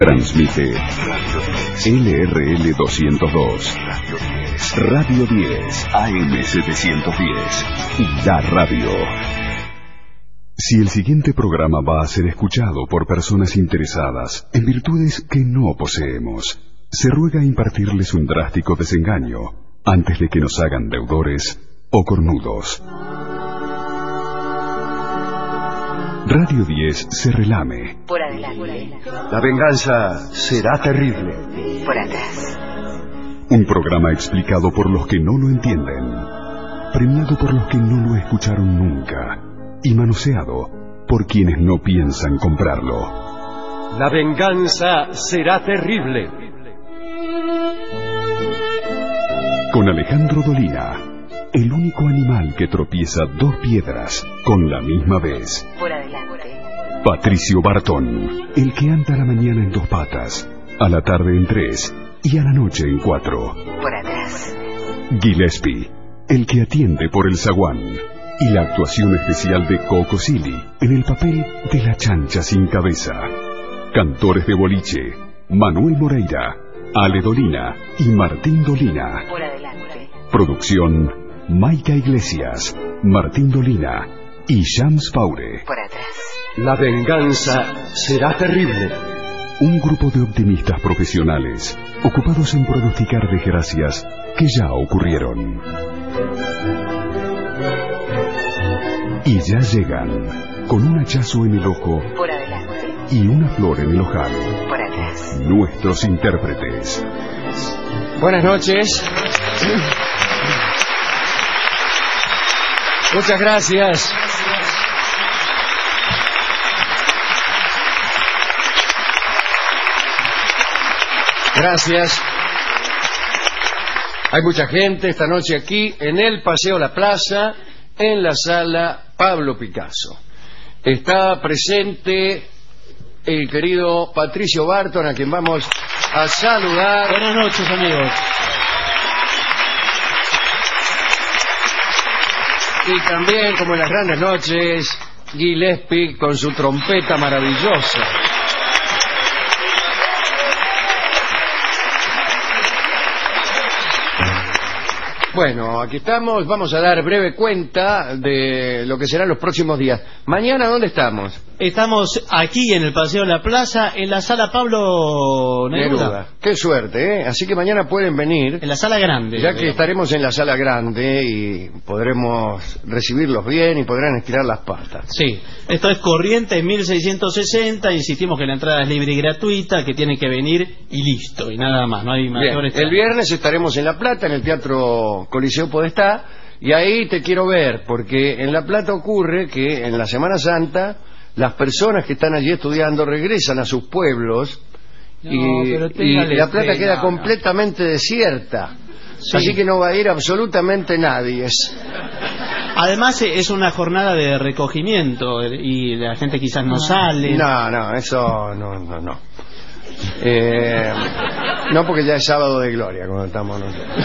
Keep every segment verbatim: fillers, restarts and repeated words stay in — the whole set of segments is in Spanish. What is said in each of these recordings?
Transmite L R L doscientos dos, Radio diez, A M setecientos diez, La Radio. Si el siguiente programa va a ser escuchado por personas interesadas en virtudes que no poseemos, se ruega impartirles un drástico desengaño antes de que nos hagan deudores o cornudos. Radio diez se relame. Por adelante. La venganza será terrible. Por atrás. Un programa explicado por los que no lo entienden, premiado por los que no lo escucharon nunca y manoseado por quienes no piensan comprarlo. La venganza será terrible. Con Alejandro Dolina, el único animal que tropieza dos piedras con la misma vez. Por adelante. Patricio Bartón, el que anda a la mañana en dos patas, a la tarde en tres y a la noche en cuatro. Por atrás. Gillespie, el que atiende por el zaguán, y la actuación especial de Coco Silly en el papel de la chancha sin cabeza. Cantores de boliche, Manuel Moreira, Ale Dolina y Martín Dolina. Por adelante. Producción, Maica Iglesias, Martín Dolina y Shams Paure. Por atrás. La venganza será terrible. Un grupo de optimistas profesionales ocupados en pronosticar desgracias que ya ocurrieron. Y ya llegan, con un hachazo en el ojo Por adelante. y una flor en el ojal, Por atrás. nuestros intérpretes. Buenas noches. Muchas gracias. Gracias. Hay mucha gente esta noche aquí en el Paseo La Plaza, en la sala Pablo Picasso. Está presente el querido Patricio Bartón, a quien vamos a saludar. Buenas noches, amigos. Y también, como en las grandes noches, Gillespie con su trompeta maravillosa. Bueno, aquí estamos, vamos a dar breve cuenta de lo que serán los próximos días. Mañana, ¿dónde estamos? Estamos aquí en el Paseo de la Plaza, en la sala Pablo Neruda. Neruda. Qué suerte, ¿eh? Así que mañana pueden venir, En la sala grande. ya que estaremos en la sala grande y podremos recibirlos bien y podrán estirar las patas. Sí, esto es Corrientes mil seiscientos sesenta, insistimos que la entrada es libre y gratuita, que tienen que venir y listo, y nada más, no hay Bien, mayores... el viernes estaremos en La Plata, en el Teatro Coliseo Podestá, y ahí te quiero ver, porque en La Plata ocurre que en la Semana Santa las personas que están allí estudiando regresan a sus pueblos. No, y, pero y téngale La Plata fe, queda no, completamente desierta. Sí. Así que no va a ir absolutamente nadie. Es- Además es una jornada de recogimiento y la gente quizás no sale. No, no, eso no, no, no. Eh, no, porque ya es sábado de gloria cuando estamos nosotros.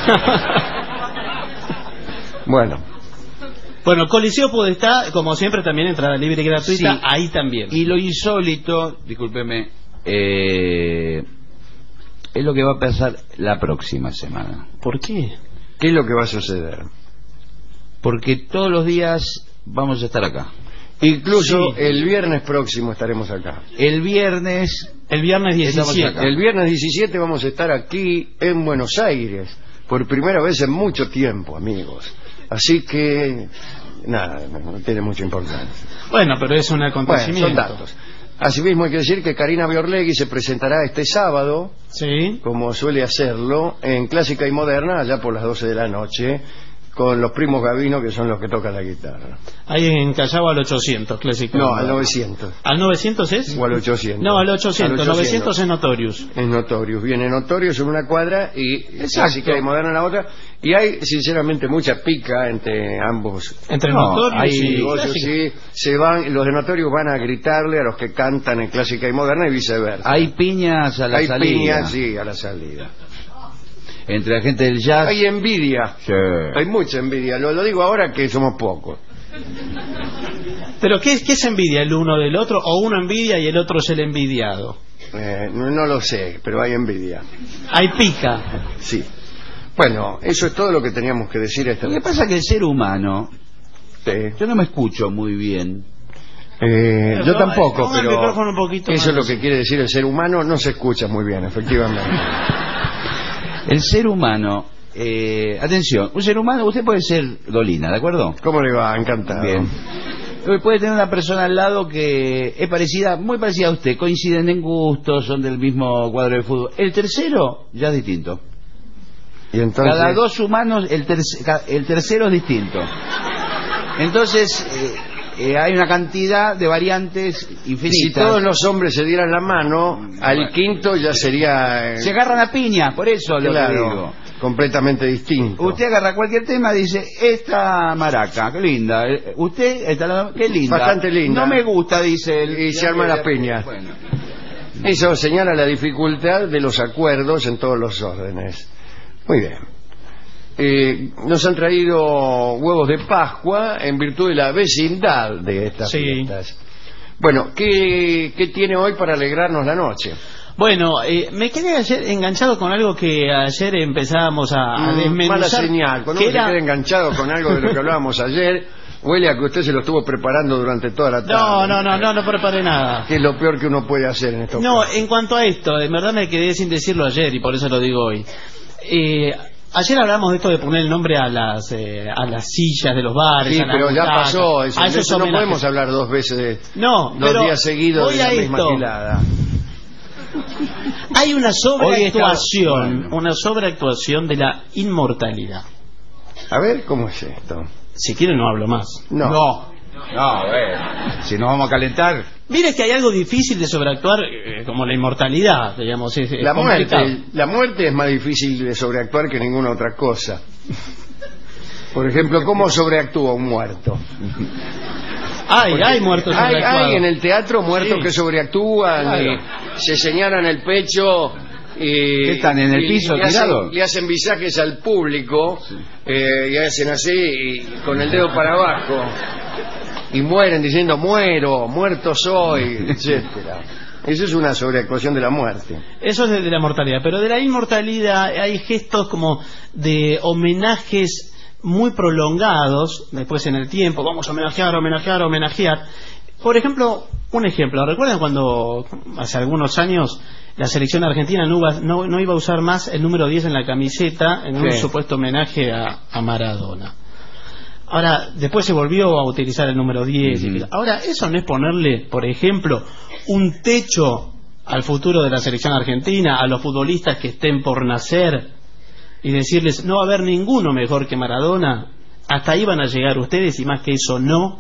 Bueno, Bueno, Coliseo Podestá, como siempre, también entrada libre y gratuita, Sí. ahí también. Y lo insólito, discúlpeme, eh, es lo que va a pasar la próxima semana. ¿Por qué? ¿qué es lo que va a suceder? Porque todos los días vamos a estar acá. Incluso Sí. el viernes próximo estaremos acá. El viernes, El viernes Estamos diecisiete. acá. El viernes diecisiete vamos a estar aquí en Buenos Aires, por primera vez en mucho tiempo, amigos. Así que, nada, no, no tiene mucha importancia. Bueno, pero es un Bueno, acontecimiento. son datos. Asimismo hay que decir que Karina Biorlegui se presentará este sábado, Sí. como suele hacerlo, en Clásica y Moderna, allá por las doce de la noche, con los primos Gavino, que son los que tocan la guitarra. Ahí en Callao al ochocientos, clásico. No, al novecientos. ¿Al novecientos es? O al ochocientos. No, al ochocientos. Al novecientos es Notorious. Es Notorious. Viene Notorious en una cuadra y Clásica y Moderna en la otra. Y hay, sinceramente, mucha pica entre ambos. Entre No, Notorious hay y negocios, Clásico. sí, se van, los de Notorious van a gritarle a los que cantan en Clásica y Moderna y viceversa. hay piñas a la Hay salida. piñas, sí, a la salida. Entre la gente del jazz. Hay envidia. Sí. Hay mucha envidia. Lo, lo digo ahora que somos pocos. ¿Pero qué, qué se envidia el uno del otro? ¿O uno envidia y el otro es el envidiado? Eh, no, no lo sé, pero hay envidia. Hay pica. Sí. Bueno, eso es todo lo que teníamos que decir a esta Lo que pasa es que el ser humano, Sí. yo no me escucho muy bien. Eh, Pero yo no, tampoco, ponga el pero micrófono un poquito eso es más. lo que quiere decir el ser humano, no se escucha muy bien, efectivamente. El ser humano, eh, atención, un ser humano, usted puede ser Dolina, ¿de acuerdo? ¿Cómo le va? Encantado. Bien. Puede tener una persona al lado que es parecida, muy parecida a usted, coinciden en gustos, son del mismo cuadro de fútbol. El tercero ya es distinto. Y entonces, Cada dos humanos, el, terc- ca- el tercero es distinto. Entonces, eh, eh, hay una cantidad de variantes infinitas. si todos los hombres se dieran la mano, al Bueno. quinto ya sería eh, Se agarran a piña, por eso lo que claro, digo. completamente distinto. Usted agarra cualquier tema y dice, esta maraca, qué linda. Eh, Usted, esta, la- qué linda. Bastante linda. No me gusta, dice él. Y se arma la piña. Bueno. Eso señala la dificultad de los acuerdos en todos los órdenes. Muy bien. Eh, nos han traído huevos de Pascua en virtud de la vecindad de estas Sí. fiestas. Bueno, ¿qué, ¿qué tiene hoy para alegrarnos la noche? Bueno, eh, me quedé ayer enganchado con algo que ayer empezábamos a, a Mm, desmenuzar. mala señal. Cuando que uno era- se queda enganchado con algo de lo que hablábamos ayer, huele a que usted se lo estuvo preparando durante toda la tarde. No, no, no, no, no preparé nada. Que es lo peor que uno puede hacer en estos No, casos. en cuanto a esto, en verdad me quedé sin decirlo ayer y por eso lo digo hoy. Eh, ayer hablamos de esto de poner el nombre a las eh, a las sillas de los bares. Sí, a las pero ya butacas, pasó. Eso, a de esos eso no homenajes. podemos hablar dos veces de No, dos pero días seguidos voy de la a misma esto. gilada. Hay una Hoy sobreactuación, está- una sobreactuación de la inmortalidad. A ver, ¿cómo es esto? Si quieren no hablo más. No. No, no, eh, si nos vamos a calentar. Mire que hay algo difícil de sobreactuar, eh, como la inmortalidad, digamos, es, es La complicado. muerte, la muerte es más difícil de sobreactuar que ninguna otra cosa. Por ejemplo, ¿cómo sobreactúa un muerto? Hay, hay muertos Hay, sobreactuados. hay en el teatro muertos Sí. que sobreactúan Claro. y se señalan el pecho y ¿Qué están, en el y piso le hacen, tirados? le hacen visajes al público eh, y hacen así y con el dedo para abajo y mueren diciendo muero, muerto soy, etcétera. Eso es una sobreactuación de la muerte. Eso es de, de la mortalidad, pero de la inmortalidad hay gestos como de homenajes muy prolongados, después en el tiempo, vamos a homenajear, homenajear, homenajear. Por ejemplo, un ejemplo, ¿recuerdan cuando hace algunos años la selección argentina no iba, no, no iba a usar más el número diez en la camiseta en un Sí. supuesto homenaje a, a Maradona? Ahora, después se volvió a utilizar el número diez. y- Ujú. Ahora, eso no es ponerle, por ejemplo, un techo al futuro de la selección argentina, a los futbolistas que estén por nacer, y decirles, no va a haber ninguno mejor que Maradona, hasta ahí van a llegar ustedes y más que eso no.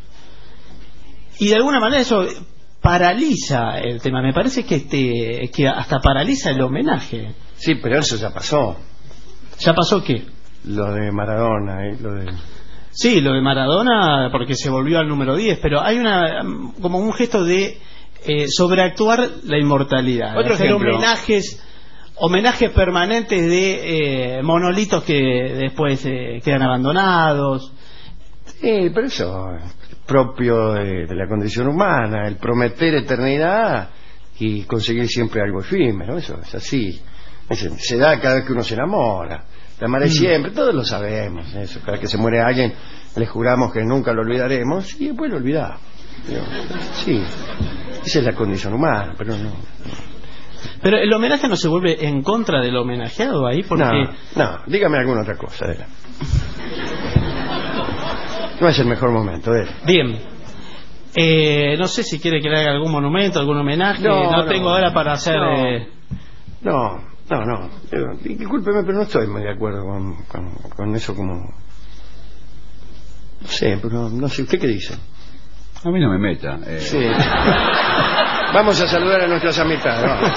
Y de alguna manera eso paraliza el tema, me parece que, este, que hasta paraliza el homenaje. Sí, pero eso ya pasó. ¿Ya pasó qué? Lo de Maradona y lo de... Sí, lo de Maradona, porque se volvió al número diez, pero hay una como un gesto de eh, sobreactuar la inmortalidad. de Otro hacer ejemplo. homenajes, homenajes permanentes de eh, monolitos que después eh, quedan abandonados. Sí, pero eso es propio de, de la condición humana, el prometer eternidad y conseguir siempre algo efímero, eso es así. Es- se da cada vez que uno se enamora. Te amaré siempre, todos lo sabemos, eso. Cada vez que se muere alguien, le juramos que nunca lo olvidaremos y después lo olvidamos. Digo, sí, esa es la condición humana, pero no. Pero el homenaje no se vuelve en contra del homenajeado ahí, porque No, no, dígame alguna otra cosa, Adela. No es el mejor momento, Adela. bien. Eh, no sé si quiere que le haga algún monumento, algún homenaje. No, No, no. tengo ahora para hacer. No. eh, No, no, no. Digo, discúlpeme, pero no estoy muy de acuerdo con, con, con eso como... No sé, pero no sé. ¿Usted qué dice? A mí no me meta. eh. Sí. Vamos a saludar a nuestras amistades. Vamos.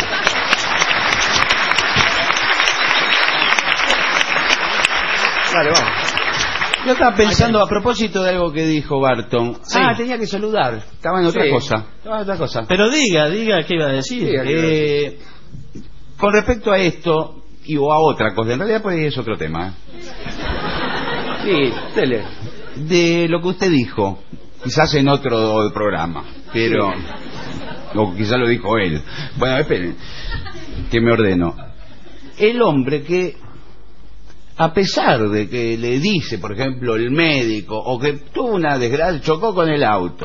Vale, vamos. Yo estaba pensando a propósito de algo que dijo Barton. Sí. Ah, tenía que saludar. Estaba en otra Sí. cosa. Estaba en otra cosa. Pero diga, diga qué iba a decir. Diga. Eh, con respecto a esto y o a otra cosa, en realidad por ahí es otro tema. ¿eh? Sí, dele. De lo que usted dijo, Quizás en otro programa, pero... O quizás lo dijo él. Bueno, esperen, que me ordeno. El hombre que, a pesar de que le dice, por ejemplo, el médico, o que tuvo una desgracia, chocó con el auto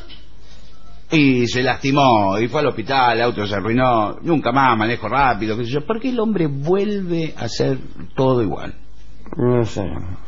y se lastimó y fue al hospital, el auto se arruinó, nunca más manejo rápido, qué sé yo, ¿por qué el hombre vuelve a hacer todo igual? No sé.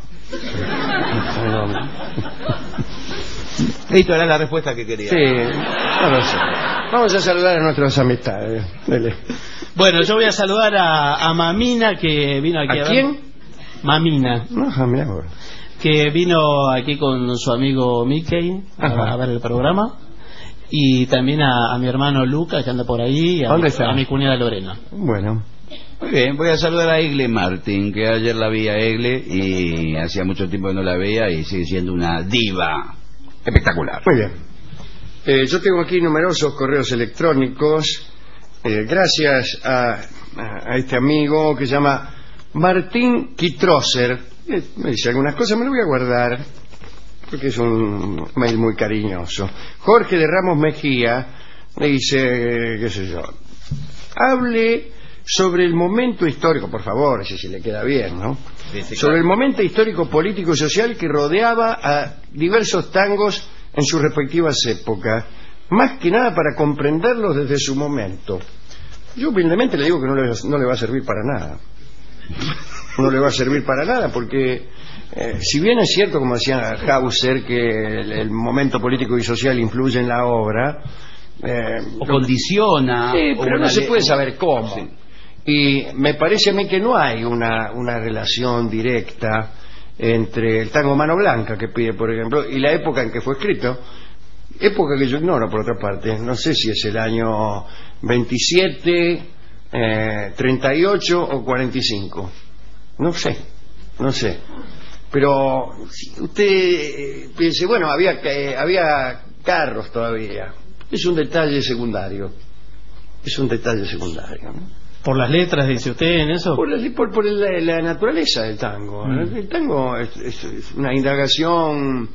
Esto era la respuesta que quería. Sí, no lo sé. Vamos a saludar a nuestras amistades. Dele. Bueno, yo voy a saludar a, a Mamina, que vino aquí ¿A a quién? ver- Mamina, No, mirá vos. que vino aquí con su amigo Mickey Ajá. a, a ver el programa. Y también a, a mi hermano Luca, que anda por ahí, y a, ¿Dónde mi, está? a mi cuñada Lorena. Bueno. Muy bien, voy a saludar a Egle Martin, que ayer la vi a Egle y hacía mucho tiempo que no la veía y sigue siendo una diva espectacular. Muy bien. Eh, yo tengo aquí numerosos correos electrónicos. Eh, gracias a, a, a este amigo que se llama Martín Kitroser. Eh, me dice algunas cosas, me lo voy a guardar porque es un mail muy cariñoso. Jorge de Ramos Mejía me dice, eh, qué sé yo, hable sobre el momento histórico, por favor, si se le queda bien, ¿no? Sí, sí, Sobre claro. el momento histórico, político y social que rodeaba a diversos tangos en sus respectivas épocas, más que nada para comprenderlos desde su momento. Yo humildemente le digo que no le, no le va a servir para nada. No le va a servir para nada porque, eh, si bien es cierto, como decía Hauser, que el, el momento político y social influye en la obra, eh, O condiciona. sí, o pero no una se le- puede saber cómo. Sí. Y me parece a mí que no hay una, una relación directa entre el tango Mano Blanca que pide, por ejemplo, y la época en que fue escrito, época que yo ignoro, por otra parte. No sé si es el año veintisiete, eh, treinta y ocho o cuarenta y cinco. No sé, no sé. Pero si usted eh, piense, bueno, había, eh, había carros todavía. Es un detalle secundario. Es un detalle secundario, ¿no? Por las letras, dice usted, en eso. Por, la, por, por la, la naturaleza del tango. Mm. El tango es, es- es una indagación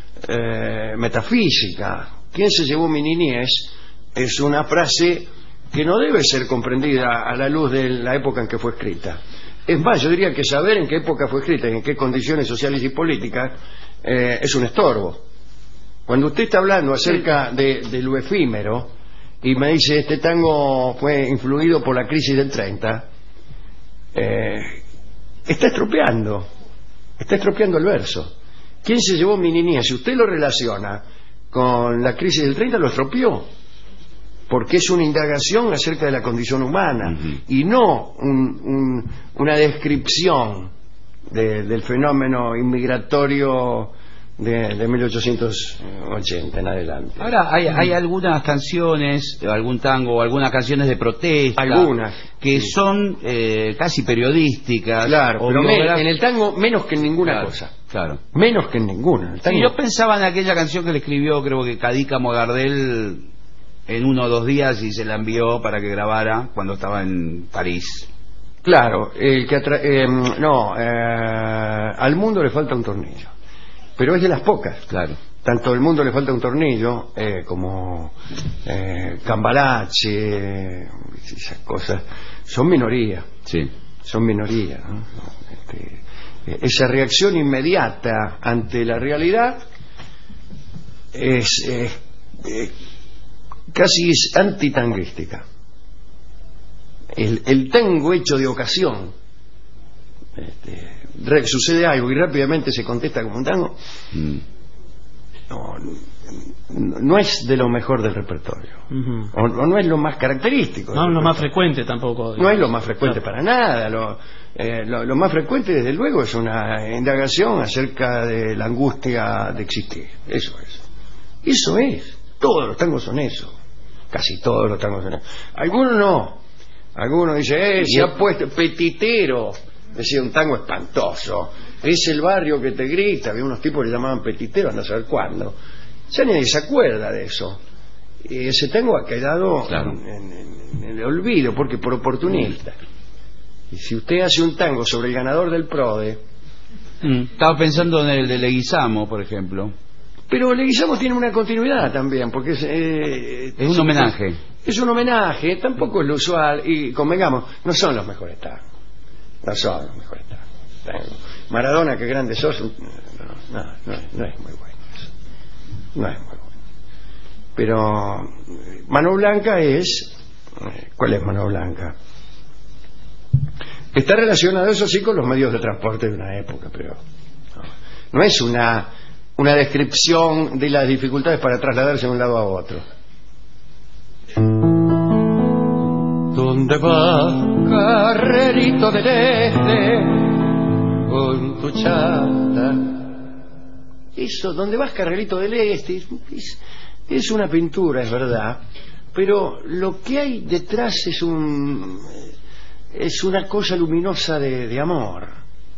eh, metafísica. ¿Quién se llevó mi niñez? Es una frase que no debe ser comprendida a la luz de la época en que fue escrita. Es más, yo diría que saber en qué época fue escrita y en qué condiciones sociales y políticas eh, es un estorbo. Cuando usted está hablando acerca de, de lo efímero y me dice este tango fue influido por la crisis del treinta, eh, está estropeando, está estropeando el verso. ¿Quién se llevó mi niñez? Si usted lo relaciona con la crisis del treinta, lo estropeó, porque es una indagación acerca de la condición humana Ujú. y no un- un- una descripción de- del fenómeno inmigratorio de, de mil ochocientos ochenta en adelante. Ahora, hay, hay algunas canciones, algún tango, algunas canciones de protesta. Algunas, Que sí. son eh, casi periodísticas. Claro, o pero me- biográficas. en el tango menos que en ninguna Claro, cosa. Claro. Menos que en ninguna. El Sí, tango- yo pensaba en aquella canción que le escribió, creo que Cadícamo Gardel, en uno o dos días y se la envió para que grabara cuando estaba en París. Claro, el que atra- eh, no, eh, al mundo le falta un tornillo, pero es de las pocas. Claro. Tanto al mundo le falta un tornillo eh, como eh, Cambalache, esas cosas, son minoría, Sí. son minoría, ¿no? Este, eh, esa reacción inmediata ante la realidad es eh, eh, casi es antitanguística. El, el tango hecho de ocasión, este, re- sucede algo y rápidamente se contesta como un tango, Mm. no, no- no es de lo mejor del repertorio, Ujú. o, o no es lo más característico del No, lo más repertorio. frecuente tampoco. No es lo más frecuente Claro. para nada. Lo, eh, lo, lo más frecuente, desde luego, es una indagación acerca de la angustia de existir. Eso es. Eso es. Todos los tangos son eso. Casi todos los tangos son eso. Algunos no. Algunos dicen, eh, se ha puesto petitero. Decía un tango espantoso. Es el barrio que te grita. Había unos tipos que le llamaban petitero, anda a saber cuándo. Ya nadie se acuerda de eso. Y ese tango ha quedado Claro. en, en- en el olvido, porque por oportunista. Y si usted hace un tango sobre el ganador del PRODE, Mm. Estaba pensando en el de Leguizamo, por ejemplo. Pero Leguizamo tiene una continuidad también, porque es... Eh, Es un homenaje. Es un homenaje, tampoco es lo usual, y convengamos, no son los mejores tangos. No son los mejores tangos. Maradona, qué grande sos, no, no, no, no es muy bueno eso. No es muy bueno. Pero Mano Blanca es... ¿Cuál es Mano Blanca? Está relacionado, eso sí, con los medios de transporte de una época, pero no, no es una, una descripción de las dificultades para trasladarse de un lado a otro. ¿Dónde vas, carrerito del este, con tu chata? Eso, ¿dónde vas, carrerito del este? Es, es una pintura, es verdad, pero lo que hay detrás es un... es una cosa luminosa de, de amor.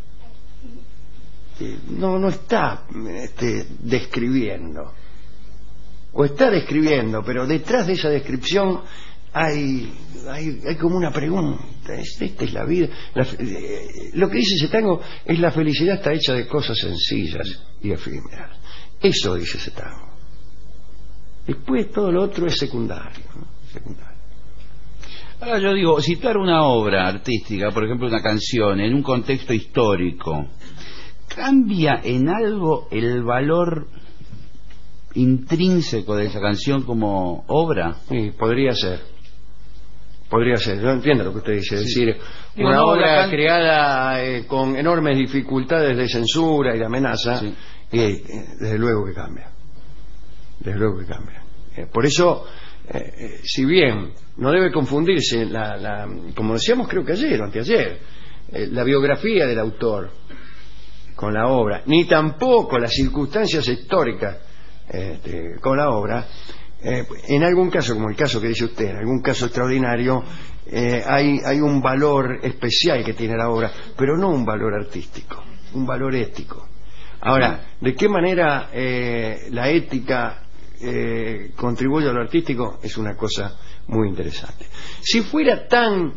No, no está este, describiendo. O está describiendo, pero detrás de esa descripción hay, hay, hay como una pregunta. Esta es la vida. La, eh, lo que dice ese tango es: la felicidad está hecha de cosas sencillas y efímeras. Eso dice ese tango. Después todo lo otro es secundario, ¿no? Secundario. Ahora yo digo, citar una obra artística, por ejemplo una canción, en un contexto histórico, ¿cambia en algo el valor intrínseco de esa canción como obra? Sí, podría ser. Podría ser. Yo entiendo lo que usted dice. Es Sí. decir, Digo, una no, obra la can- creada eh, con enormes dificultades de censura y de amenaza, Sí. eh, eh, desde luego que cambia. Desde luego que cambia. Eh, por eso, eh, eh, si bien no debe confundirse, la, la, como decíamos creo que ayer o anteayer, eh, la biografía del autor con la obra, ni tampoco las circunstancias históricas este, con la obra, eh, en algún caso, como el caso que dice usted, en algún caso extraordinario, eh, hay, hay un valor especial que tiene la obra, pero no un valor artístico, un valor ético. Ahora, ¿de qué manera eh, la ética eh, contribuye a lo artístico? Es una cosa muy interesante. Si fuera tan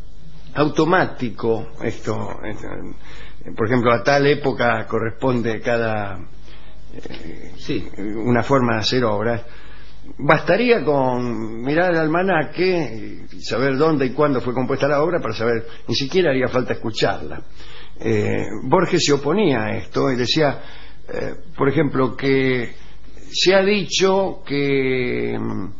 automático esto, esto por ejemplo, a tal época corresponde cada eh, Sí. una forma de hacer obras, bastaría con mirar el almanaque y saber dónde y cuándo fue compuesta la obra para saber, ni siquiera haría falta escucharla. eh, Borges se oponía a esto y decía, eh, por ejemplo, que se ha dicho que mm,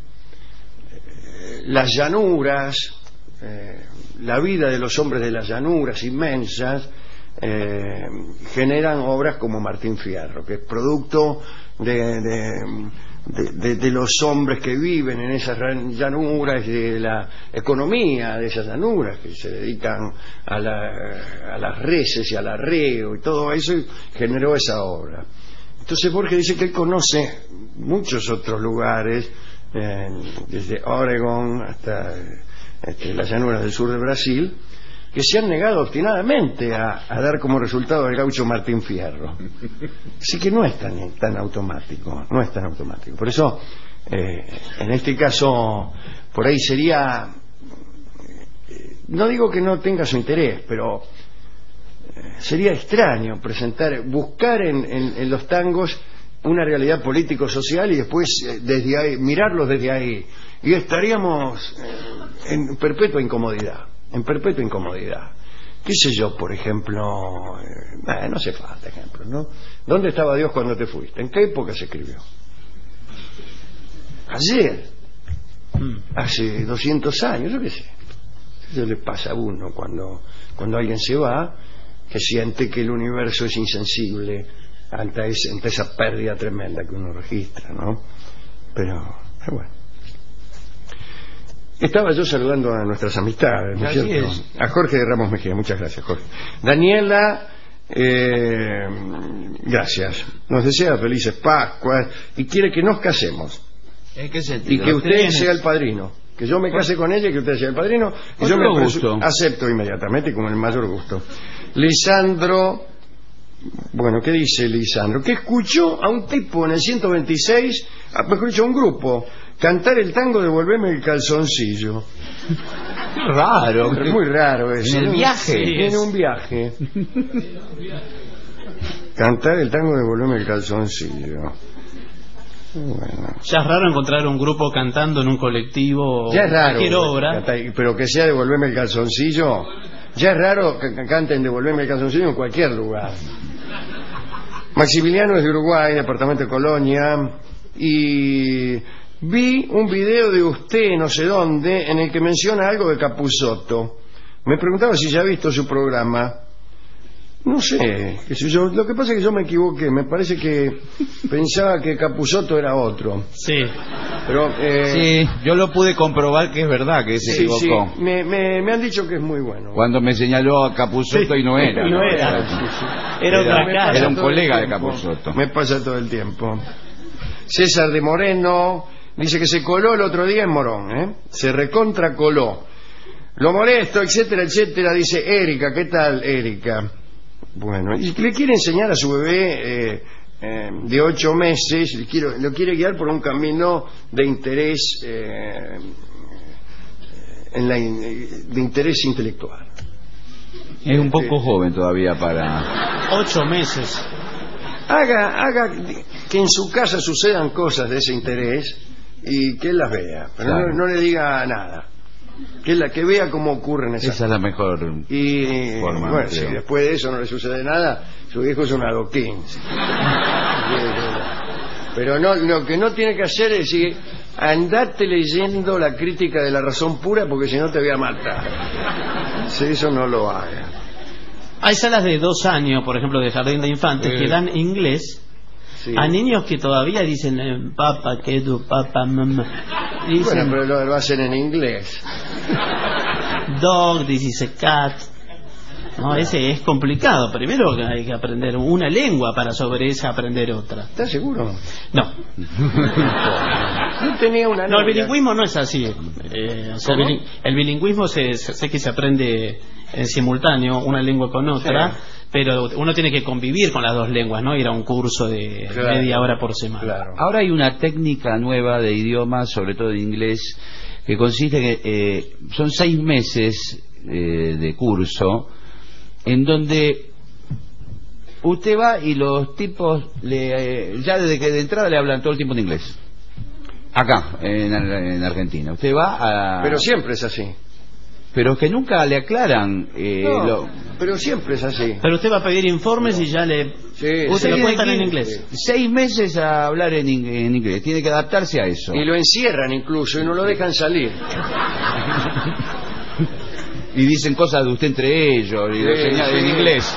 las llanuras, eh, la vida de los hombres de las llanuras inmensas, eh, generan obras como Martín Fierro, que es producto de, de, de, de, de los hombres que viven en esas llanuras y de la economía de esas llanuras, que se dedican a, la, a las reses y al arreo y todo eso, y generó esa obra. Entonces Borges dice que él conoce muchos otros lugares, eh, desde Oregón hasta este, las llanuras del sur de Brasil, que se han negado obstinadamente a, a dar como resultado al gaucho Martín Fierro. Así que no es tan, tan automático, no es tan automático. Por eso, eh, en este caso, por ahí sería, eh, no digo que no tenga su interés, pero eh, sería extraño presentar, buscar en, en, en los tangos una realidad político-social y después eh, desde ahí, mirarlos desde ahí, y estaríamos eh, en perpetua incomodidad. En perpetua incomodidad. ¿Qué sé yo, por ejemplo? Eh, no hace falta ejemplos, ¿no? ¿Dónde estaba Dios cuando te fuiste? ¿En qué época se escribió? Ayer. Hace doscientos años, yo qué sé. Eso le pasa a uno cuando, cuando alguien se va, que siente que el universo es insensible ante, ese, ante esa pérdida tremenda que uno registra, ¿no? Pero, pero bueno. Estaba yo saludando a nuestras amistades, ¿no es Así cierto? es. A Jorge de Ramos Mejía, muchas gracias, Jorge. Daniela, eh, gracias. Nos desea felices Pascuas y quiere que nos casemos. ¿En qué Y sentido? que usted ¿Tienes? sea el padrino. Que yo me case con ella y que usted sea el padrino. Y yo Con me todo presu- gusto. acepto inmediatamente con el mayor gusto. Lisandro, bueno, ¿qué dice Lisandro? Que escuchó a un tipo en el ciento veintiséis, a- mejor dicho, a un grupo, cantar el tango Devolveme el calzoncillo. Qué raro. Es muy raro eso. ¿En el ¿no? viaje? Sí, en un viaje. Cantar el tango Devolveme el calzoncillo. Bueno. Ya es raro encontrar un grupo cantando en un colectivo o Ya es raro, cualquier obra. pero que sea Devolverme el calzoncillo, ya es raro que que canten Devolverme el calzoncillo en cualquier lugar. Maximiliano es de Uruguay, departamento de Colonia, y vi un video de usted, no sé dónde, en el que menciona algo de Capusotto. Me preguntaba si ya ha visto su programa. No sé, qué sé yo. Lo que pasa es que yo me equivoqué. Me parece que pensaba que Capusotto era otro. Sí. Pero, eh, Sí, yo lo pude comprobar que es verdad que se sí, equivocó. sí, me, me, me han dicho que es muy bueno. Cuando me señaló a Capusotto y no era. No era. Sí, sí. Era otra me cara. pasa Era un todo el colega de tiempo. Capusotto. Me pasa todo el tiempo. César de Moreno dice que se coló el otro día en Morón, ¿eh? Se recontra coló. Lo molesto, etcétera, etcétera. Dice Erika, ¿qué tal, Erika? Bueno, y le quiere enseñar a su bebé eh, eh, de ocho meses, le quiero, lo quiere guiar por un camino de interés, eh, en la, in- de interés intelectual. Es un poco joven todavía para... Ocho meses. Haga, haga que en su casa sucedan cosas de ese interés y que él las vea, pero Claro. no, no le diga nada. Que, la, que vea cómo ocurren esas Esa es la mejor... Y forma, bueno, creo. si después de eso no le sucede nada, su hijo es un adoquín. Pero no, lo que no tiene que hacer es decir, andate leyendo la crítica de la razón pura porque si no te voy a matar. Si eso no lo haga. Hay salas de dos años, por ejemplo, de jardín de infantes, Sí. que dan inglés Sí. a niños que todavía dicen eh, papa, quedu, papa, mamá. Bueno, Dicen pero lo, lo hacen en inglés. dog, dice cat. No, ese es complicado. Primero que hay que aprender una lengua para sobre esa aprender otra. ¿Estás seguro? No, Yo tenía una no, el novia- bilingüismo no es así. Eh, o sea, ¿Cómo? bilin- el bilingüismo se, se- sé que se aprende en simultáneo una lengua con otra, Sí. pero uno tiene que convivir con las dos lenguas, ¿no? Ir a un curso de Claro. media hora por semana. Claro. Ahora hay una técnica nueva de idiomas, sobre todo de inglés, que consiste en que eh, son seis meses eh, de curso, en donde usted va y los tipos le, eh, ya desde que de entrada le hablan todo el tiempo en inglés. Acá, en, en Argentina. Usted va a... Pero siempre es así. pero que nunca le aclaran eh, No, lo- pero siempre es así. Pero usted va a pedir informes y ya le... Sí, Usted sí. lo tiene cuentan que en ir inglés. seis meses a hablar en, in- en inglés, tiene que adaptarse a eso. Y lo encierran incluso y no lo dejan salir. Y dicen cosas de usted entre ellos y lo Sí, señalan en sí. inglés.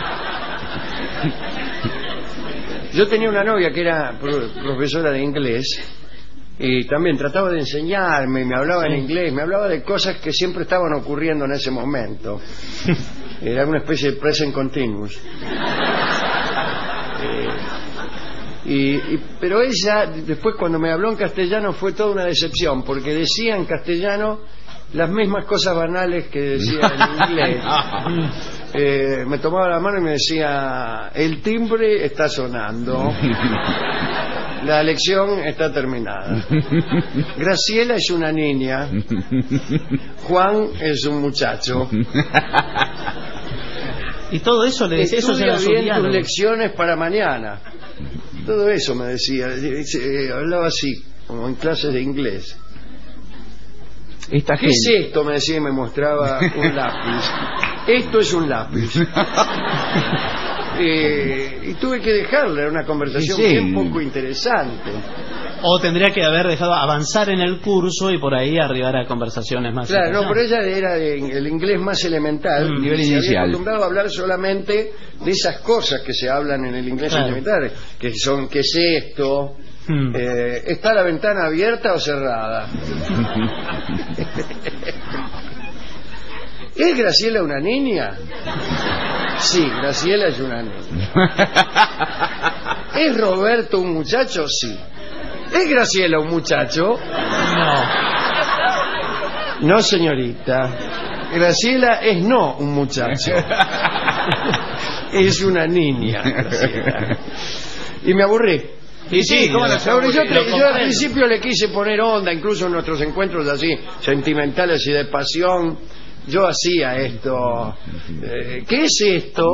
Yo tenía una novia que era pro- profesora de inglés y también trataba de enseñarme, me hablaba en inglés, me hablaba de cosas que siempre estaban ocurriendo en ese momento. Era una especie de present continuous. Eh, y, y- pero ella, después cuando me habló en castellano fue toda una decepción, porque decía en castellano las mismas cosas banales que decía en inglés. Eh, me tomaba la mano y me decía: el timbre está sonando, la lección está terminada, Graciela es una niña, Juan es un muchacho. Y todo eso le decía, eso Estudia era su bien tus diálogo. lecciones para mañana. Todo eso me decía. Eh, eh, hablaba así, como en clases de inglés. Esta ¿Qué es gente, esto? Me decía y me mostraba un lápiz. Esto es un lápiz. Eh, y tuve que dejarle, era una conversación Sí, sí. bien poco interesante. O tendría que haber dejado avanzar en el curso y por ahí arribar a conversaciones más Claro, no, pero interesantes. ella era de- el inglés más elemental, Mm, nivel se había inicial. acostumbrado a hablar solamente de esas cosas que se hablan en el inglés Claro. elemental, que son ¿qué es esto? Hmm. Eh, ¿está la ventana abierta o cerrada? ¿Es Graciela una niña? Sí, Graciela es una niña. ¿Es Roberto un muchacho? Sí. ¿Es Graciela un muchacho? No. No, señorita. Graciela es no un muchacho. Es una niña, Graciela. Y me aburrí. Y sí, ¿Cómo no? lo- Ahora, yo, lo yo al comprendo. principio le quise poner onda, incluso en nuestros encuentros así, sentimentales y de pasión. Yo hacía esto. Eh, ¿Qué es esto?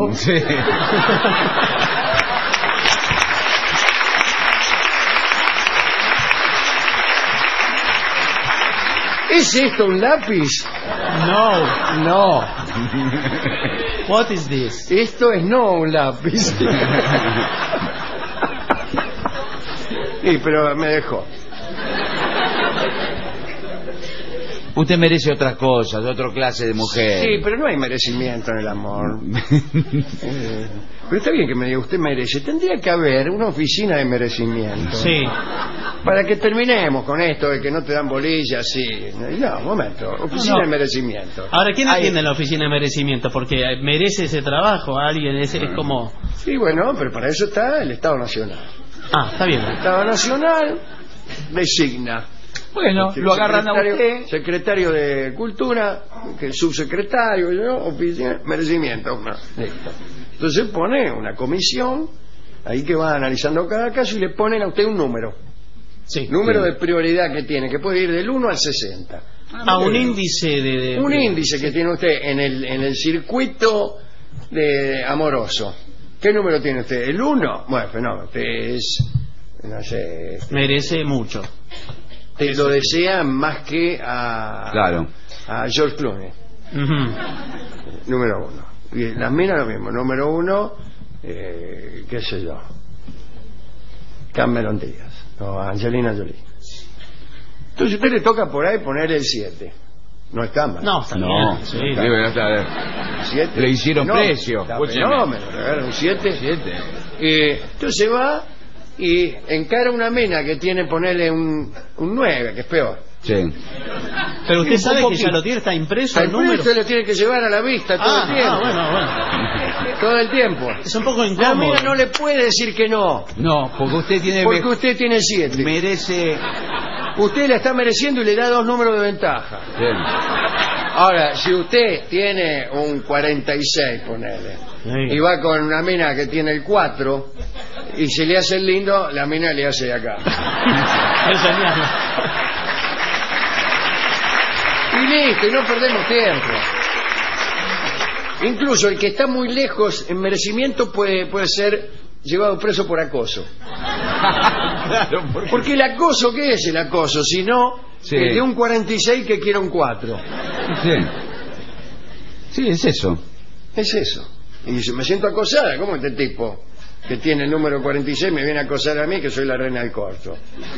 ¿Es esto un lápiz? No. No. What is this? Esto es no un lápiz. Sí, pero me dejó. Usted merece otras cosas, otra clase de mujer. Sí, pero no hay merecimiento en el amor. Eh, pero está bien que me diga, usted merece. Tendría que haber una oficina de merecimiento. Sí. Para que terminemos con esto de que no te dan bolillas, sí. No, un momento. Oficina No, no. de merecimiento. Ahora, ¿quién Hay- atiende la oficina de merecimiento? Porque merece ese trabajo alguien, es, es como... Sí, bueno, pero para eso está el Estado Nacional. Ah, está bien. El Estado Nacional designa. Bueno, Este, lo agarran a secretario- usted. Secretario de Cultura, que el subsecretario, yo, oficina, merecimiento. No, listo. Entonces pone una comisión ahí que va analizando cada caso y le ponen a usted un número. Sí. Número Sí. de prioridad que tiene, que puede ir del uno al sesenta. Ah, un índice de... de- Un índice que tiene usted en el, en el circuito de amoroso. ¿Qué número tiene usted? ¿El uno? Bueno, pues no, usted es, no sé, Merece mucho. te lo desea más que a, Claro. a George Clooney. Ujú. Número uno. Y las minas lo mismo. Número uno, eh, qué sé yo, Cameron Díaz o Angelina Jolie. Entonces a usted le toca por ahí poner el siete. No es Cameron. No, está No, bien. Sí. debe estar- Siete. Le hicieron No, precio. está Escúcheme. fenómeno, le agarran un siete. Siete. Eh, entonces va y encara una mina que tiene, ponerle un, un nueve, que es peor. Sí. Pero usted Un sabe que poquito. ya lo tiene, está impreso Al el número. usted lo tiene que llevar a la vista todo Ah, el tiempo. ah, bueno, bueno. Todo el tiempo. Es un poco La incómodo. mina no le puede decir que no, No, porque usted tiene porque me- usted tiene siete. merece. Usted la está mereciendo y le da dos números de ventaja. Sí. Ahora, si usted tiene un cuarenta y seis, ponele, Sí. y va con una mina que tiene el cuatro, y se le hace el lindo, la mina le hace de acá. Es genial. Y listo, y no perdemos tiempo. Incluso el que está muy lejos en merecimiento puede, puede ser llevado preso por acoso. Claro, porque... Porque el acoso, ¿qué es el acoso? Si no, Sí. el de un cuarenta y seis que quiere un cuatro. Sí. Sí, es eso. Es eso. Y dice, me siento acosada. ¿Cómo este tipo que tiene el número cuarenta y seis me viene a acosar a mí, que soy la reina del corto?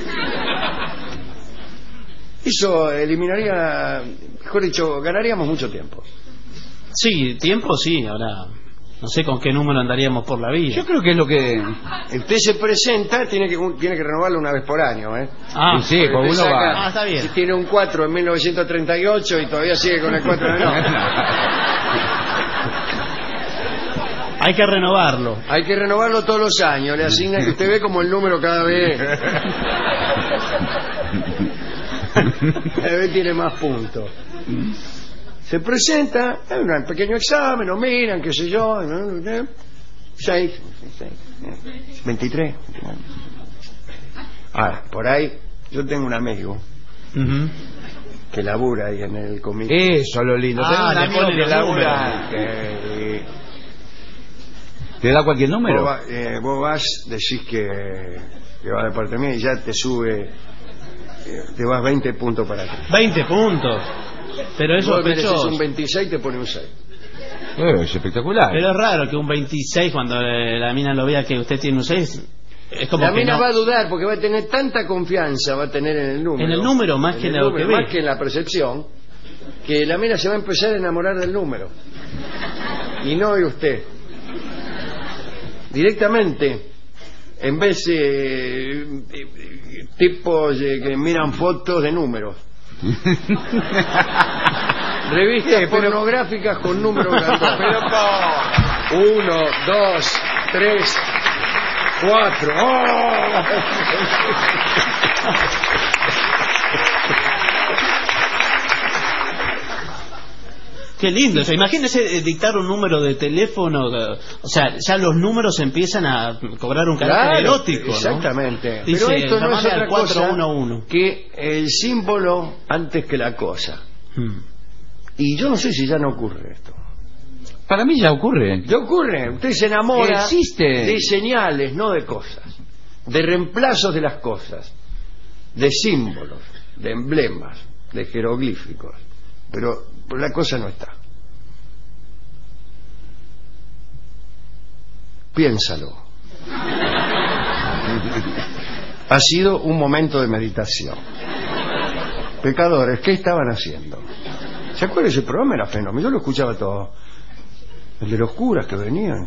Eso eliminaría, mejor dicho, ganaríamos mucho tiempo. Sí, tiempo sí, ahora no sé con qué número andaríamos por la vida. Yo creo que es lo que. Usted se presenta, tiene que tiene que renovarlo una vez por año, ¿eh? Ah, Sí, sí, porque Usted uno saca- va. Ah, está bien. Si tiene un cuatro en mil novecientos treinta y ocho y todavía sigue con el cuatro de no. hay que renovarlo. Hay que renovarlo todos los años. Le asigna que usted ve como el número cada vez. Cada vez tiene más puntos. Se presenta, hay un pequeño examen, lo miran, qué sé yo, seis, veintitrés. Ahora, por ahí, yo tengo un amigo Ujú. que labura ahí en el comité. Eso es lo lindo. Ah, Tenés un le amigo ponen que los labura. Que, eh, ¿Te da cualquier vos, número? va- eh, vos vas, decís que, que va de parte mía y ya te sube, eh, te vas veinte puntos para atrás. veinte puntos. Pero es Vos mereces sospechoso. un veintiséis, te pone un seis. Eh, es espectacular. Pero es raro que un veintiséis, cuando eh, la mina lo vea que usted tiene un seis, es como La que mina no. va a dudar porque va a tener tanta confianza, va a tener en el número. En el número más En que el en lo número, que ve. más que en la percepción, que la mina se va a empezar a enamorar del número. Y no de usted. Directamente, en vez de eh, eh, tipos eh, que miran fotos de números. Revistas pornográficas con números grandotes. Pero no. Uno, dos, tres, cuatro. ¡Oh! Qué lindo eso. Imagínese eh, dictar un número de teléfono. eh, O sea, ya los números empiezan a cobrar un carácter Claro, erótico, ¿no? exactamente. Dice, Pero esto no es llamale otra al cosa cuatro uno uno. que el símbolo antes que la cosa. Hmm. Y yo no sé si ya no ocurre esto. Para mí ya ocurre. ¿Ya ocurre? Usted se enamora Existe. de señales, no de cosas. De reemplazos de las cosas. De símbolos, de emblemas. de jeroglíficos, pero la cosa no está. Piénsalo. Ha sido un momento de meditación. Pecadores, ¿qué estaban haciendo? ¿Se acuerdan? Ese programa era fenómeno, yo lo escuchaba todo. El de los curas que venían.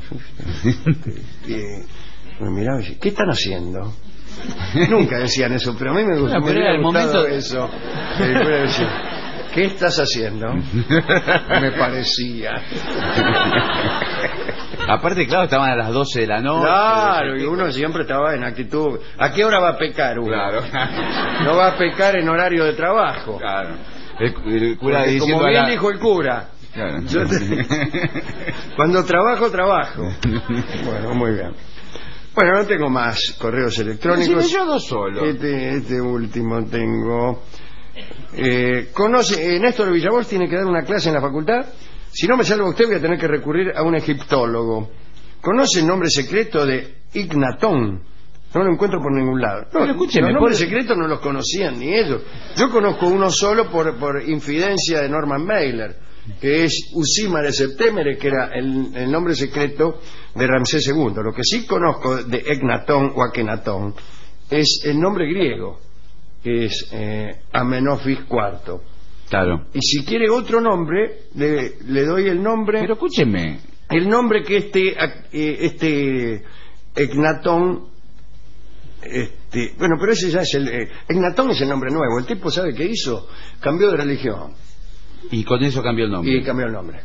Y me miraba y decía, ¿qué están haciendo? Nunca decían eso, pero a mí me gustó. No, pero me era el momento eso. El cura decía, ¿qué estás haciendo? Me parecía. Aparte, claro, estaban a las doce de la noche. Claro, y uno siempre estaba en actitud. ¿A qué hora va a pecar uno? Claro. No va a pecar en horario de trabajo. Claro. El, el cura Porque diciendo como a bien la... dijo el cura, Claro. yo te- cuando trabajo, trabajo. Bueno, muy bien. Bueno, no tengo más correos electrónicos. Sí, yo dos solo. Este, este último tengo. Eh, conoce, eh, Néstor Villavoz tiene que dar una clase en la facultad. Si no me salva usted, voy a tener que recurrir a un egiptólogo. ¿Conoce el nombre secreto de Ignatón? No lo encuentro por ningún lado. No, Pero escúcheme, los nombres por- secretos no los conocían ni ellos. Yo conozco uno solo por, por infidencia de Norman Mailer, que es Usímare Septemere, que era el, el nombre secreto de Ramsés segundo. Lo que sí conozco de Egnatón o Akenatón es el nombre griego, que es eh, Amenofis cuarto. Claro. Y si quiere otro nombre, le, le doy el nombre, Pero escúcheme. el nombre que este eh, este Egnatón, este, bueno, pero ese ya es el eh, Egnatón es el nombre nuevo. El tipo, ¿sabe qué hizo? Cambió de religión Y con eso cambió el nombre. y cambió el nombre.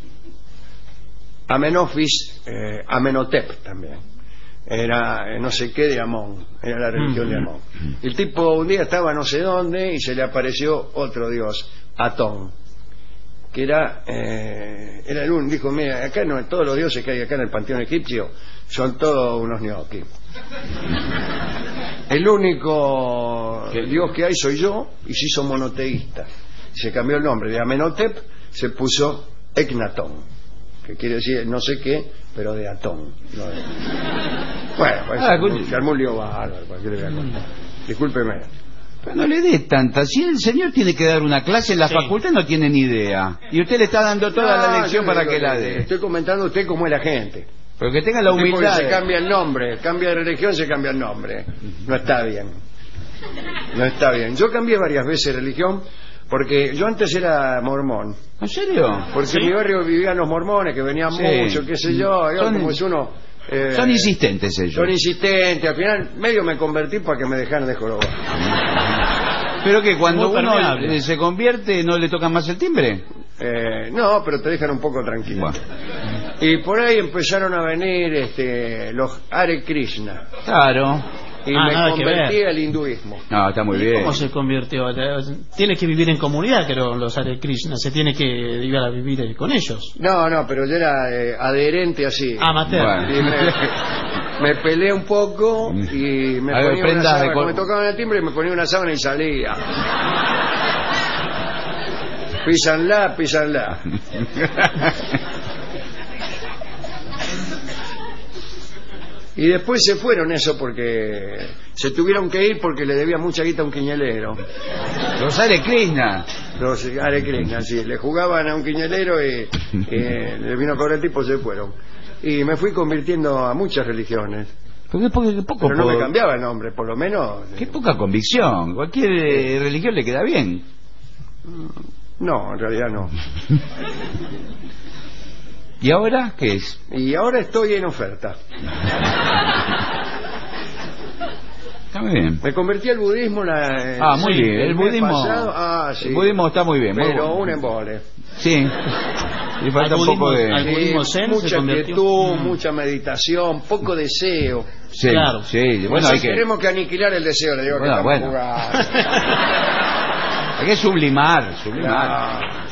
Amenofis, eh, Amenhotep también. Era eh, no sé qué de Amón, era la religión de Amón. El tipo un día estaba no sé dónde y se le apareció otro dios, Atón, que era eh, era el único. Dijo, mira, acá no, todos los dioses que hay acá en el panteón egipcio son todos unos ñoquis. El único dios que hay soy yo, y se hizo monoteísta. Se cambió el nombre de Amenhotep, se puso Egnatón, que quiere decir no sé qué, pero de Atón. No de... Bueno, pues, Ah, se, se armó un lío bárbaro, ¿para qué le voy a contar? Discúlpeme. Pero no le dé tanta. Si el señor tiene que dar una clase en la Sí. facultad, no tiene ni idea. Y usted le está dando toda No, la lección yo le para digo que la dé. Estoy comentando a usted cómo es la gente. Pero que tenga la Usted porque humildad. se de- cambia el nombre, cambia de religión, se cambia el nombre. No está bien. No está bien. Yo cambié varias veces de religión porque yo antes era mormón. ¿En serio? Porque ¿Sí? en mi barrio vivían los mormones que venían Sí. mucho, qué sé yo. Y Son- como es uno. eh, Son insistentes ellos. Son insistentes. Al final, medio me convertí para que me dejaran de jorobar. Pero que cuando Muy uno permeable. eh, se convierte, ¿no le tocan más el timbre? Eh, no, pero te dejan un poco tranquilo. Bueno. Y por ahí empezaron a venir este, los Hare Krishna. Claro. Y Ah, me nada que convertí ver. al hinduismo. No, está muy bien. ¿Cómo se convirtió? Tiene que vivir en comunidad, creo, los Hare Krishna. Se tiene que ir a vivir eh, con ellos. No, no, pero yo era eh, adherente así. Amateur. Bueno. Y me, me peleé un poco y me A ver, ponía una prendas de sábana. cor- Me tocaban el timbre y me ponía una sábana y salía. Písanla, písanla. Y después se fueron eso porque se tuvieron que ir porque le debía mucha guita a un quiñelero. Los Hare Krishna. Los Hare Krishna, sí, le jugaban a un quiñelero y, y le vino a cobrar el tipo, se fueron. Y me fui convirtiendo a muchas religiones. Porque, porque poco, Pero no me po- cambiaba el nombre, por lo menos. Qué poca convicción. Cualquier eh, religión le queda bien. No, en realidad no. ¿Y ahora qué es? Y ahora estoy en oferta. Está muy bien. Me convertí al budismo la, Ah, muy sí, bien. El mes budismo. pasado. Ah, sí. El budismo está muy bien. muy Pero bueno. un embole. Sí. Y falta Al un poco budismo- de. al- Sí, budismo zen se mucha convirtió. quietud, Mm. mucha meditación, poco deseo. Sí, Claro. sí. Bueno, hay Nosotros que. tenemos que aniquilar el deseo, le digo Bueno, que estamos bueno. jugando. Hay que sublimar. Sublimar. Ah.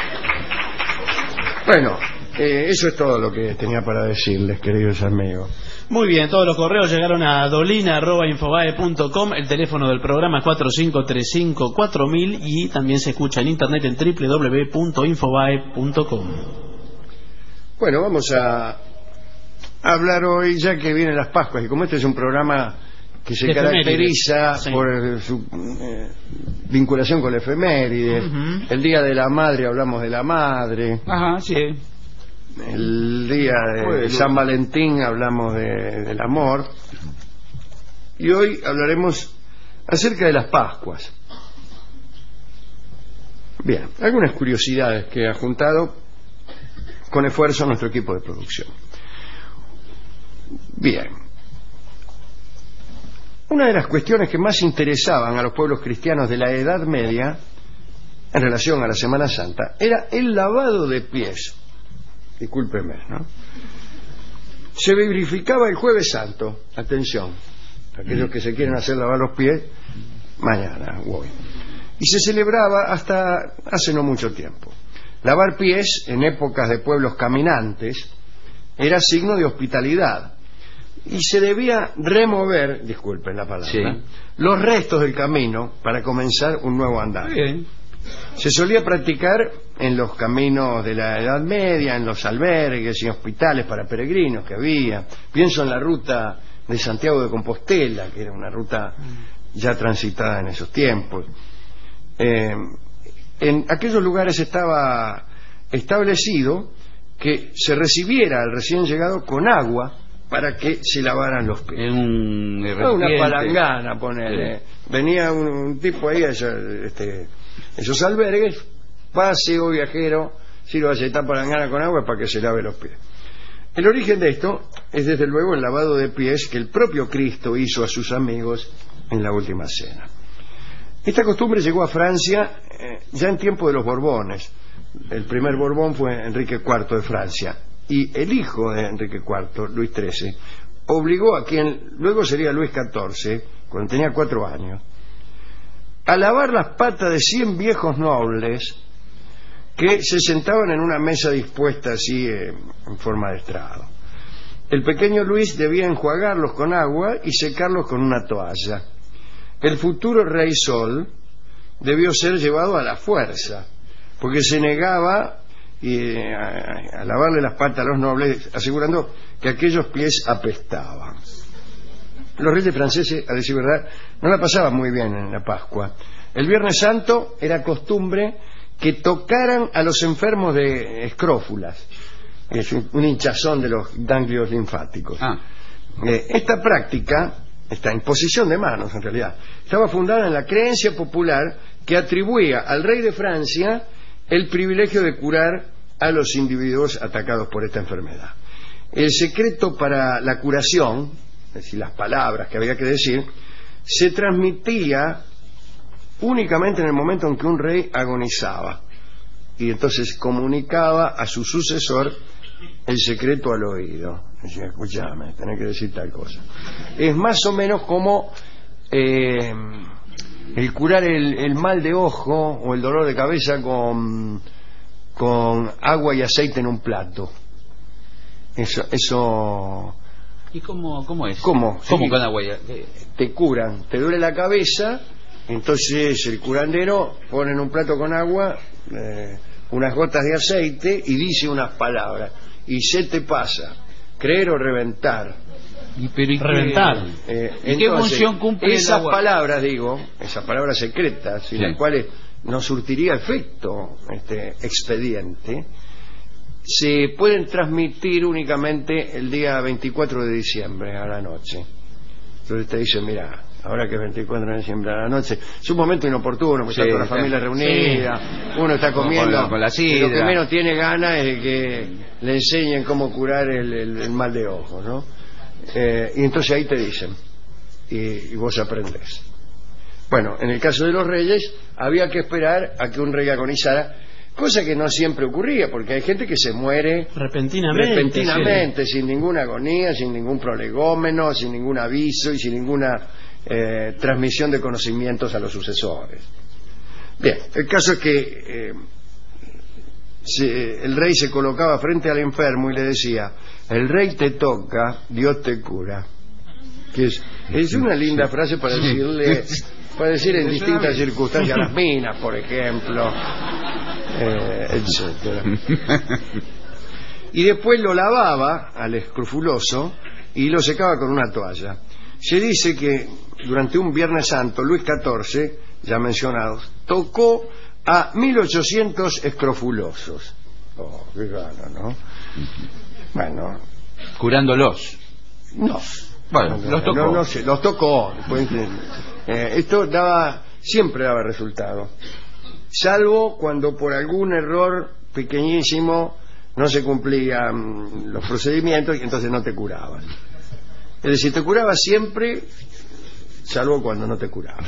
Bueno, eh, eso es todo lo que tenía para decirles, queridos amigos. Muy bien, todos los correos llegaron a dolina arroba infobae punto com, el teléfono del programa es cuatro cinco tres cinco cuatro mil y también se escucha en internet en doble u doble u doble u punto infobae punto com. Bueno, vamos a hablar hoy, ya que vienen las Pascuas, y como este es un programa que se De caracteriza efemérides, sí. por su eh, vinculación con la efeméride. Ujú. El Día de la Madre hablamos de la madre. Ajá, sí. El día de Bueno. San Valentín hablamos de- del amor. Y hoy hablaremos acerca de las Pascuas. Bien, algunas curiosidades que ha juntado con esfuerzo nuestro equipo de producción. Bien. Una de las cuestiones que más interesaban a los pueblos cristianos de la Edad Media en relación a la Semana Santa era el lavado de pies. Discúlpeme, ¿no? Se verificaba el Jueves Santo. Atención, aquellos que se quieren hacer lavar los pies, mañana o hoy. Y se celebraba hasta hace no mucho tiempo. Lavar pies en épocas de pueblos caminantes era signo de hospitalidad y se debía remover, disculpen la palabra, Sí. los restos del camino para comenzar un nuevo andar. Muy bien. Se solía practicar en los caminos de la Edad Media, en los albergues y hospitales para peregrinos que había. Pienso en la ruta de Santiago de Compostela, que era una ruta ya transitada en esos tiempos. Eh, en aquellos lugares estaba establecido que se recibiera al recién llegado con agua para que se lavaran los pies. En un Ah, una recipiente. palangana, ponele. Venía un, un tipo ahí a esos, este, esos albergues, paseo viajero, sírvase esta palangana con agua para que se lave los pies. El origen de esto es desde luego el lavado de pies que el propio Cristo hizo a sus amigos en la última cena. Esta costumbre llegó a Francia eh, ya en tiempo de los Borbones. El primer Borbón fue Enrique cuarto de Francia, y el hijo de Enrique cuarto, Luis trece, obligó a quien luego sería Luis catorce, cuando tenía cuatro años, a lavar las patas de cien viejos nobles que se sentaban en una mesa dispuesta así eh, en forma de estrado. El pequeño Luis debía enjuagarlos con agua y secarlos con una toalla. El futuro rey Sol debió ser llevado a la fuerza, porque se negaba eh, a, a lavarle las patas a los nobles, asegurando que aquellos pies apestaban. Los reyes franceses, a decir verdad, no la pasaban muy bien en la Pascua. El Viernes Santo era costumbre que tocaran a los enfermos de escrófulas, es un, un hinchazón de los ganglios linfáticos. Ah. Eh, esta práctica, esta imposición de manos en realidad, estaba fundada en la creencia popular que atribuía al rey de Francia el privilegio de curar a los individuos atacados por esta enfermedad. El secreto para la curación, es decir, las palabras que había que decir, se transmitía únicamente en el momento en que un rey agonizaba, y entonces comunicaba a su sucesor el secreto al oído. Decía, escúchame, tenés que decir tal cosa. Es más o menos como eh, el curar el, el mal de ojo o el dolor de cabeza con, con agua y aceite en un plato. Eso, eso ¿Y cómo, cómo es? ¿Cómo? ¿Cómo Sí. con agua? ya? Eh, te curan, te duele la cabeza, entonces el curandero pone en un plato con agua eh, unas gotas de aceite y dice unas palabras, y se te pasa, creer o reventar. ¿Y, pero, ¿y qué- Reventar. Eh, ¿Y qué función cumple el esas agua? palabras, digo, esas palabras secretas, sin Sí. las cuales no surtiría efecto este expediente, se pueden transmitir únicamente el día veinticuatro de diciembre a la noche. Entonces te dicen, mira, ahora que es veinticuatro de diciembre a la noche, es un momento inoportuno, porque Sí, está toda la está- familia reunida, uno está Con comiendo, la- con la y lo sidra. que menos tiene ganas es de que le enseñen cómo curar el, el- el mal de ojo, ¿no? Eh, y entonces ahí te dicen, y, y vos aprendés. Bueno, en el caso de los reyes, había que esperar a que un rey agonizara, cosa que no siempre ocurría, porque hay gente que se muere Repentinamente. repentinamente, sin ninguna agonía, sin ningún prolegómeno, sin ningún aviso y sin ninguna eh, transmisión de conocimientos a los sucesores. Bien, el caso es que eh, se- el rey se colocaba frente al enfermo y le decía, el rey te toca, Dios te cura. Que es, es una linda frase para decirle, para decir en distintas circunstancias, las minas, por ejemplo, eh, etcétera. Y después lo lavaba al escrofuloso y lo secaba con una toalla. Se dice que durante un Viernes Santo, Luis catorce, ya mencionados, tocó a mil ochocientos escrofulosos. Oh, qué gana, ¿no? Bueno. Curándolos. No. Bueno, no, los tocó. No, no sé, los tocó. Pues, eh, esto daba, siempre daba resultado. Salvo cuando por algún error pequeñísimo no se cumplían los procedimientos y entonces no te curaban. Es decir, te curaba siempre, salvo cuando no te curaba.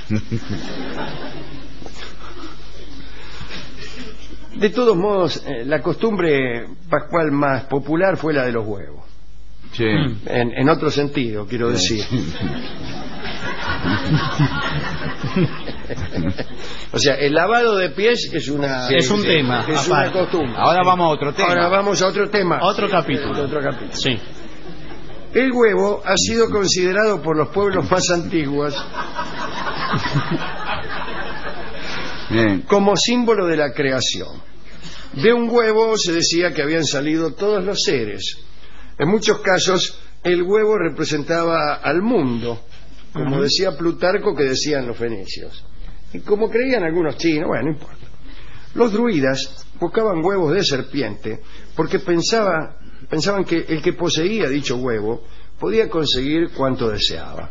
De todos modos, eh, la costumbre pascual más popular fue la de los huevos. Sí. En, en otro sentido, quiero decir. O sea, el lavado de pies es una... Sí, es un sí, tema, es una aparte. costumbre. Ahora sí. vamos a otro tema. Ahora vamos a otro tema. Otro capítulo. Otro capítulo. Sí. El huevo ha sido considerado por los pueblos más antiguos Bien. como símbolo de la creación. De un huevo se decía que habían salido todos los seres. En muchos casos el huevo representaba al mundo, como uh-huh. decía Plutarco, que decían los fenicios. Y como creían algunos chinos, bueno, no importa. Los druidas buscaban huevos de serpiente porque pensaba, pensaban que el que poseía dicho huevo podía conseguir cuanto deseaba.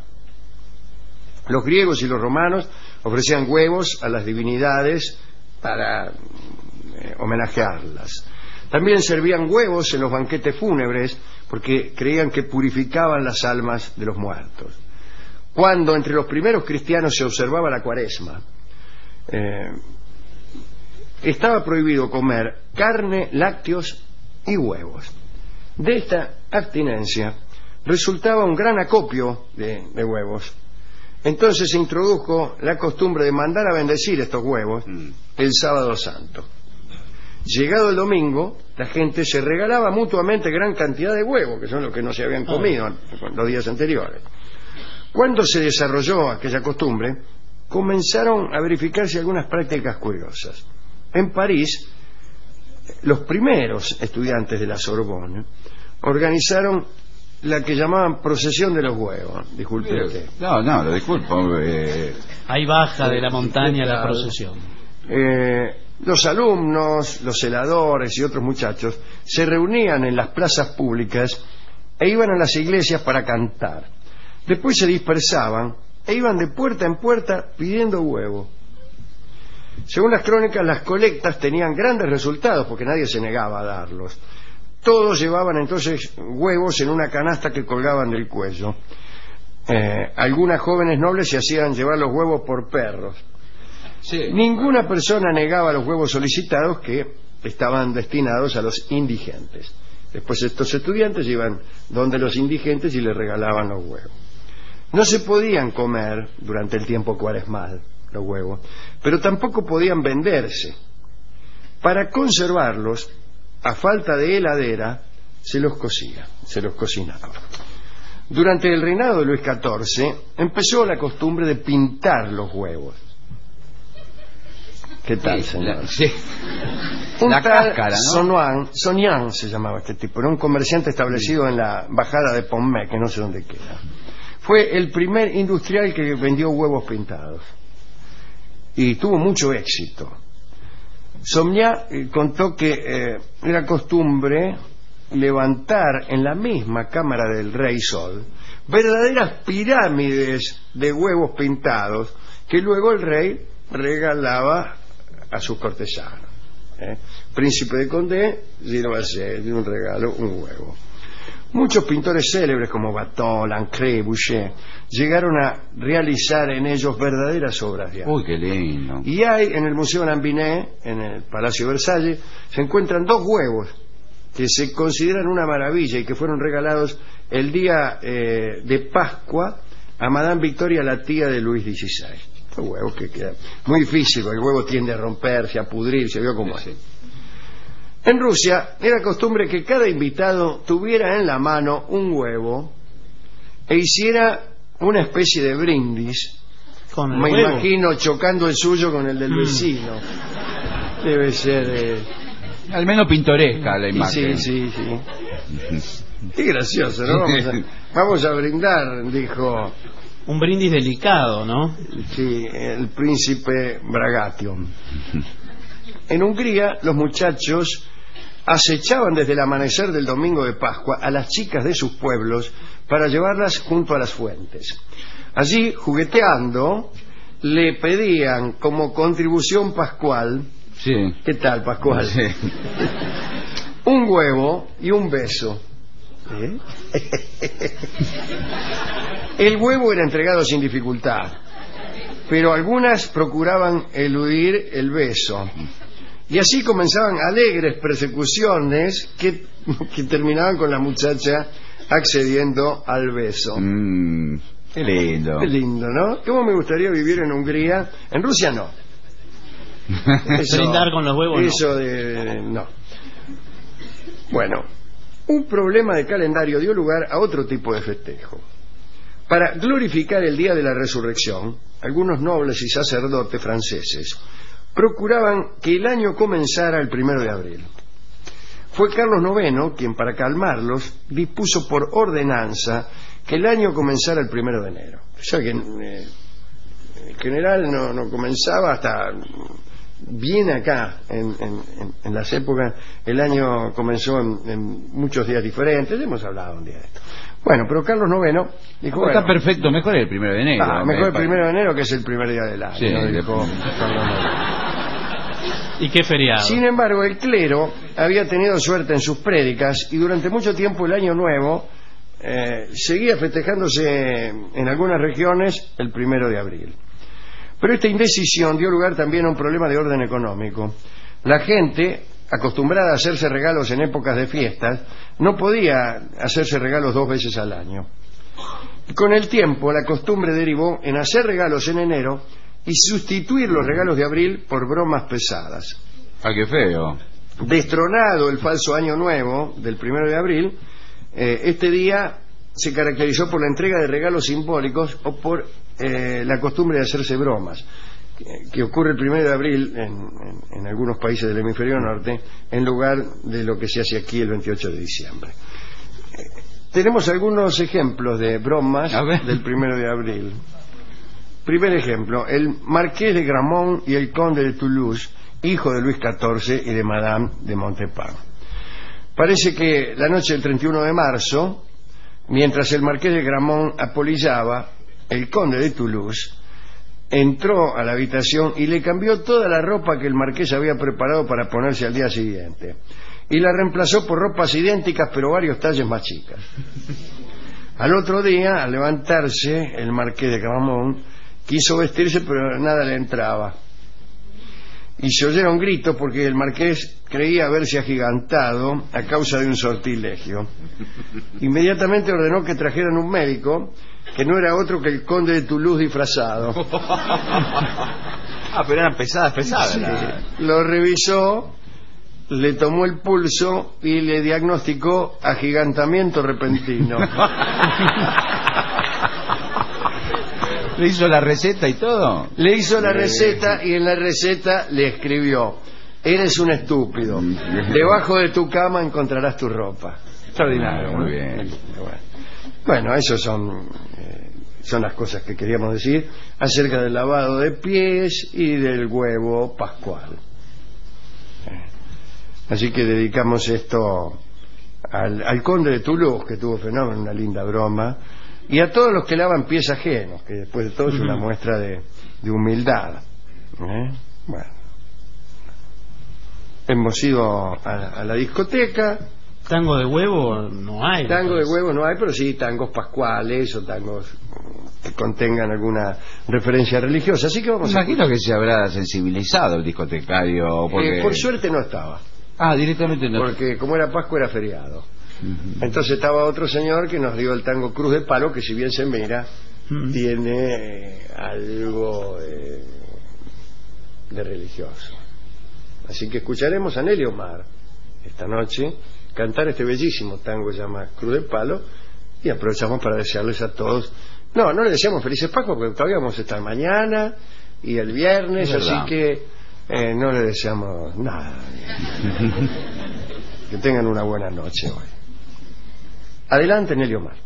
Los griegos y los romanos ofrecían huevos a las divinidades para eh, homenajearlas. También servían huevos en los banquetes fúnebres porque creían que purificaban las almas de los muertos. Cuando entre los primeros cristianos se observaba la cuaresma, eh, estaba prohibido comer carne, lácteos y huevos. De esta abstinencia resultaba un gran acopio de, de huevos. Entonces se introdujo la costumbre de mandar a bendecir estos huevos el sábado santo. Llegado el domingo, la gente se regalaba mutuamente gran cantidad de huevos, que son los que no se habían comido los días anteriores. Cuando se desarrolló aquella costumbre, comenzaron a verificarse algunas prácticas curiosas. En París, los primeros estudiantes de la Sorbonne organizaron la que llamaban procesión de los huevos. Disculpe usted. No, no, lo disculpo. Eh... Ahí baja de la montaña la procesión. Eh, los alumnos, los celadores y otros muchachos se reunían en las plazas públicas e iban a las iglesias para cantar. Después se dispersaban e iban de puerta en puerta pidiendo huevo. Según las crónicas, las colectas tenían grandes resultados porque nadie se negaba a darlos. Todos llevaban entonces huevos en una canasta que colgaban del cuello. Eh, algunas jóvenes nobles se hacían llevar los huevos por perros. Sí. Ninguna persona negaba los huevos solicitados, que estaban destinados a los indigentes. Después estos estudiantes iban donde los indigentes y les regalaban los huevos. No se podían comer durante el tiempo cuaresmal los huevos, pero tampoco podían venderse. Para conservarlos, a falta de heladera, se los cocía, se los cocinaba. Durante el reinado de Luis catorce empezó la costumbre de pintar los huevos. ¿Qué tal, sí, señor? La, sí. Un la tal cáscara, ¿no? Sonuan, Sonian se llamaba este tipo, era un comerciante establecido sí. en la bajada de Pommé, que no sé dónde queda. Fue el primer industrial que vendió huevos pintados y tuvo mucho éxito. Somnia eh, contó que eh, era costumbre levantar en la misma cámara del Rey Sol verdaderas pirámides de huevos pintados que luego el rey regalaba a sus cortesanos. ¿eh? Príncipe de Condé, Gino Basset, de un regalo, un huevo. Muchos pintores célebres como Watteau, Lancret, Boucher llegaron a realizar en ellos verdaderas obras de arte. Uy, qué lindo. Y hay en el Museo Lambiné, en el Palacio Versalles, se encuentran dos huevos que se consideran una maravilla y que fueron regalados el día eh, de Pascua a Madame Victoria, la tía de Luis dieciséis. Estos huevos que quedan muy difícil, el huevo tiende a romperse, a pudrirse, vio cómo es. En Rusia era costumbre que cada invitado tuviera en la mano un huevo e hiciera una especie de brindis. ¿Con el Me huevo? imagino chocando el suyo con el del Mm. vecino. Debe ser... Eh... Al menos pintoresca la imagen. Sí, sí, sí. Qué gracioso, ¿no? Vamos a, vamos a brindar, dijo, Un brindis delicado, ¿no? sí, el príncipe Bragation. En Hungría, los muchachos acechaban desde el amanecer del domingo de Pascua a las chicas de sus pueblos para llevarlas junto a las fuentes. Allí, jugueteando, le pedían como contribución pascual, Sí. ¿qué tal, Pascual? Sí. Un huevo y un beso. ¿Eh? El huevo era entregado sin dificultad, pero algunas procuraban eludir el beso. Y así comenzaban alegres persecuciones que, que terminaban con la muchacha accediendo al beso. Mm, qué lindo. Qué lindo, ¿no? ¿Cómo me gustaría vivir en Hungría? En Rusia no. Eso- Brindar con los huevos, no. Eso de... no. Bueno, un problema de calendario dio lugar a otro tipo de festejo. Para glorificar el día de la resurrección, algunos nobles y sacerdotes franceses procuraban que el año comenzara el primero de abril. Fue Carlos noveno quien, para calmarlos, dispuso por ordenanza que el año comenzara el primero de enero. O sea que eh, en general no, no comenzaba hasta bien acá, en, en, en, en las épocas, el año comenzó en, en muchos días diferentes, hemos hablado un día de esto. Bueno, pero Carlos noveno dijo, Está bueno, perfecto, mejor el primero de enero. ah, mejor el primero de enero que es el primer día del año, Sí, dijo después. Carlos noveno. ¿Y qué feriado? Sin embargo, el clero había tenido suerte en sus prédicas y durante mucho tiempo el año nuevo eh, seguía festejándose en algunas regiones el primero de abril. Pero esta indecisión dio lugar también a un problema de orden económico. La gente, acostumbrada a hacerse regalos en épocas de fiestas, no podía hacerse regalos dos veces al año. Con el tiempo, la costumbre derivó en hacer regalos en enero y sustituir los regalos de abril por bromas pesadas. Ah, qué feo. Destronado el falso año nuevo del primero de abril, eh, este día se caracterizó por la entrega de regalos simbólicos o por eh, la costumbre de hacerse bromas, que, que ocurre el primero de abril en, en, en algunos países del hemisferio norte, en lugar de lo que se hace aquí el veintiocho de diciembre. Eh, tenemos algunos ejemplos de bromas A ver. del primero de abril. Primer ejemplo, el marqués de Gramont y el conde de Toulouse, hijo de Luis catorce y de Madame de Montespan. Parece que la noche del treinta y uno de marzo, mientras el marqués de Gramont apolillaba, el conde de Toulouse entró a la habitación y le cambió toda la ropa que el marqués había preparado para ponerse al día siguiente, y la reemplazó por ropas idénticas pero varios talles más chicas. Al otro día, al levantarse, el marqués de Gramont quiso vestirse pero nada le entraba, y se oyeron gritos porque el marqués creía haberse agigantado a causa de un sortilegio. Inmediatamente ordenó que trajeran un médico, que no era otro que el conde de Toulouse disfrazado. Ah, pero eran pesadas, pesadas. Sí. la- Lo revisó, le tomó el pulso y le diagnosticó agigantamiento repentino. ¿Le hizo la receta y todo? Le hizo la receta y en la receta le escribió: eres un estúpido, debajo de tu cama encontrarás tu ropa. Extraordinario. Muy ¿no? bien. Bueno, bueno, esas son, eh, son las cosas que queríamos decir acerca del lavado de pies y del huevo pascual. Eh, Así que dedicamos esto al, al conde de Toulouse, que tuvo fenómeno, una linda broma, y a todos los que lavan pies ajenos, que después de todo es una muestra de, de humildad. ¿Eh? Bueno, hemos ido a, a la discoteca. Tango de huevo no hay. Tango de entonces. huevo no hay, pero sí tangos pascuales o tangos que contengan alguna referencia religiosa. Así que vamos a... Imagino que se habrá sensibilizado el discotecario. Porque... Eh, por suerte no estaba, Ah, directamente no. porque como era Pascua era feriado. Ujú. Entonces estaba otro señor que nos dio el tango Cruz de Palo, que si bien se mira, Mm. tiene eh, algo eh, de religioso. Así que escucharemos a Nelly Omar esta noche cantar este bellísimo tango que se llama Cruz de Palo, y aprovechamos para desearles a todos, no, no les deseamos felices Pascua porque todavía vamos a estar mañana y el viernes, Es así verdad. que eh, no les deseamos nada. Que tengan una buena noche hoy. Adelante, Nelly Omar.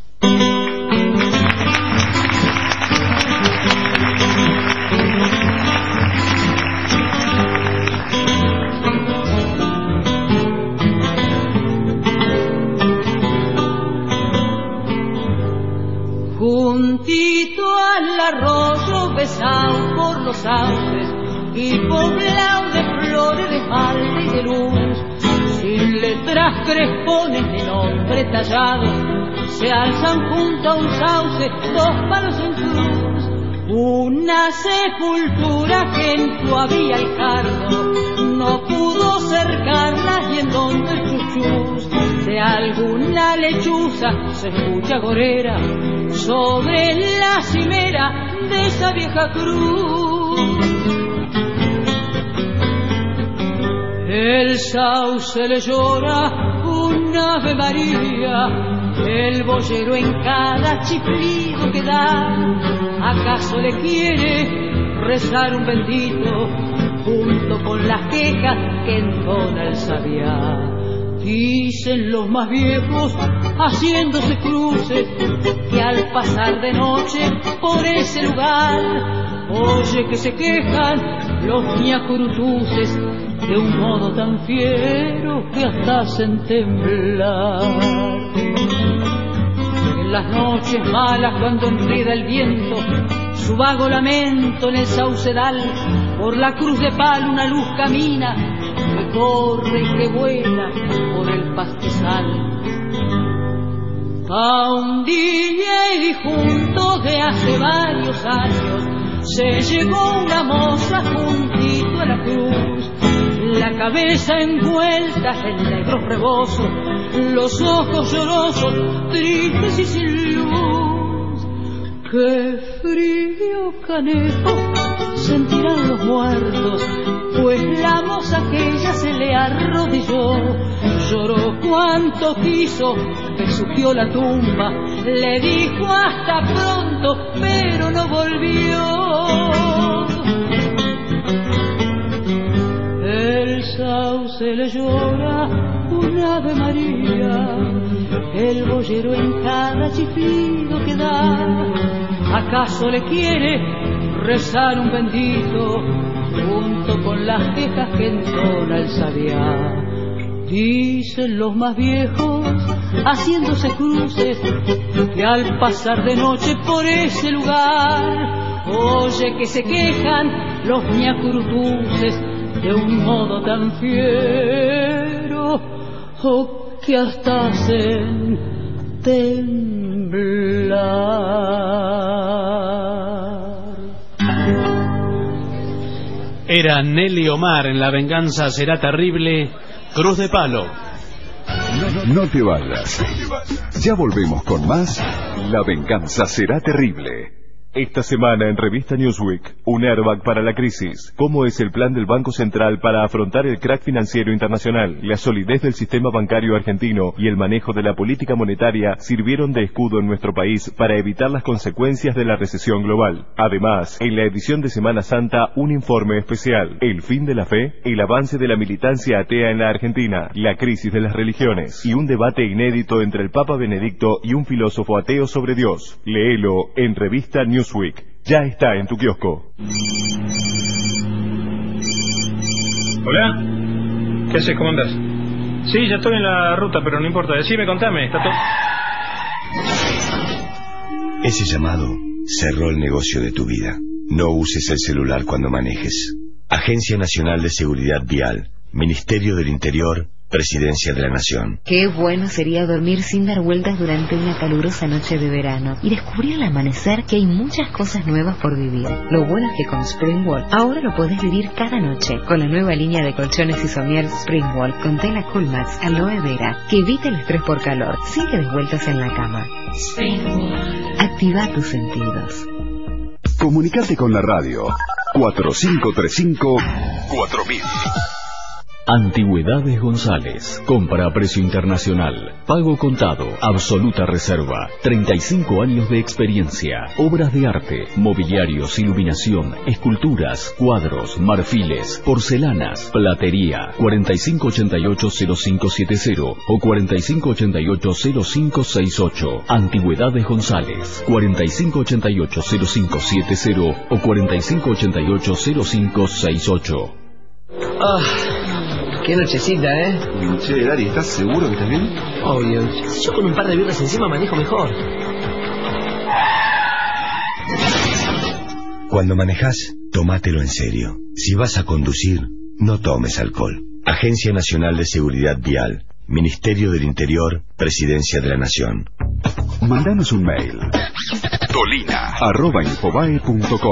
Juntito al arroyo, besado por los sauces y poblado de flores de falda y de luz, sin letras crespones de nombre tallado, se alzan junto a un sauce dos palos en cruz. Una sepultura que en tu había el cardo no pudo cercarla, y en donde el chuchús de alguna lechuza se escucha gorera sobre la cimera de esa vieja cruz. El sauce le llora un Ave María, el boyero en cada chiflido que da. ¿Acaso le quiere rezar un bendito junto con las quejas que entona el sabiá? Dicen los más viejos, haciéndose cruces, que al pasar de noche por ese lugar, oye que se quejan los ñacurutuces de un modo tan fiero que hasta hacen temblar. En las noches malas, cuando enreda el viento su vago lamento en el saucedal, por la cruz de palo una luz camina que corre y que vuela por el pastizal. A un día y difunto de hace varios años se llegó una moza juntito a la cruz, la cabeza envuelta en negros rebozos, los ojos llorosos, tristes y sin luz. ¡Qué frío canejo sentirán los muertos! Pues la moza aquella se le arrodilló, lloró cuanto quiso, besuqueó la tumba, le dijo hasta pronto, pero no volvió. El sauce le llora un Ave María, el boyero en cada chiflido que da. ¿Acaso le quiere rezar un bendito junto con las quejas que entona el sabiá? Dicen los más viejos, haciéndose cruces, que al pasar de noche por ese lugar, oye que se quejan los ñacurutuces de un modo tan fiero, oh, que hasta hacen temblar. Era Nelly Omar en La venganza será terrible, Cruz de Palo. No te vayas. Ya volvemos con más La venganza será terrible. Esta semana en Revista Newsweek, un airbag para la crisis. ¿Cómo es el plan del Banco Central para afrontar el crack financiero internacional? La solidez del sistema bancario argentino y el manejo de la política monetaria sirvieron de escudo en nuestro país para evitar las consecuencias de la recesión global. Además, en la edición de Semana Santa, un informe especial. El fin de la fe, el avance de la militancia atea en la Argentina, la crisis de las religiones y un debate inédito entre el Papa Benedicto y un filósofo ateo sobre Dios. Léelo en Revista Newsweek. Newsweek. Ya está en tu kiosco. Hola. ¿Qué haces? ¿Cómo andás? Sí, ya estoy en la ruta, pero no importa. Decime, contame. Está todo... Ese llamado cerró el negocio de tu vida. No uses el celular cuando manejes. Agencia Nacional de Seguridad Vial, Ministerio del Interior, Presidencia de la Nación. Qué bueno sería dormir sin dar vueltas durante una calurosa noche de verano y descubrir al amanecer que hay muchas cosas nuevas por vivir. Lo bueno es que con Springwall ahora lo podés vivir cada noche con la nueva línea de colchones y somier Springwall con tela Coolmax aloe vera que evita el estrés por calor sin que des vueltas en la cama. Springwall. Activa tus sentidos. Comunicate con la radio cuatro cinco tres cinco cuatro mil. Antigüedades González. Compra a precio internacional. Pago contado. Absoluta reserva. treinta y cinco años de experiencia. Obras de arte, mobiliarios, iluminación, esculturas, cuadros, marfiles, porcelanas, platería. cuarenta y cinco ochenta y ocho cero cinco setenta o cuarenta y cinco ochenta y ocho cero cinco sesenta y ocho. Antigüedades González. cuarenta y cinco ochenta y ocho cero cinco setenta o cuarenta y cinco ochenta y ocho cero cinco sesenta y ocho. Ah, qué nochecita, ¿eh? Che, Dari, ¿estás seguro que estás bien? Obvio. Si yo con un par de birras encima manejo mejor. Cuando manejas, tómatelo en serio. Si vas a conducir, no tomes alcohol. Agencia Nacional de Seguridad Vial. Ministerio del Interior, Presidencia de la Nación. Mandanos un mail. Tolina arroba infobae punto com.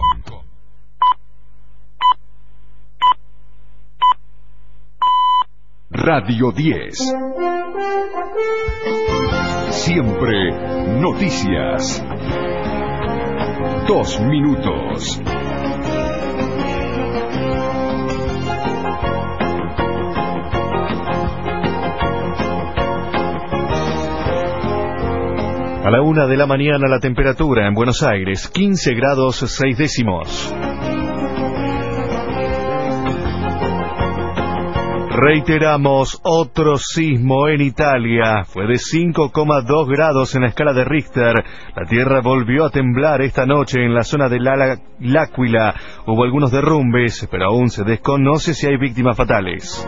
Radio diez. Siempre noticias. Dos minutos. A la una de la mañana la temperatura en Buenos Aires, quince grados seis décimos. Reiteramos, otro sismo en Italia. Fue de cinco coma dos grados en la escala de Richter. La tierra volvió a temblar esta noche en la zona de L'Aquila. Hubo algunos derrumbes, pero aún se desconoce si hay víctimas fatales.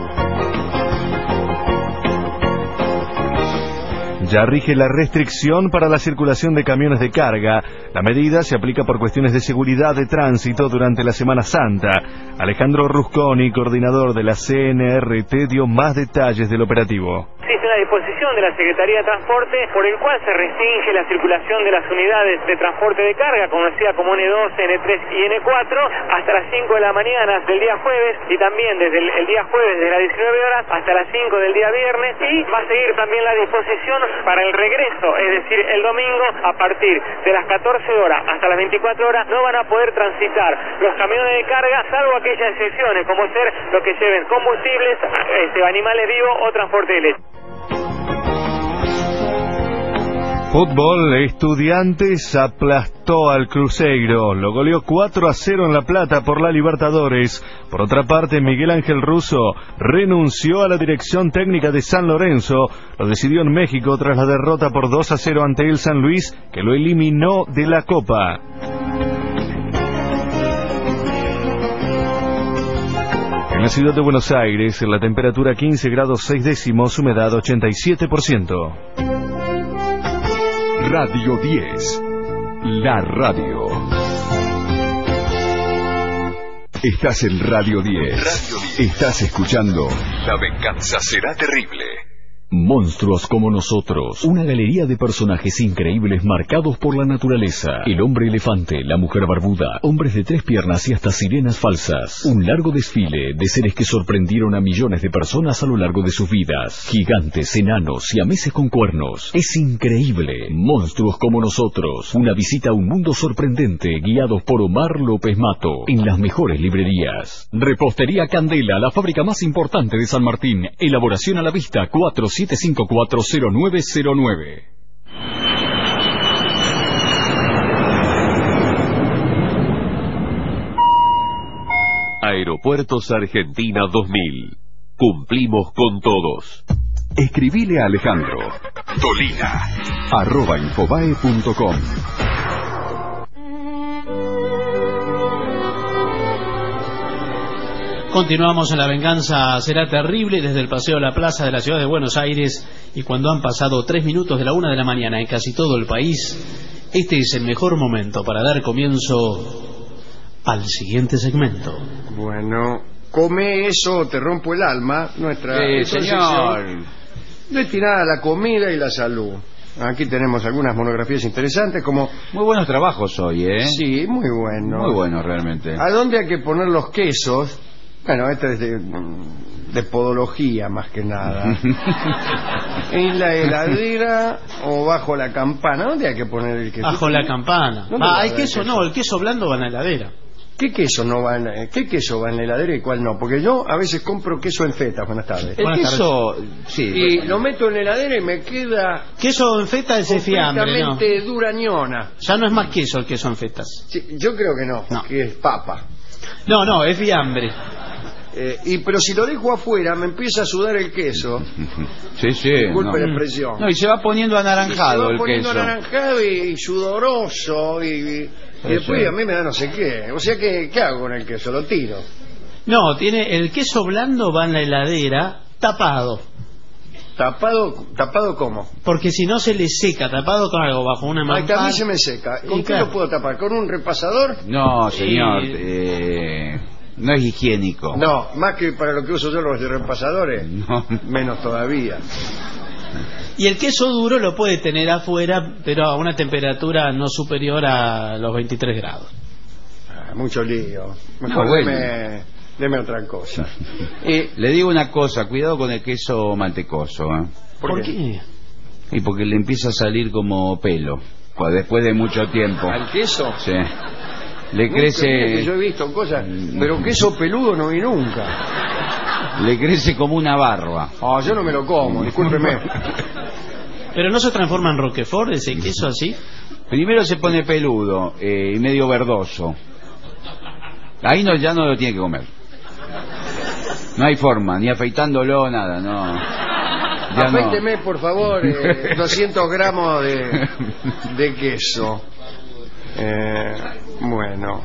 Ya rige la restricción para la circulación de camiones de carga. La medida se aplica por cuestiones de seguridad de tránsito durante la Semana Santa. Alejandro Rusconi, coordinador de la C N R T, dio más detalles del operativo. Existe una disposición de la Secretaría de Transporte por el cual se restringe la circulación de las unidades de transporte de carga, conocida como N dos, N tres y N cuatro, hasta las cinco de la mañana del día jueves, y también desde el, el día jueves de las diecinueve horas hasta las cinco del día viernes, y va a seguir también la disposición para el regreso, es decir, el domingo a partir de las catorce horas hasta las veinticuatro horas no van a poder transitar los camiones de carga, salvo aquellas excepciones, como ser los que lleven combustibles, este, animales vivos o transporte de leche. Fútbol, Estudiantes aplastó al Cruzeiro, lo goleó cuatro a cero en La Plata por la Libertadores. Por otra parte, Miguel Ángel Russo renunció a la dirección técnica de San Lorenzo. Lo decidió en México tras la derrota por dos a cero ante el San Luis, que lo eliminó de la Copa. En la ciudad de Buenos Aires, la temperatura quince grados seis décimos, humedad ochenta y siete por ciento. Radio diez, la radio. Estás en Radio diez. Radio diez. Estás escuchando La venganza será terrible. Monstruos como nosotros. Una galería de personajes increíbles marcados por la naturaleza. El hombre elefante, la mujer barbuda, hombres de tres piernas y hasta sirenas falsas. Un largo desfile de seres que sorprendieron a millones de personas a lo largo de sus vidas. Gigantes, enanos, siameses con cuernos. Es increíble. Monstruos como nosotros. Una visita a un mundo sorprendente guiados por Omar López Mato. En las mejores librerías. Repostería Candela, la fábrica más importante de San Martín. Elaboración a la vista cuatro siete cinco cuatro cero nueve cero nueve. Aeropuertos Argentina dos mil. Cumplimos con todos. Escribile a Alejandro. Tolina arroba infobae punto com. Continuamos en La venganza será terrible desde el Paseo de la Plaza de la Ciudad de Buenos Aires, y cuando han pasado tres minutos de la una de la mañana en casi todo el país, este es el mejor momento para dar comienzo al siguiente segmento. Bueno, come eso, te rompo el alma. Nuestra Sí, señor. destinada a la comida y la salud. Aquí tenemos algunas monografías interesantes como... Muy buenos trabajos hoy, ¿eh? Sí, muy bueno. Muy bueno, realmente. ¿A dónde hay que poner los quesos? Bueno, este es de, de podología más que nada. ¿En la heladera o bajo la campana? ¿Dónde hay que poner el queso? Bajo la campana. ¿Dónde Ah, va hay el queso, queso? no, el queso blando va en la heladera. ¿Qué queso no va en, ¿Qué queso va en la heladera y cuál no? Porque yo a veces compro queso en feta. Buenas tardes. El Buenas queso, sí. Y lo meto en la heladera y me queda Queso en feta es fiambre, ¿no? completamente durañona. Ya no es más queso el queso en fetas. Sí, yo creo que no, No. que es papa. No, no, es fiambre. Eh, y pero si lo dejo afuera me empieza a sudar el queso. Sí, sí. Disculpe no. la expresión. No, y se va poniendo anaranjado Y se va el poniendo queso. anaranjado y, y sudoroso y, y después sí. a mí me da no sé qué. O sea que ¿qué hago con el queso? Lo tiro. No, tiene el queso blando va en la heladera tapado. Tapado, tapado cómo. Porque si no se le seca, tapado con algo bajo una Ay, que a mampara. mí se me seca. Y ¿Con qué claro. lo puedo tapar? ¿Con un repasador? No, señor. Y- eh, no es higiénico. No, más que para lo que uso yo los de repasadores, No. menos todavía. Y el queso duro lo puede tener afuera, pero a una temperatura no superior a los veintitrés grados. Ah, mucho lío. Mejor No, bueno. deme, deme otra cosa. Y, Le digo una cosa, cuidado con el queso mantecoso, ¿eh? ¿Por, ¿Por qué? qué? Y porque le empieza a salir como pelo, pues después de mucho tiempo. ¿Al queso? Sí. Le Nunca, mira que crece, yo he visto cosas, pero queso peludo no vi nunca. le crece como una barba. Ah, yo no me lo como, discúlpeme. Pero no se transforma en Roquefort ese queso así. Primero se pone peludo eh, y medio verdoso. Ahí no, ya no lo tiene que comer. No hay forma, ni afeitándolo, nada, no. Ya no. Afeíteme, por favor, eh, doscientos gramos de, de queso. Eh, bueno.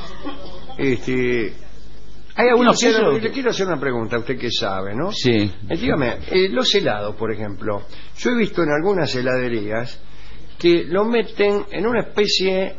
Este... Hay algunos quiero hacer- quesos. Le quiero hacer una pregunta, usted que sabe, ¿no? Sí. Eh, dígame, eh, los helados, por ejemplo. Yo he visto en algunas heladerías que lo meten en una especie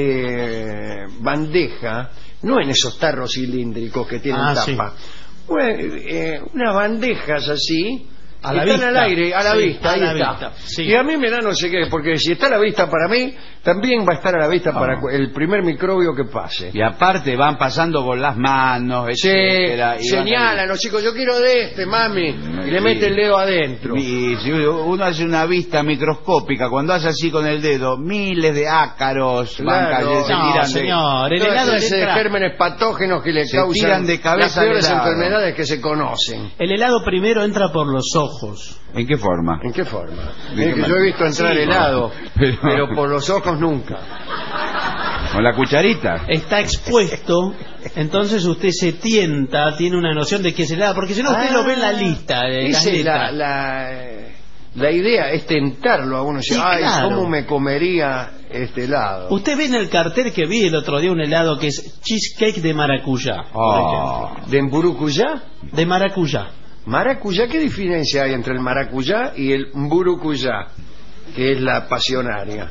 de bandeja, no en esos tarros cilíndricos que tienen Ah, tapa. Una, eh, unas bandejas así, A la están vista. al aire, a la Sí, vista, a ahí la está. vista, sí. Y a mí me da no sé qué, porque si está a la vista para mí, también va a estar a la vista Ah. para cu- el primer microbio que pase. Y aparte van pasando con las manos, Sí, etcétera, y van señalan los chicos, yo quiero de este, mami, y le Sí. mete el dedo adentro. Y si uno hace una vista microscópica, cuando hace así con el dedo, miles de ácaros van Claro. cayendo, se No, tiran señor, el Toda helado clase de entra- gérmenes patógenos que le Se causan tiran de cabeza las peores al helado. enfermedades que se conocen. El helado primero entra por los ojos. de... ¿En qué forma? ¿En qué forma? ¿De Es qué que yo he visto entrar Sí, helado, pero- pero por los ojos nunca. ¿Con la cucharita? Está expuesto, entonces usted se tienta, tiene una noción de que es helado, porque si no usted Ah, lo ve en la lista. En las Esa es la, letras. la, eh, la idea, es tentarlo a uno. Decir, Sí, ay, claro. ¿cómo me comería este helado? Usted ve en el cartel que vi el otro día un helado que es cheesecake de maracuyá, por Oh. ejemplo. ¿De mburucuyá? De maracuyá. Maracuyá, ¿qué diferencia hay entre el maracuyá y el mburucuyá? Que es la pasionaria.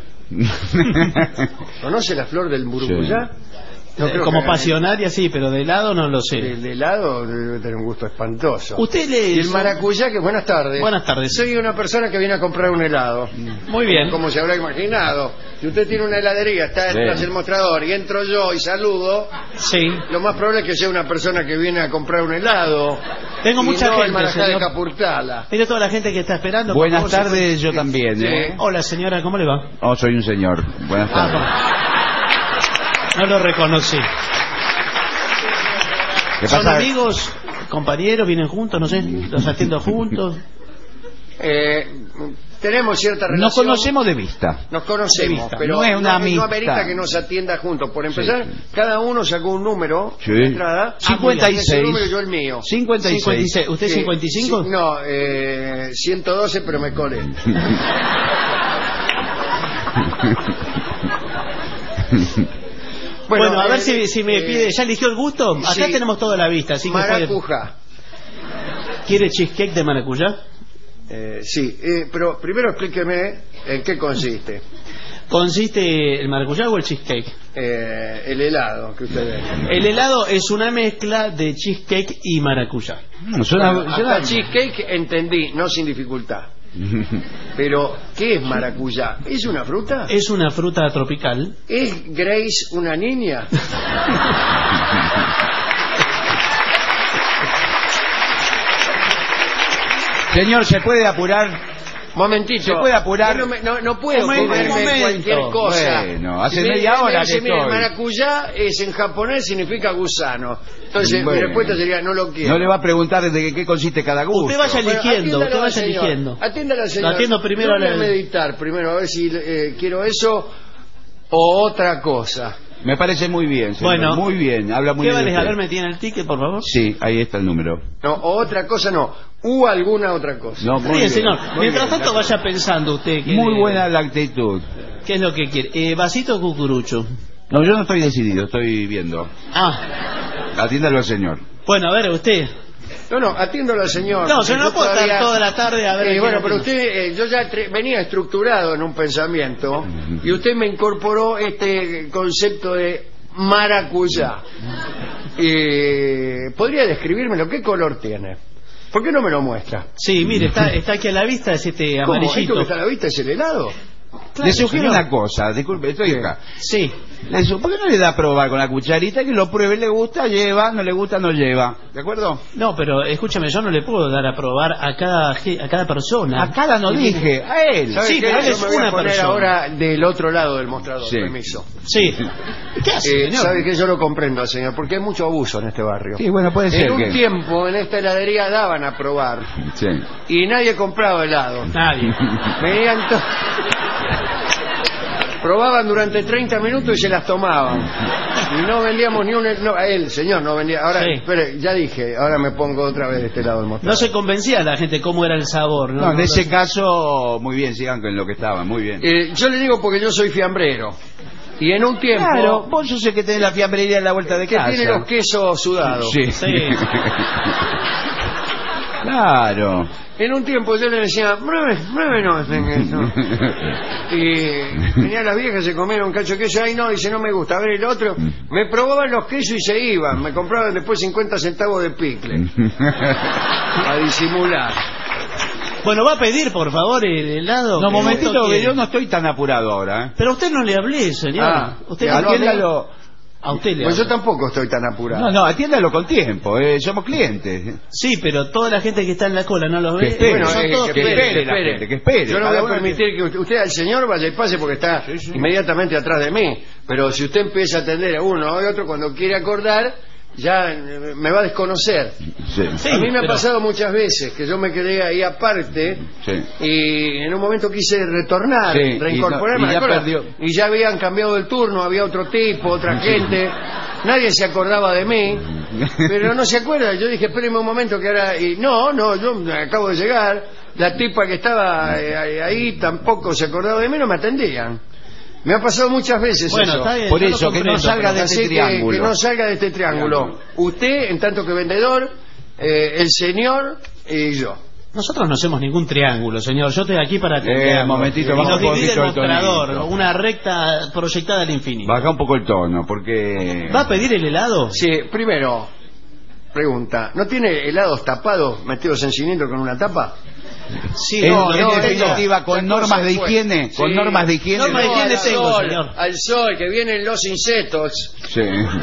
¿Conoce la flor del mburucuyá? No Eh, creo Como que- pasionaria sí, pero de helado no lo sé. El helado debe tener un gusto espantoso. Usted le... Y el maracuyá, que buenas tardes. Buenas tardes. Soy una persona que viene a comprar un helado. Muy bien. Como se habrá imaginado. Si usted tiene una heladería, está Sí. detrás del mostrador y entro yo y saludo, Sí. lo más probable es que sea una persona que viene a comprar un helado. Tengo y mucha no el gente, marajá de señor. Capurtala. Mire toda la gente que está esperando. por Buenas favor, se tardes, yo también, Sí. ¿eh? puede- Hola señora, ¿cómo le va? Oh, soy un señor. Buenas tardes. Ah, no. No lo reconocí. ¿Qué ¿Son pasa? amigos, compañeros, vienen juntos, no sé, los atiendo juntos? Eh, tenemos cierta relación. Nos conocemos de vista. Nos conocemos, De vista. pero No es una no, amistad. amerita que nos atienda juntos. Por empezar, cada uno sacó un número Sí. de entrada. cincuenta y Ese seis. número y yo el mío. cincuenta y seis. cincuenta y seis. ¿Usted Sí, cincuenta y cinco? sí, no, eh, ciento doce, pero me colé. Bueno, a ver eh, si, si me eh, pide, ¿ya eligió el gusto? Acá sí. tenemos toda la vista, así que puede... Maracujá. ¿Quiere cheesecake de maracuyá? Eh, sí, eh, pero primero explíqueme en qué consiste ¿Consiste el maracuyá o el cheesecake? eh, el helado que usted ve. El helado es una mezcla de cheesecake y maracuyá. Suena- Bueno, suena- hasta cheesecake entendí, no sin dificultad. Pero, ¿qué es maracuyá? ¿Es una fruta? Es una fruta tropical. ¿Es Grace una niña? Señor, ¿se puede apurar? Momentito. ¿Se puede apurar? Yo no, me- no, no puedo Un momento, comerme un momento. cualquier cosa. Bueno, hace Si me- media me hora dice, que mire, estoy. maracuyá es en japonés, significa gusano. Entonces Bueno. mi respuesta sería, no lo quiero. No le va a preguntar de qué, qué consiste cada gusto. Usted vaya Bueno, eligiendo, atiéndalo usted al vaya señor. eligiendo. Atiéndalo al señor. Lo atiendo primero Yo a la- voy a meditar primero, a ver si eh, quiero eso o otra cosa. Me parece muy bien, señor. Bueno. Muy bien, habla muy ¿Qué bien. vale? de A usted. este. ver, ¿me tiene el ticket, por favor? Sí, ahí está el número. No, o otra cosa no. U alguna otra cosa. No, Está muy bien, bien. señor. Muy Mientras bien. tanto, vaya pensando usted. Que Muy buena la actitud. ¿Qué es lo que quiere? Eh, ¿Vasito o cucurucho? No, yo no estoy decidido, estoy viendo. Ah, Atiéndalo al señor. bueno, a ver, usted. No, no, atiéndolo al señor. No, porque yo no puedo estar todavía- toda la tarde a ver. Eh, a quién bueno, pero atiendo. usted, eh, yo ya tre- venía estructurado en un pensamiento y usted me incorporó este concepto de maracuyá. Eh, ¿Podría describírmelo? ¿Qué color tiene? ¿Por qué no me lo muestra? Sí, mire, está, está aquí a la vista, es este ¿Cómo? ¿Esto amarillito. que está a la vista es el helado? Claro, le sugiero señor. una cosa, disculpe, estoy acá. Sí. Le su- ¿Por qué no le da a probar con la cucharita que lo pruebe? ¿Le gusta? Lleva, no le gusta, no lleva. ¿De acuerdo? No, pero escúchame, yo no le puedo dar a probar a cada ge- a cada persona. A cada no dije, a él. ¿Sabe Sí, qué? pero él Yo es me voy a una poner persona. ahora del otro lado del mostrador, Sí. permiso. Sí. ¿Qué hace, Eh, señor? ¿Sabe que yo lo comprendo, señor? Porque hay mucho abuso en este barrio. Sí, bueno, puede ser En un que... tiempo en esta heladería daban a probar Sí. y nadie compraba helado. Nadie. Venían to- probaban durante treinta minutos y se las tomaban. Y no vendíamos ni un... No, a él, señor, no vendía... Ahora, Sí. espere, ya dije, ahora me pongo otra vez de este lado del No mostrador. se convencía a la gente cómo era el sabor, ¿no? No, en ese caso, muy bien, sigan con lo que estaban, muy bien. Eh, yo le digo porque yo soy fiambrero. Y en un tiempo... Claro, vos yo sé que tenés la fiambrería en la vuelta de que casa. tiene los quesos sudados. Sí. Sí. Claro. En un tiempo yo le decía, pruebe, pruébenos en eso. Y venía las viejas, se comieron un cacho de queso, ay no, dice, no me gusta, a ver el otro. Me probaban los quesos y se iban, me compraban después cincuenta centavos de picle. A disimular. Bueno, va a pedir, por favor, el helado. No, que momentito, usted que quiere. yo no estoy tan apurado ahora, ¿eh? Pero a usted no le hablé, señor. Ah, usted que no hablé. Atiéndalo. A usted le Pues yo hablé. tampoco estoy tan apurado. No, no, atiéndalo con tiempo, eh, somos clientes. Sí, pero toda la gente que está en la cola no los ve. Que espere, Bueno, son eh, todos que clientes. espere, la espere. gente, que espere. Yo no Cada voy a uno permitir que usted, usted al señor vaya y pase porque está inmediatamente atrás de mí. Pero si usted empieza a atender a uno o a otro, cuando quiere acordar, ya eh, me va a desconocer. Sí. Sí, a mí me ha pero- pasado muchas veces que yo me quedé ahí aparte Sí. y en un momento quise retornar, Sí, reincorporarme y no- y a la ya cola, perdió. y ya habían cambiado el turno, había otro tipo, otra gente, nadie se acordaba de mí, pero no se acuerda. Yo dije, espéreme un momento que ahora... Y no, no, yo acabo de llegar, la tipa que estaba eh, ahí tampoco se acordaba de mí, no me atendían. Me ha pasado muchas veces Bueno, eso. está bien, Por yo lo eso, que no comprendo, salga de pero- Así este que, triángulo. que no salga de este triángulo. Usted, en tanto que vendedor, eh, el señor y yo. Nosotros no hacemos ningún triángulo, señor. Yo estoy aquí para atender. Eh, momentito, y baja nos un divide el poquito el mostrador, tonito. una recta proyectada al infinito. Baja un poco el tono, porque... ¿Va a pedir el helado? Sí, primero, pregunta, ¿no tiene helados tapados, metidos en cilindro con una tapa? Sí, En, No, en no, definitiva, no, con esa normas cosa de fue. higiene, con Sí. normas de higiene. Normas de No, higiene al tengo, sol, señor. al sol, que vienen los insectos. Sí.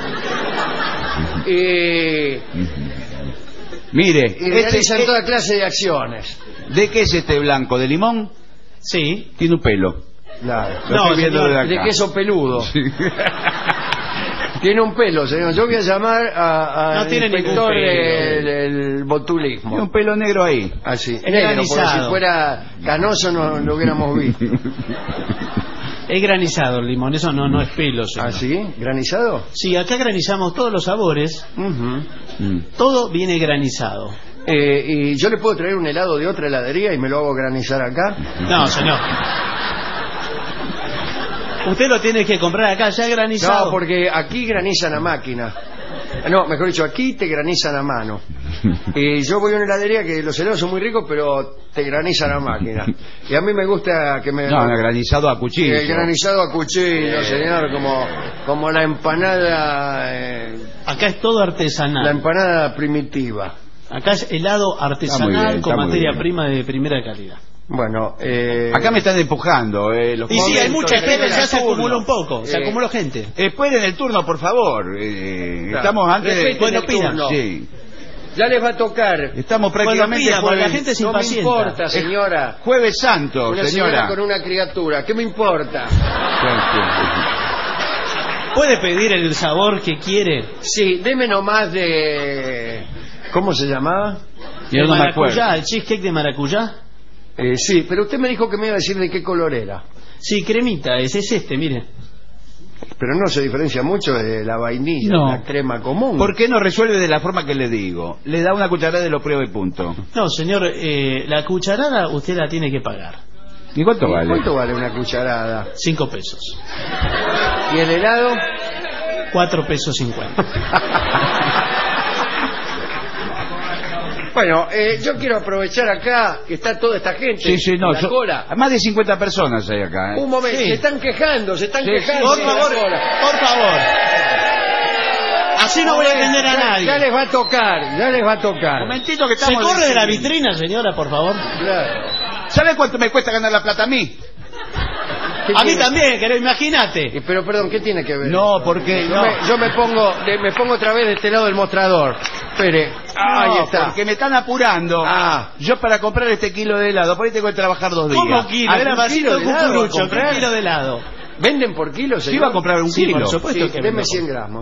Y, Mire, y este- realizan eh, toda clase de acciones. ¿de qué es este blanco? ¿De limón? Sí. Tiene un pelo. Claro. Lo No, estoy viendo señor, desde De acá. queso peludo. Sí. Tiene un pelo, señor. Yo voy a llamar a, a No tiene ningún inspector pelo. del, del botulismo. Tiene un pelo negro ahí. Así, Es negro, porque granizado. si fuera canoso no lo hubiéramos visto. Es granizado el limón, eso no, no es pelo, señor. ¿Así? ¿Granizado? Sí, acá granizamos todos los sabores, Ujú. Mm. todo viene granizado. Eh, ¿Y yo le puedo traer un helado de otra heladería y me lo hago granizar acá? No, señor. Usted lo tiene que comprar acá ya granizado. No, porque aquí granizan a máquina. No, mejor dicho, aquí te granizan a mano. Y yo voy a una heladería que los helados son muy ricos, pero te granizan a máquina. Y a mí me gusta que me... No, no, granizado a cuchillo. El granizado a cuchillo, señor, como, como la empanada... eh, Acá es todo artesanal. la empanada primitiva. Acá es helado Está muy artesanal bien, con está muy materia bien. prima de primera calidad. Bueno, eh... Acá me están empujando. Eh, los Y sí, hay momentos mucha de- gente, ya se turno. acumuló un poco, se Eh, acumuló gente. Esperen el turno, por favor. Eh, Claro. Estamos antes de... Respeten Bueno, el pida. turno. Sí. Ya les va a tocar. Estamos prácticamente... Bueno, pida, porque jueves- la gente se No me impacienta. importa, señora. Jueves Santo, Una señora. señora con una criatura. ¿Qué me importa? ¿Puede pedir el sabor que quiere? Sí, deme nomás de... ¿Cómo se llamaba? Yo ¿El no me maracuyá? acuerdo. ¿El cheesecake de maracuyá? Eh, sí, pero usted me dijo que me iba a decir de qué color era. Sí, cremita, ese es este, mire. Pero no se diferencia mucho de la vainilla, No. la crema común. ¿Por qué no resuelve de la forma que le digo? Le da una cucharada de lo prueba y punto. No, señor, eh, la cucharada usted la tiene que pagar. ¿Y cuánto ¿Y vale? ¿Cuánto vale una cucharada? Cinco pesos. ¿Y el helado? Cuatro pesos cincuenta. Bueno, eh, yo quiero aprovechar acá que está toda esta gente Sí, sí, no. en la yo- cola. Más de cincuenta personas hay acá. ¿eh? Un momento, Sí. se están quejando, se están Sí, quejando. Por en la favor, cola. por favor. Así no voy a atender a Ya- nadie. Ya les va a tocar, ya les va a tocar. Momentito que Se estamos... corre de la vitrina, señora, por favor. Claro. ¿Sabe cuánto me cuesta ganar la plata a mí? ¿Qué A mí tiene? también, querido, imagínate. Eh, Pero perdón, ¿qué tiene que ver? No, porque... Yo, no. me, yo me pongo de- me pongo otra vez de este lado del mostrador. Espere. Ah, ahí No, está. porque me están apurando. Ah. Yo para comprar este kilo de helado, por ahí tengo que trabajar dos días. ¿Cómo kilo? Ah, Era un vasito kilo de de helado a cucurucho, comprar. un kilo de helado. ¿Venden por kilo, Yo señor? iba a comprar un Sí, kilo. por supuesto Sí, que deme vendo. cien gramos.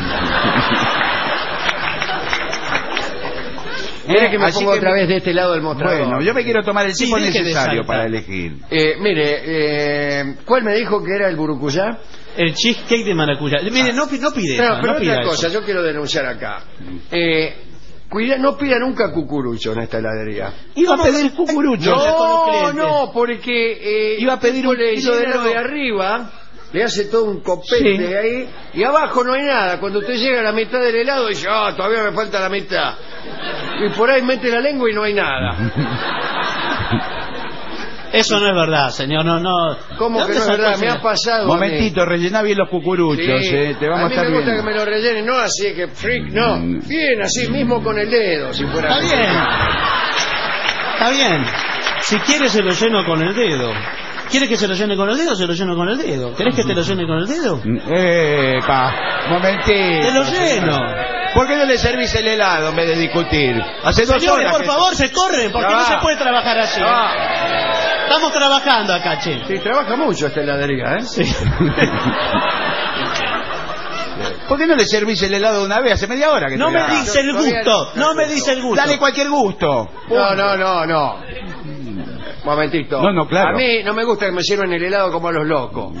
Eh, Mire que me así pongo que otra me- vez de este lado del mostrador. Bueno, yo me quiero tomar el Sí, tiempo deje de necesario saltar. para elegir. Eh, mire, eh, ¿cuál me dijo que era el burucuyá? El cheesecake de maracuyá. Mire, no, pi- no pide No, eso, pero no pida otra eso. cosa, yo quiero denunciar acá. Eh, cuida, no pida nunca cucurucho en esta heladería. Iba a pedir cucurucho. Habla con los No, clientes. no, porque eh, Iba a pedir tipo un le kilo de llena helado. de arriba, le hace todo un copete Sí. ahí, y abajo no hay nada. Cuando usted llega a la mitad del helado, dice, ah, todavía me falta la mitad. Y por ahí mete la lengua y no hay nada. Eso no es verdad, señor, no, no. ¿Cómo ¿De que dónde no es sacó verdad? ese- Me ha pasado. a mí. Momentito, rellená bien los cucuruchos, Sí. eh, te vamos a, mí estar me gusta viendo. que me lo rellenen, no así que freak, no. Mm. Bien, así mismo con el dedo, si fuera. Está bien. Está bien. Si quiere se lo lleno con el dedo. ¿Quieres que se lo llene con el dedo? Se lo lleno con el dedo. ¿Querés que te lo llene con el dedo? Epa, momentito. Te lo lleno. ¿Por qué no le servís el helado en vez de discutir? Hace dos Señores, horas por que- favor, se corren, porque Ya no va. se puede trabajar así. Ah, Estamos trabajando acá, che. sí, trabaja mucho esta heladería, ¿eh? Sí. ¿Por qué no le servís el helado de una vez? Hace media hora que No te me da. dice el Todavía gusto, no. no me dice el gusto. Dale cualquier gusto. No, no, no, no. Momentito. No, no, claro. A mí no me gusta que me sirvan el helado como a los locos.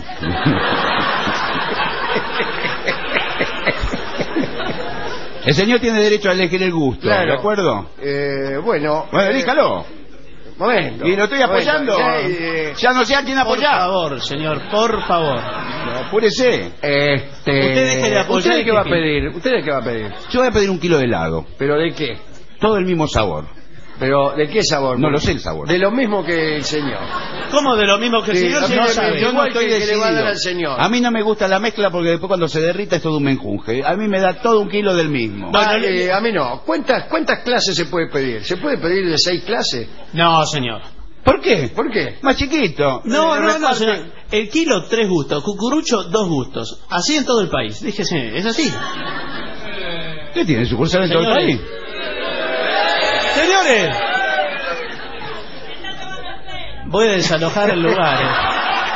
El señor tiene derecho a elegir el gusto, Claro. ¿de acuerdo? Eh, bueno. Bueno, eh, elíjalo. Momento. Y lo estoy apoyando. Momento, ya, eh, Ya no sé a quién Por apoyar. favor, señor, por favor. Apúrese. Este, Usted deje de apoyar ¿Usted y qué va a que- pedir? ¿Usted qué va a pedir? Yo voy a pedir un kilo de helado. ¿Pero de qué? Todo el mismo sabor. ¿Pero de qué sabor? No lo sé el sabor. De lo mismo que el señor. ¿Cómo de lo mismo que el Sí, señor? no, Si no, no no, sabe. Yo no Igual estoy que- que le va a dar decidido. al señor. A mí no me gusta la mezcla porque después cuando se derrita es todo un menjunje. A mí me da todo un kilo del mismo. Ah, Bueno, eh, a mí no. ¿Cuántas, ¿Cuántas clases se puede pedir? ¿Se puede pedir de seis clases? No, señor. ¿Por qué? ¿Por qué? Más chiquito. No, Eh, no, no, reparte- señor. El kilo, tres gustos. Cucurucho, dos gustos. Así en todo el país. Déjese, es así. ¿Qué tiene sucursal en todo el Señores. país? Señores. Voy a desalojar el lugar. eh.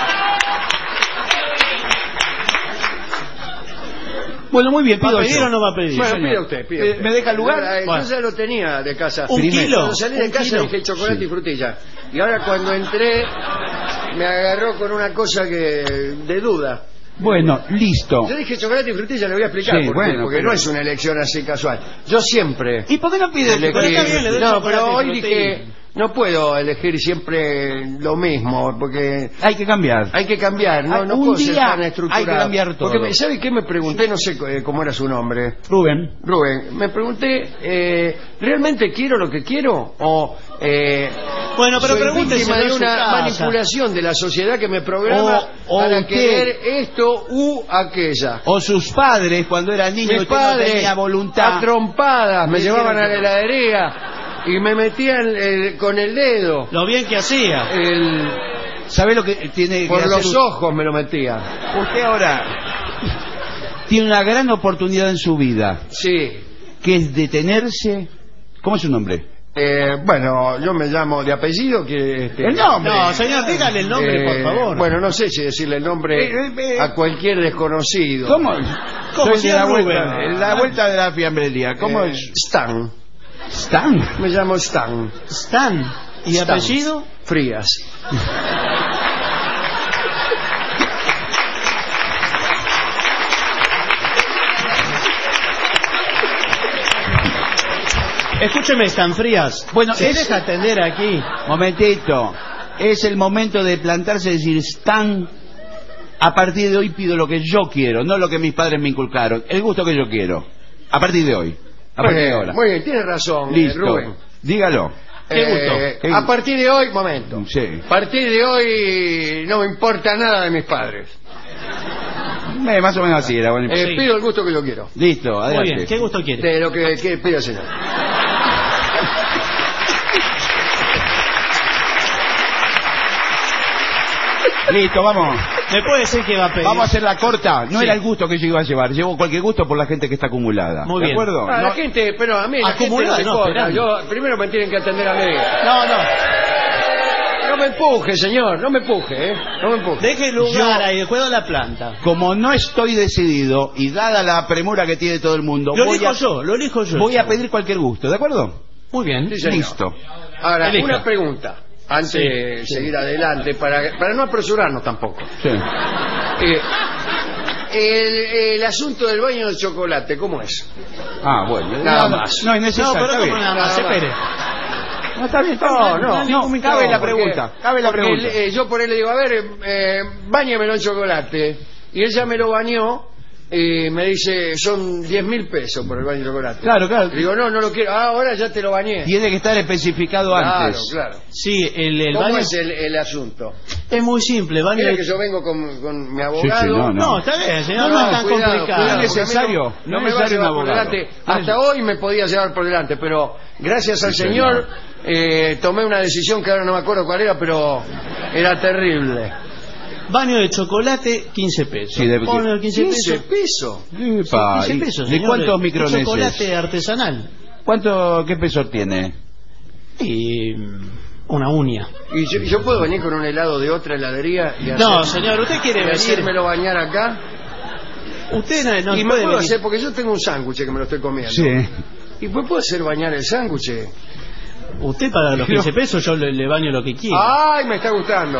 Bueno, muy bien, ¿Va pido a pedir yo. o no va a pedir? Bueno, señor. pida usted, pida Eh, usted. ¿me deja el lugar? Eh, Yo Bueno. ya lo tenía de casa. Un Primero. kilo. Cuando salí de un casa kilo. dije chocolate Sí. y frutilla. Y ahora cuando entré me agarró con una cosa que de duda. Bueno, listo. Yo dije chocolate y frutilla, le voy a explicar Sí, por qué, bueno, porque pero- no es una elección así casual. Yo siempre ¿Y por qué no pide elegí- Pero está bien, le doy No, chocolate pero y hoy frutilla. dije, no puedo elegir siempre lo mismo, porque Hay que cambiar. hay que cambiar, no, Ah, no un puedo ser día tan estructurado. hay que cambiar todo. Porque, me- ¿sabe qué me pregunté? No sé eh, cómo era su nombre. Rubén. Rubén, me pregunté, eh, ¿realmente quiero lo que quiero? ¿O eh, Bueno, pero soy pregúntese víctima de en su una casa. manipulación de la sociedad que me programa O- o para usted- querer esto u aquella? O sus padres cuando era niño Mis usted no padres tenía voluntad. a trompadas me Me llevaban a la dijeron que- heladería y me metían eh, con el dedo. Lo bien que hacía. El, ¿Sabe lo que tiene que por hacer los usted? ojos me lo metían. Usted ahora tiene una gran oportunidad en su vida, Sí. que es detenerse ¿Cómo es su nombre? Eh, bueno, yo me llamo de apellido que... Este, ¿El nombre? No, señor, dígale el nombre, eh, por favor. Bueno, no sé si decirle el nombre Eh, eh, eh. a cualquier desconocido. ¿Cómo? ¿Cómo, Soy de la señor vuelta, Rubén? en la vuelta de la fiambrería. ¿Cómo Eh, es? Stan. ¿Stan? Me llamo Stan. Stan. ¿Y Stan. apellido? Frías. Escúcheme, Stan Frías. Bueno, se es- deja atender aquí. Momentito. Es el momento de plantarse y decir, Stan, a partir de hoy pido lo que yo quiero, no lo que mis padres me inculcaron. El gusto que yo quiero. A partir de hoy. A Muy partir de bien, ahora. muy bien, tiene razón, eh, Listo. Rubén. Dígalo. ¿Qué Eh, gusto? ¿Qué a gusto? partir de hoy, momento. Sí. A partir de hoy no me importa nada de mis padres. Eh, más o menos así era. Bueno. Eh, Sí. Pido el gusto que yo quiero. Listo, Muy adelante. bien, ¿qué gusto quiere? De lo que, que pida el señor. Listo, vamos. ¿Me puede decir que va a pedir? Vamos a hacer la corta. No Sí. era el gusto que yo iba a llevar. Llevo cualquier gusto por la gente que está acumulada. Muy ¿De bien. acuerdo? Ah, No- la gente, pero a mí la Acumulada, gente no me no, importa. esperando. Yo, primero me tienen que atender a mí. No, no. No me empuje, señor, no me empuje, ¿eh? No me empuje. Deje lugar Yo- ahí, el juego de la planta. Como no estoy decidido y dada la premura que tiene todo el mundo, Lo voy elijo a, yo, lo elijo yo. voy a pedir cualquier gusto. ¿De acuerdo? Muy bien. Sí, señor. Listo. Ahora, Elija. una pregunta, antes Sí, de sí. seguir adelante, para, para no apresurarnos tampoco. Sí. Eh, el, el asunto del baño de chocolate, ¿cómo es? Ah, bueno. Nada no, más. No, es necesario. No, pero está ¿cómo bien. nada más? Nada más. Espere. No, está bien, está No, bien. no, no, no, cabe la porque- pregunta. Cabe la porque pregunta. él, eh, yo por él le digo, a ver, eh, báñemelo en chocolate. Y él ya me lo bañó y me dice, son diez mil pesos por el baño de chocolate. Claro, claro. Le digo, no, no lo quiero. Ah, ahora ya te lo bañé. Tiene que estar especificado Claro, antes. claro. Sí, el, el ¿Cómo baño es el, el asunto? es muy simple. Baño Mira de- que yo vengo con, con mi abogado. Sí, sí, no, No, está bien, señor, no, No, es tan cuidado, complicado. cuidado, No es porque a mí necesario, no, no no es me va a necesario llevar un por abogado. delante. Hasta hoy me podía llevar por delante, pero gracias al Sí, señor, señor. eh, tomé una decisión que ahora no me acuerdo cuál era, pero era terrible. Baño de chocolate, quince pesos. Sí, de- Pone el quince quince pesos. pesos. Epa, quince ¿y pesos, ¿De señor, cuántos de microneses? chocolate artesanal. ¿Cuánto, qué peso tiene? Y mm, una uña. ¿Y yo, y yo puedo venir con un helado de otra heladería y, No, hacer- señor, usted quiere y venir. hacérmelo bañar acá? Usted no, no y me puede puedo venir. hacer, porque yo tengo un sándwich que me lo estoy comiendo. Sí. ¿Y pues puedo hacer bañar el sándwich? Usted paga los quince pesos, yo le, le baño lo que quiera. ¡Ay, me está gustando!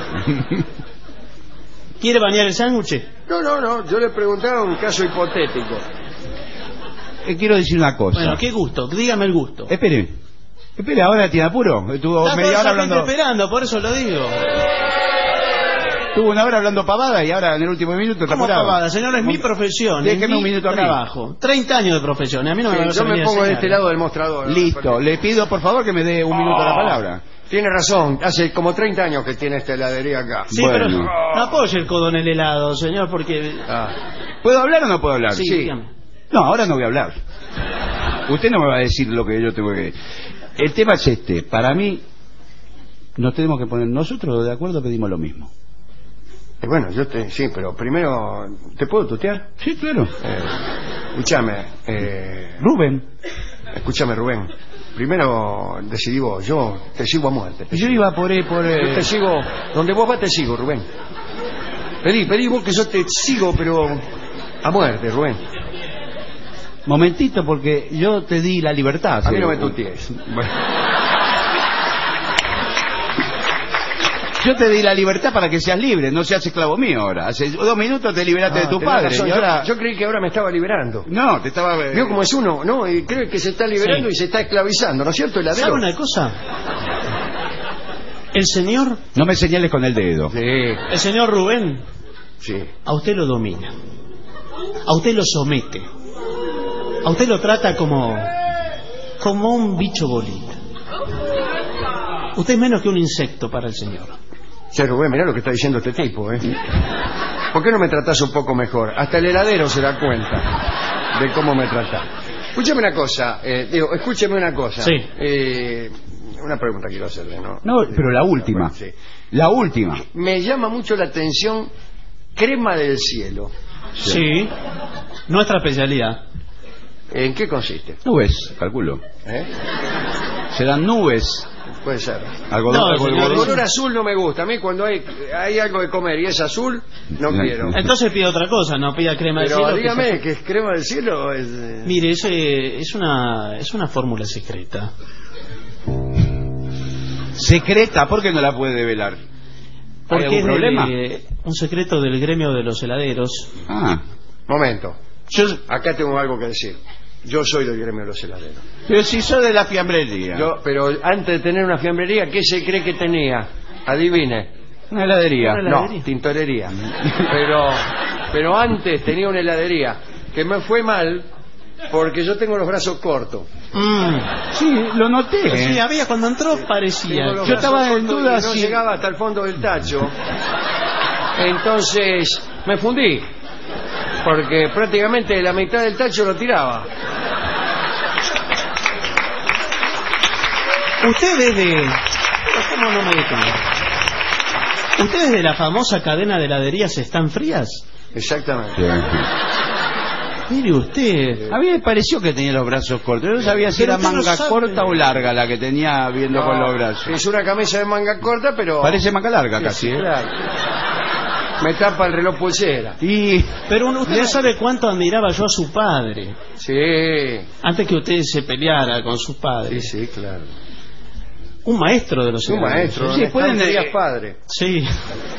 ¿Quiere bañar el sándwich? No, no, no, yo le preguntaba un caso hipotético. Eh, quiero decir una cosa. Bueno, ¿qué gusto? Dígame el gusto. Espere. Espere, ahora tiene apuro. Estuvo Está media toda hora esa gente hablando. esperando, por eso lo digo. Estuvo una hora hablando pavada y ahora en el último minuto está ¿Cómo apurado. pavada, señor? Es mi profesión. Déjeme es mi un minuto a mí. trabajo. treinta años de profesión. y A mí no me Sí, van a yo me venir a pongo de enseñar. este lado del mostrador. Listo. Le pido por favor que me dé un minuto a la palabra. Tiene razón, hace como treinta años que tiene esta heladería acá. Sí, Bueno. pero no apoye el codo en el helado, señor, porque... Ah. ¿Puedo hablar o no puedo hablar? Sí, dígame. No, ahora no voy a hablar. Usted no me va a decir lo que yo tengo que... El tema es este. Para mí, nos tenemos que poner nosotros de acuerdo, pedimos lo mismo. Eh, bueno, yo te... Sí, pero primero... ¿Te puedo tutear? Sí, claro. Eh, escúchame. Eh, Rubén. escúchame, Rubén. Primero decidí vos. Yo te sigo a muerte. te Yo sigo. iba por... eh, por Yo eh, te sigo... Donde vos vas te sigo, Rubén. Pedí, pedí vos que yo te sigo, pero... A muerte, Rubén. Momentito, porque yo te di la libertad. A mí sí. no me tutees. Bueno. Yo te di la libertad para que seas libre, no seas esclavo mío ahora. Hace dos minutos te liberaste Ah, de tu tenés padre razón. y Yo- ahora... yo, creí que ahora me estaba liberando. No, te estaba... eh, Vio cómo es uno, ¿no? Y cree que se está liberando Sí. y se está esclavizando, ¿no es cierto, heladero? ¿Sabe una cosa? El señor, No me señales con el dedo. Sí, el señor Rubén, sí. a usted lo domina. A usted lo somete. A usted lo trata como... como un bicho bolita. Usted es menos que un insecto para el señor. Che, Rubén, mirá lo que está diciendo este tipo, ¿eh? ¿Por qué no me tratás un poco mejor? Hasta el heladero se da cuenta de cómo me tratás. Escúchame una cosa, eh, digo, escúcheme una cosa. Sí. Eh, una pregunta quiero hacerle, ¿no? No, pero la última. Sí. La última. Me llama mucho la atención Crema del Cielo. Sí. Nuestra especialidad. ¿En qué consiste? Nubes, calculo. ¿Eh? Serán nubes. Puede ser. Algodón, No, algo de el algodón. color azul no me gusta. A mí cuando hay, hay algo de comer y es azul, no No. quiero. Entonces pide otra cosa, no pida crema del Pero cielo. que dígame, es- que es crema del cielo es... eh, Mire, es, eh, es una es una fórmula secreta. Secreta, ¿por qué no la puede develar? ¿Hay Porque algún es problema? de- un secreto del gremio de los heladeros. Ah, Momento. yo, Acá tengo algo que decir. Yo soy del gremio de los heladeros. pero si soy de la fiambrería. Yo, pero antes de tener una fiambrería, ¿qué se cree que tenía? Adivine. Una heladería. Una No, heladería. tintorería. Pero, pero antes tenía una heladería que me fue mal porque yo tengo los brazos cortos. Mm. Sí, lo noté. Sí, había cuando entró Tengo parecía. los Yo brazos estaba en cortos duda y no si- llegaba hasta el fondo del tacho. Entonces me fundí. Porque prácticamente la mitad del tacho lo tiraba. Usted es de... Pero ¿cómo no me di cuenta? ¿Usted es de la famosa cadena de heladerías Están Frías? Exactamente. Mire usted... A mí me pareció que tenía los brazos cortos. Yo no sabía si Pero era usted no manga sabe. corta o larga la que tenía viendo con No, los brazos. es una camisa de manga corta, pero... Parece manga larga Sí, casi, ¿eh? claro. Me tapa el reloj pulsera. Y Pero usted no sabe cuánto admiraba yo a su padre. Sí, Antes que usted se peleara con su sí, padre. sí, claro. Un maestro de los Un heladeros. maestro, Sí, sí, pueden, pueden eh, padre. Sí.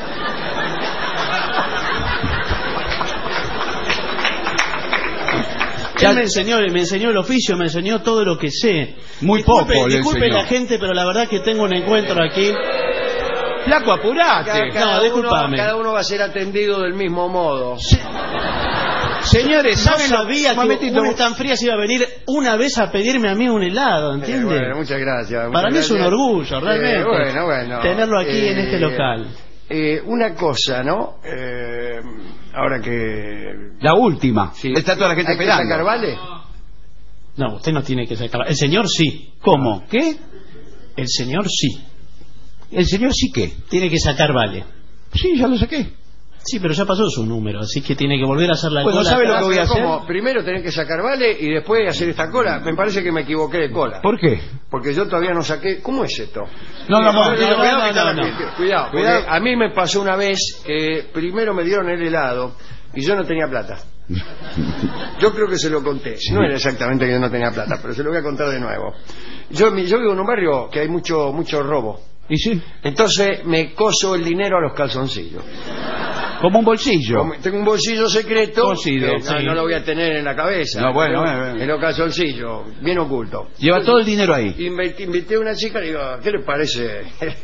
Él me enseñó, me enseñó el oficio, me enseñó todo lo que sé. muy Disculpe, poco le disculpe enseñó. la gente, pero la verdad que tengo un encuentro aquí. Flaco, apurate. Cada, cada No, uno, discúlpame. cada uno va a ser atendido del mismo modo. Señores, No ¿saben lo- sabía un que momentito. una tan fría se iba a venir una vez a pedirme a mí un helado, Eh, ¿entiende? bueno, muchas gracias. Para muchas mí es un gracias. orgullo, realmente. Eh, bueno, bueno. Tenerlo aquí en Eh, este local. eh, una cosa, ¿no? Eh, ahora que... La última. Sí. Está toda la gente ¿Hay que esperando. sacar vale? No, usted no tiene que sacar. El señor sí. ¿Cómo? ¿Qué? El señor sí. El señor sí que. Tiene que sacar vale. Sí, ya lo saqué. Sí, pero ya pasó su número, así que tiene que volver a hacer la Bueno, cola. ¿sabe lo acá. que voy a hacer? ¿Cómo? Primero tenés que sacar vale y después hacer esta cola. Me parece que me equivoqué de cola. ¿Por qué? Porque yo todavía no saqué... ¿Cómo es esto? No, no, no, Cuidado, no, cuidado, no, que está no, la no. gente. Cuidado, porque Cuidado. a mí me pasó una vez que primero me dieron el helado y yo no tenía plata. Yo creo que se lo conté. No era exactamente que yo no tenía plata, pero se lo voy a contar de nuevo. Yo, yo vivo en un barrio que hay mucho mucho robo. ¿Y sí? Entonces me coso el dinero a los calzoncillos. Como un bolsillo. Como tengo un bolsillo secreto. Cosido, que no, sí. no lo voy a tener en la cabeza. No, bueno, pero bueno, bueno. en los calzoncillos, bien oculto. Lleva todo el dinero ahí. Invité, invité a una chica y digo, ¿qué le parece?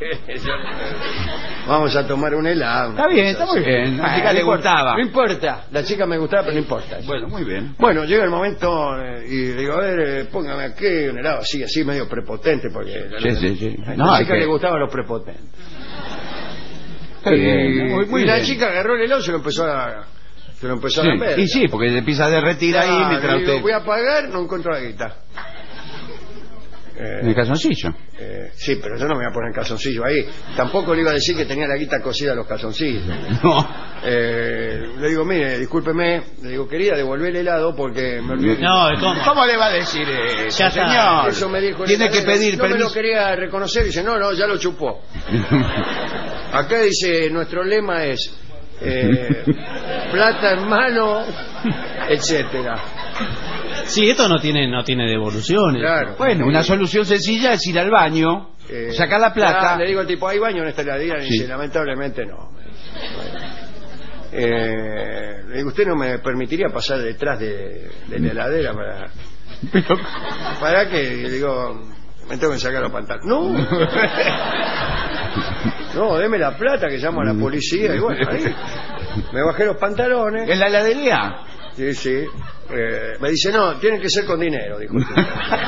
Vamos a tomar un helado. Está bien, está muy bien. A la chica no le importa, gustaba. No importa, la chica me gustaba, pero no importa. Bueno, muy bien. Bueno, llega el momento eh, y digo, a ver, eh, póngame aquí un helado así, así medio prepotente, porque Sí, sí, sí. a la No, hay chica que- le gustaban los prepotentes. Está bien, muy, muy y la bien. chica agarró el helado y se lo empezó a, se lo empezó Sí, a lamber. y sí, porque se empieza a derretir ahí Claro, mientras le digo, usted... voy a pagar, no encuentro la guita. En el calzoncillo. Eh, sí, pero yo no me voy a poner el calzoncillo ahí. Tampoco le iba a decir que tenía la guita cosida a los calzoncillos. No. Eh, le digo, mire, discúlpeme, le digo, quería devolver el helado porque me olvidé. No, ¿cómo? ¿Cómo le va a decir eso, Ya está. señor? Eso me dijo el Tiene que heladero. pedir No me lo permiso. quería reconocer y dice, no, no, ya lo chupó. Acá dice, nuestro lema es eh, plata en mano, etcétera. Sí, esto no tiene no tiene devoluciones. Claro. Bueno, una solución sencilla es ir al baño, Eh, sacar la plata. ah, le digo al tipo, ¿hay baño en esta heladera? Y Sí. dice, lamentablemente no. Eh, le digo, ¿usted no me permitiría pasar detrás de, de la heladera para... ¿Para qué? Y le digo, me tengo que sacar los pantalones. No. No, deme la plata que llamo a la policía. Y bueno, ahí me bajé los pantalones. ¿En la heladería? Sí, sí. Eh, me dice, no, tienen que ser con dinero, dijo. el tipo.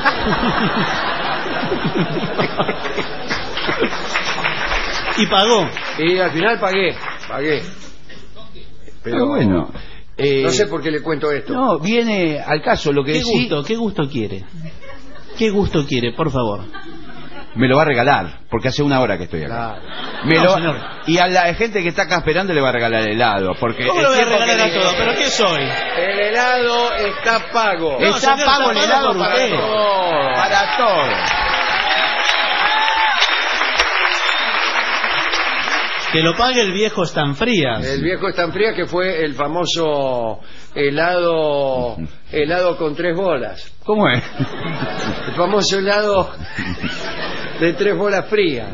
Y pagó. Y al final pagué, pagué. Pero bueno. eh, No sé por qué le cuento esto. No, viene al caso lo que ¿Qué sí. gusto, qué gusto quiere? ¿Qué gusto quiere, por favor? me lo va a regalar, porque hace una hora que estoy acá. Claro. Me No, lo- señor. y a la gente que está acá esperando le va a regalar helado, porque ¿Cómo el lo voy a tiempo regalar que a le- todo? ¿Pero qué soy? El helado está pago. No, Está señor, pago está el pago helado por para usted. todos. Para todos. Que lo pague el viejo Stanfrías. El viejo Stanfrías, que fue el famoso helado helado con tres bolas. ¿Cómo es? El famoso helado de tres bolas frías.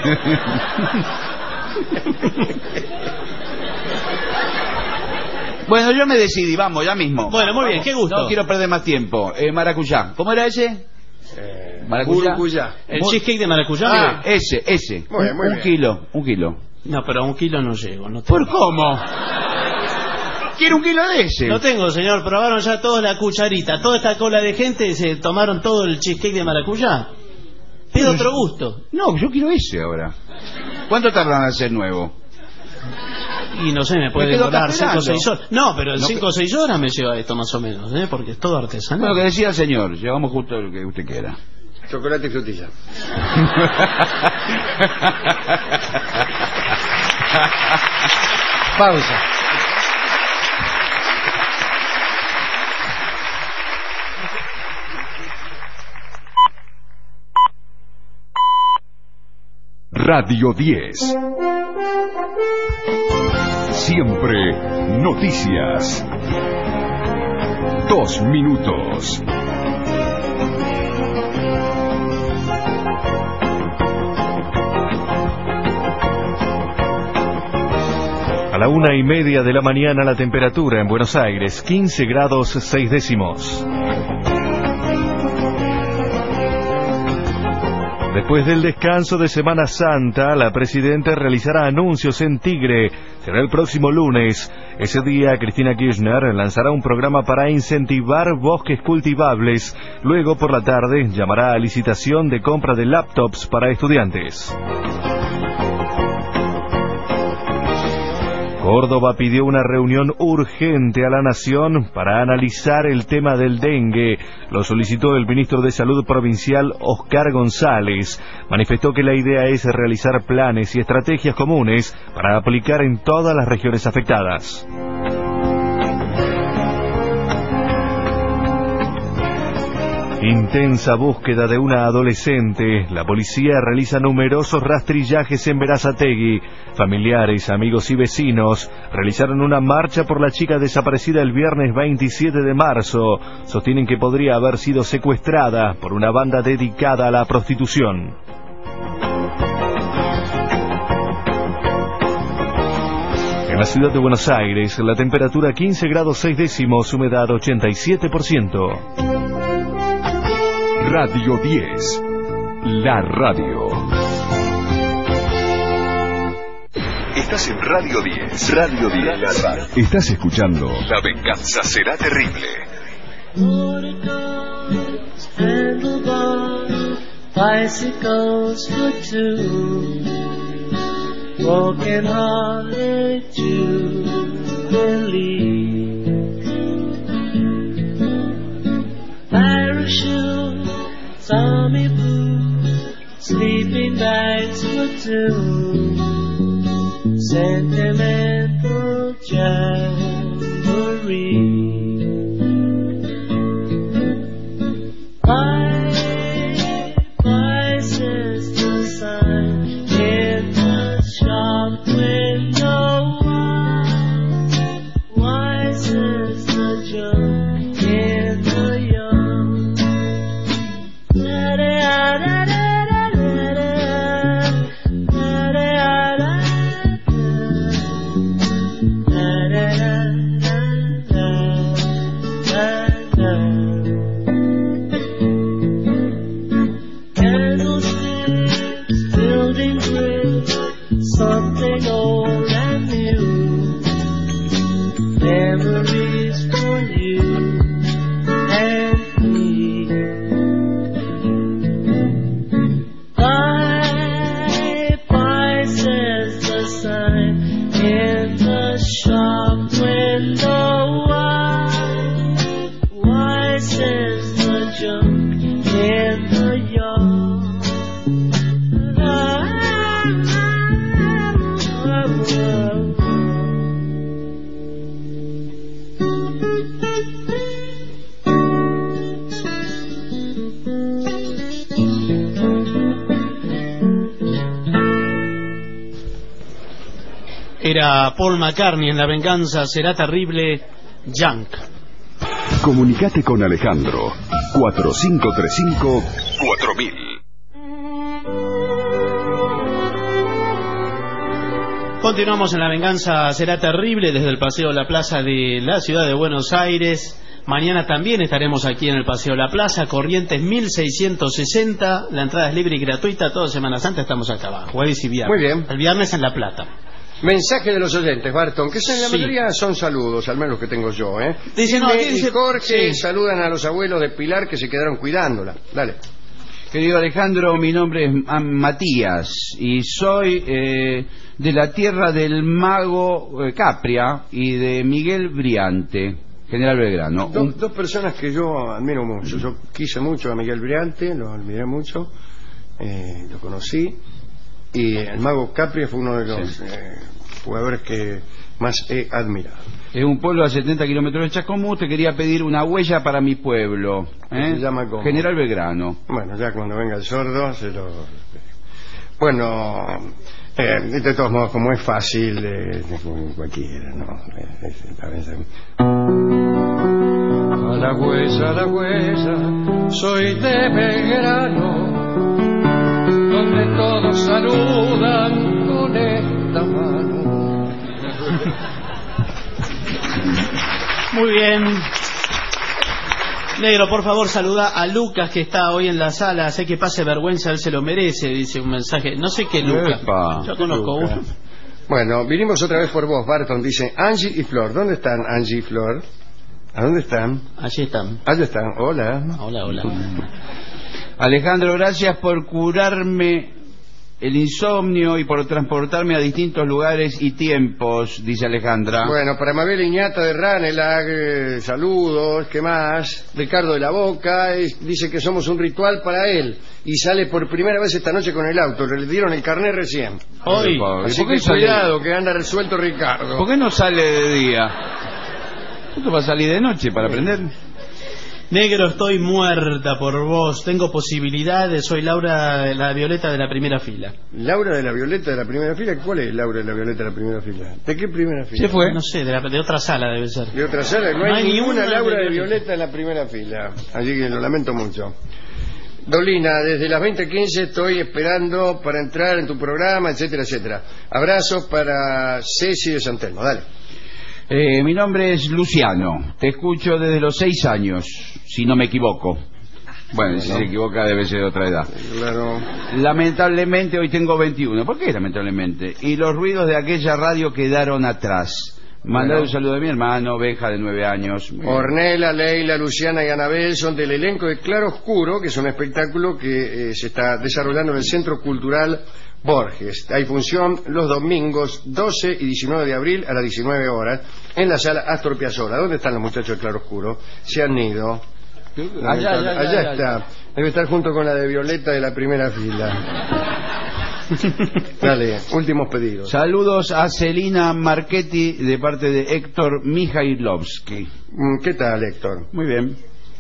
Bueno, yo me decidí, vamos, ya mismo. Bueno, muy bien, qué gusto. No quiero perder más tiempo. Eh, maracuyá. ¿Cómo era ese? Eh, Maracuyá. Burucuyá. ¿El cheesecake de maracuyá? Ah. Ese, ese. Muy bien, muy un bien. kilo, un kilo. No, pero a un kilo no llego. No ¿Por tengo. cómo? Quiero un kilo de ese. No tengo, señor. Probaron ya toda la cucharita. Toda esta cola de gente se tomaron todo el cheesecake de maracuyá. Es Pero otro yo- gusto. No, yo quiero ese ahora. ¿Cuánto tardan en hacer nuevo? Y no sé, me puede Me quedo demorar acá cinco o esperando. seis horas. No, pero en No, cinco o seis horas me lleva esto más o menos, ¿eh? Porque es todo artesanal. Bueno, que decía el señor, llevamos justo lo que usted quiera. Chocolate y frutilla. Pausa. Radio diez. Siempre noticias. Dos minutos. A la una y media de la mañana la temperatura en Buenos Aires, quince grados seis décimos. Después del descanso de Semana Santa, la presidenta realizará anuncios en Tigre. Será el próximo lunes. Ese día, Cristina Kirchner lanzará un programa para incentivar bosques cultivables. Luego, por la tarde, llamará a licitación de compra de laptops para estudiantes. Córdoba pidió una reunión urgente a la Nación para analizar el tema del dengue. Lo solicitó el ministro de Salud provincial, Oscar González. Manifestó que la idea es realizar planes y estrategias comunes para aplicar en todas las regiones afectadas. Intensa búsqueda de una adolescente. La policía realiza numerosos rastrillajes en Berazategui. Familiares, amigos y vecinos realizaron una marcha por la chica desaparecida el viernes veintisiete de marzo. Sostienen que podría haber sido secuestrada por una banda dedicada a la prostitución. En la ciudad de Buenos Aires, la temperatura quince grados seis décimos, humedad ochenta y siete por ciento. Radio diez. La radio. Estás en Radio diez. Radio diez. Estás escuchando La venganza será terrible. Bicycles for two, broken hearted Jubilee. Parachute, Tommy blues, sleeping bags for two, sentimental jamboree. Bye, bye, sister sign in the shop window. Why, why, sister jump in the yard? Da da da da da da da da da da candlesticks, building bricks, something old and new, memories for you and me. Bye, bye, says the sign in the shop window. Why, why, says the junk in the yard? Era Paul McCartney en La venganza será terrible, Junk. Comunicate con Alejandro cuatro cinco tres cinco cuatro mil. Continuamos en La venganza será terrible desde el Paseo La Plaza de la ciudad de Buenos Aires. Mañana también estaremos aquí en el Paseo La Plaza, Corrientes mil seiscientos sesenta. La entrada es libre y gratuita. Toda Semana Santa estamos acá abajo, jueves y viernes. Muy bien. El viernes en La Plata. Mensaje de los oyentes, Barton, que en la Sí. mayoría son saludos, al menos que tengo yo, ¿eh? Dice, no, Silve aquí dice- y Jorge sí. saludan a los abuelos de Pilar que se quedaron cuidándola. Dale. Querido Alejandro, mi nombre es ah, Matías y soy eh, de la tierra del mago eh, Capria y de Miguel Briante, General Belgrano. Do- Un- Dos personas que yo admiro mucho. Yo quise mucho a Miguel Briante, lo admiré mucho, eh, lo conocí, y el mago Capri fue uno de los Sí. eh, jugadores que más he admirado. Es un pueblo a setenta kilómetros de Chascomús. Te quería pedir una huella para mi pueblo. ¿eh? ¿Se llama cómo? General Belgrano. Bueno, ya cuando venga el sordo se lo... Bueno, eh, de todos modos, como es fácil, eh, cualquiera, ¿no? Eh, eh, a veces- A la huesa, a la huesa, soy de Belgrano, donde todos saludan con esta mano. Muy bien. Negro, por favor, saluda a Lucas, que está hoy en la sala. Sé que pase vergüenza, él se lo merece, dice un mensaje. No sé qué Lucas. Epa. Yo conozco Lucas. uno. Bueno, vinimos otra vez por vos, Barton. Dice Angie y Flor. ¿Dónde están Angie y Flor? ¿A dónde están? Allí están. Allá están. Hola. Hola, hola. Alejandro, gracias por curarme el insomnio y por transportarme a distintos lugares y tiempos, dice Alejandra. Bueno, para Mabel Iñata de Ranelag, eh, saludos, ¿qué más? Ricardo de la Boca es- dice que somos un ritual para él y sale por primera vez esta noche con el auto, le dieron el carnet recién. Hoy. Epa, ¿y Así por qué que sale- cuidado, que anda resuelto Ricardo. ¿Por qué no sale de día? Esto va a salir de noche para aprender. Negro, estoy muerta por vos. Tengo posibilidades. Soy Laura, la Violeta de la primera fila. Laura de la Violeta de la primera fila, ¿cuál es Laura de la Violeta de la primera fila? ¿De qué primera fila? Se fue. No sé, de, la- de otra sala debe ser. De otra sala, no, No hay, hay ninguna ninguna Laura de de Violeta. Violeta en la primera fila, así que lo lamento mucho. Dolina, desde las veinte quince estoy esperando para entrar en tu programa, etcétera, etcétera. Abrazos para Ceci de San Telmo, dale. Eh, mi nombre es Luciano. Te escucho desde los seis años, si no me equivoco. Bueno, si se equivoca debe ser de otra edad. Claro. Lamentablemente hoy tengo veintiuno. ¿Por qué lamentablemente? Y los ruidos de aquella radio quedaron atrás. Mandar Bueno. un saludo a mi hermano, Benja, de nueve años. Ornella, Leila, Luciana y Anabel son del elenco de Claro Oscuro, que es un espectáculo que eh, se está desarrollando en el Centro Cultural Borges. Hay función los domingos doce y diecinueve de abril a las diecinueve horas en la sala Astor Piazzolla. ¿Dónde están los muchachos de Claro Oscuro? Se han ido. Allá, allá, allá, Allá allá. está. Debe estar junto con la de Violeta de la primera fila. Dale, últimos pedidos. Saludos a Celina Marchetti de parte de Héctor Mijailovsky. Mm, ¿Qué tal, Héctor? Muy bien.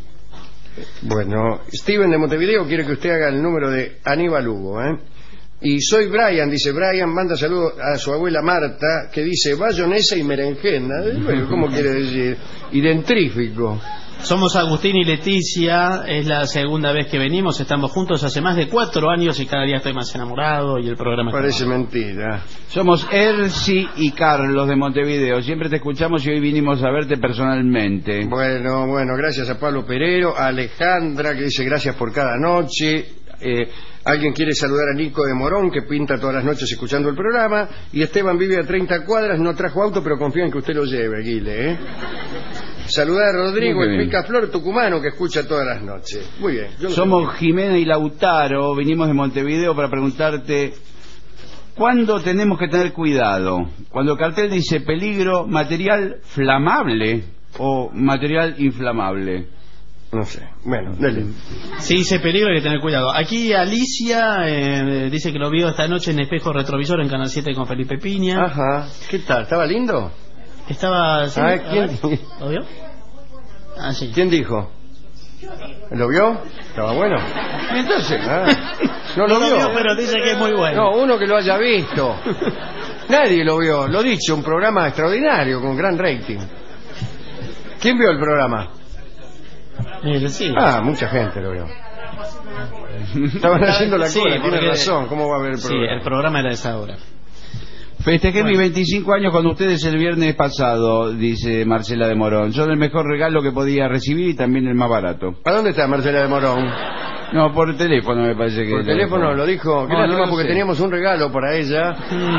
Bueno, Steven de Montevideo quiere que usted haga el número de Aníbal Hugo, ¿eh? Y soy Brian, dice Brian, manda saludos a su abuela Marta, que dice bayonesa y berenjena. Eh, bueno, ¿cómo quiere decir? Y dentrífico. Somos Agustín y Leticia. Es la segunda vez que venimos. Estamos juntos hace más de cuatro años y cada día estoy más enamorado y el programa está Parece bueno. mentira. Somos Erci y Carlos de Montevideo. Siempre te escuchamos y hoy vinimos a verte personalmente. Bueno, bueno, gracias a Pablo Perero, a Alejandra, que dice gracias por cada noche. Eh, alguien quiere saludar a Nico de Morón, que pinta todas las noches escuchando el programa. Y Esteban vive a treinta cuadras, no trajo auto, pero confía en que usted lo lleve, Guile, ¿eh? Saludar a Rodrigo, Muy el bien. picaflor tucumano, que escucha todas las noches. Muy bien. Yo no Somos Jimena y Lautaro. Vinimos de Montevideo para preguntarte ¿cuándo tenemos que tener cuidado? Cuando el cartel dice peligro, material flamable o material inflamable. No sé. Bueno, dale. Si dice peligro hay que tener cuidado. Aquí Alicia eh, dice que lo vio esta noche en Espejo Retrovisor en Canal siete con Felipe Piña. Ajá. ¿Qué tal? ¿Estaba lindo? Estaba... ¿sí? Ah, A ¿quién? ver, ¿lo vio? Ah, sí. ¿Quién dijo? ¿Lo vio? ¿Estaba bueno? Entonces, ah, no lo No lo vio. vio, pero dice que es muy bueno. No, uno que lo haya visto. Nadie lo vio. Lo dicho, un programa extraordinario, con gran rating. ¿Quién vio el programa? Sí. Ah, mucha gente lo vio. Estaban haciendo la Sí, cola, porque- tiene razón. ¿Cómo va a ver el Sí, programa? el programa era de esa hora. Festejé Bueno. mis veinticinco años con ustedes el viernes pasado, dice Marcela de Morón. Son el mejor regalo que podía recibir y también el más barato. ¿A dónde está Marcela de Morón? No, por teléfono me parece que... Por teléfono lo dijo. Qué No, lástima no lo porque sé. teníamos un regalo para ella.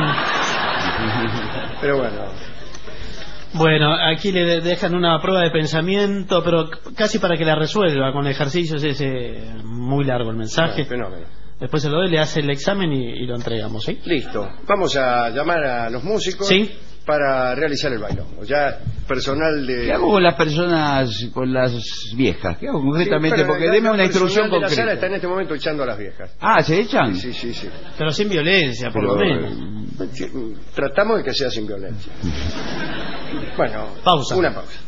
Pero bueno. Bueno, aquí le de- dejan una prueba de pensamiento, pero c- casi para que la resuelva con ejercicios. Ese muy largo el mensaje. Bueno, fenómeno. Después se lo doy, le hace el examen y, y lo entregamos, ¿sí? Listo. Vamos a llamar a los músicos Sí. para realizar el bailongo. Ya personal de... ¿Qué hago con las personas, con las viejas? ¿Qué hago concretamente? Sí, pero Porque el- deme el una instrucción personal de la sala concreta. está en este momento echando a las viejas. Ah, ¿se echan? Sí, sí, sí. Pero sin violencia, por Pero, lo menos. eh, Tratamos de que sea sin violencia. Bueno, Pausa. Una pausa.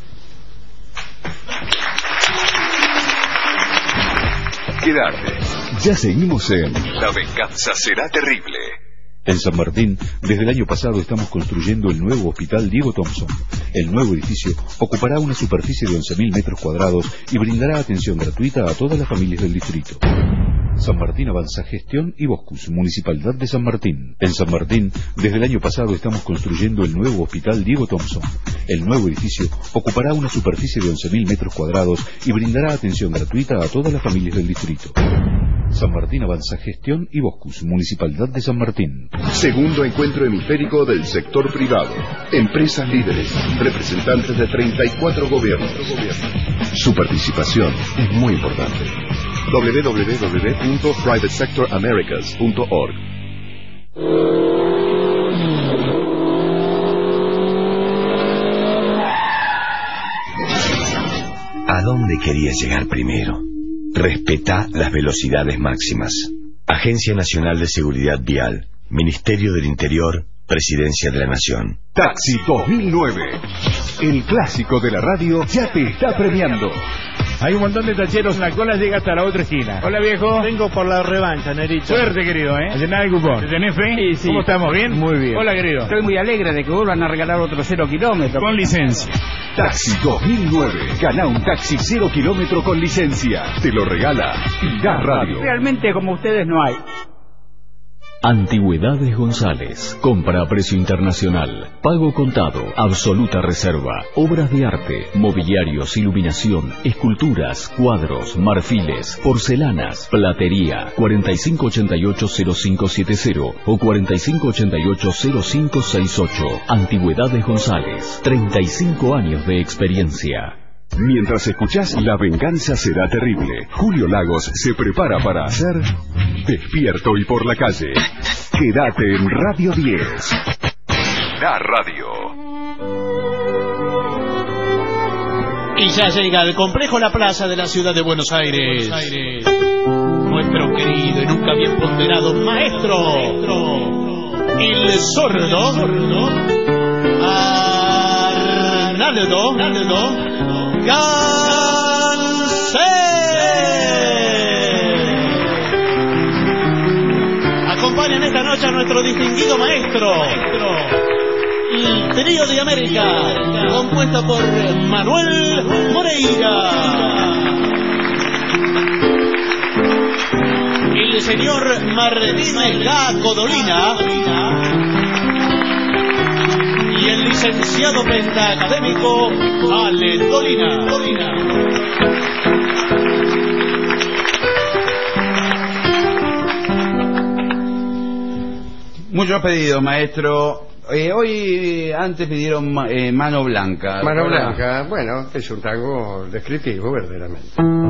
Quédate. Ya seguimos en La venganza será terrible. En San Martín, desde el año pasado estamos construyendo el nuevo Hospital Diego Thompson. El nuevo edificio ocupará una superficie de once mil metros cuadrados y brindará atención gratuita a todas las familias del distrito. San Martín Avanza Gestión y Boscus, Municipalidad de San Martín. En San Martín, desde el año pasado estamos construyendo el nuevo Hospital Diego Thompson. El nuevo edificio ocupará una superficie de once mil metros cuadrados y brindará atención gratuita a todas las familias del distrito. San Martín Avanza Gestión y Boscus, Municipalidad de San Martín. Segundo encuentro hemisférico del sector privado. Empresas líderes, representantes de treinta y cuatro gobiernos. Su participación es muy importante. doble u doble u doble u punto private sector americas punto org. ¿A dónde querías llegar primero? Respetá las velocidades máximas. Agencia Nacional de Seguridad Vial, Ministerio del Interior, Presidencia de la Nación. Taxi dos mil nueve. El clásico de la radio ya te está premiando. Hay un montón de tacheros, la cola llega hasta la otra esquina. Hola viejo. Vengo por la revancha, Nerito. Suerte querido, ¿eh? A llenar el cupón. ¿Te tenés fe? Sí, sí. ¿Cómo estamos? ¿Bien? Muy bien. Hola querido. Estoy muy alegre de que vuelvan a regalar otro cero kilómetros. Con licencia. Taxi dos mil nueve. Gana un taxi cero kilómetro con licencia. Te lo regala Da Radio. Realmente como ustedes no hay. Antigüedades González. Compra a precio internacional. Pago contado. Absoluta reserva. Obras de arte. Mobiliarios, iluminación, esculturas, cuadros, marfiles, porcelanas, platería. cuarenta y cinco ochenta y ocho cero cinco siete cero o cuarenta y cinco ochenta y ocho cero cinco seis ocho. Antigüedades González. treinta y cinco años de experiencia. Mientras escuchás La venganza será terrible, Julio Lagos se prepara para hacer Despierto y por la calle. Quédate en Radio diez. La radio. Y ya llega al complejo La Plaza de la ciudad de Buenos Aires. Nuestro querido y nunca bien ponderado maestro, el sordo, Arnaldo Gansé. Acompañan esta noche a nuestro distinguido maestro, el trío de América, compuesto por Manuel Moreira, el señor Martín Gaco Dolina y el licenciado pentacadémico Ale Dolina. Muchos pedidos, maestro. Eh, hoy, antes pidieron ma- eh, Mano Blanca. Mano ¿Verdad? Blanca, bueno, es un tango descriptivo, verdaderamente.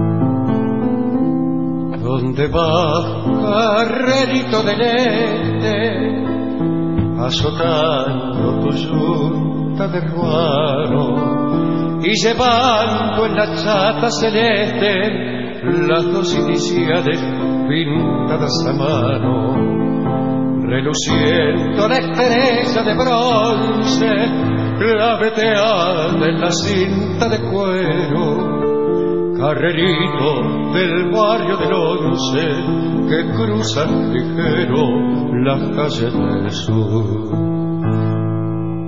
¿Dónde va, carrerito del este, azotando tu yunta de ruano y llevando en la chata celeste las dos iniciales pintadas a mano? Reluciendo la estrella de bronce, la veteada en la cinta de cuero, carrerito del barrio del once, que cruzan ligero las calles del sur.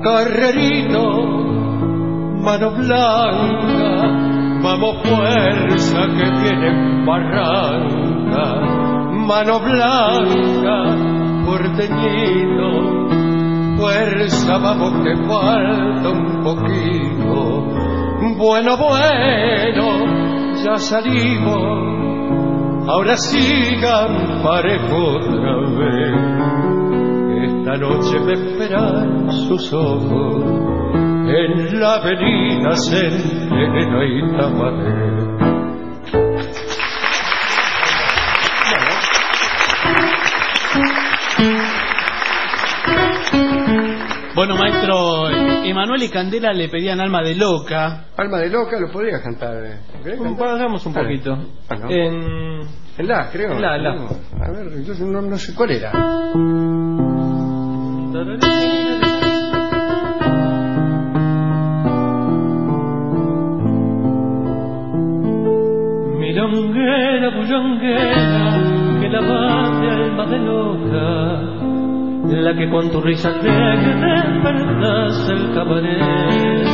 Carrerito, mano blanca, vamos fuerza que tiene barranca, mano blanca, porteñito, fuerza vamos que falta un poquito, bueno, bueno, ya salimos, ahora sigan parejo otra vez, esta noche me esperan sus ojos, en la avenida Centeno y Tamaré. Bueno, maestro, Emanuel y Candela le pedían Alma de Loca. Alma de Loca lo podría cantar. ¿Querés cantar? Hagamos un poquito. Ah, ¿no? En... en la, creo. En la, en la. A ver, yo no, no sé cuál era. Milonguera, bullonguera, que la bate alma de loca, la que con tu risa alegre despertas el cabaret,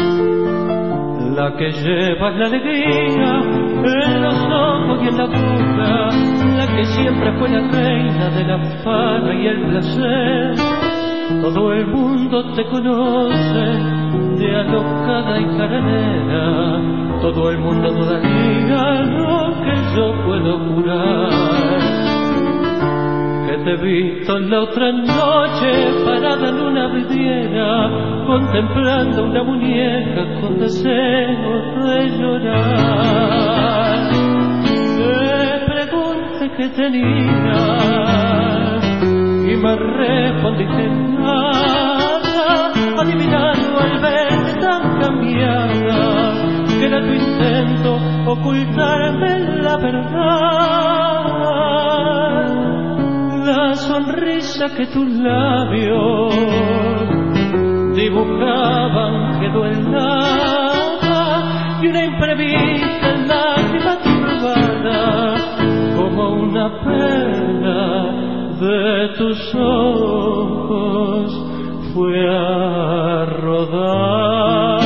la que llevas la alegría en los ojos y en la boca, la que siempre fue la reina de la fama y el placer. Todo el mundo te conoce de alocada y caranera, todo el mundo dudaría lo que yo puedo jurar, que te he visto en la otra noche parada en una vidriera, contemplando una muñeca con deseos de llorar. Te pregunté qué tenía y me respondiste nada, adivinando al verte tan cambiada, que era tu intento ocultarme la verdad, la sonrisa que tus labios dibujaban quedó helada, y una imprevista lágrima turbada como una perla de tus ojos fue a rodar.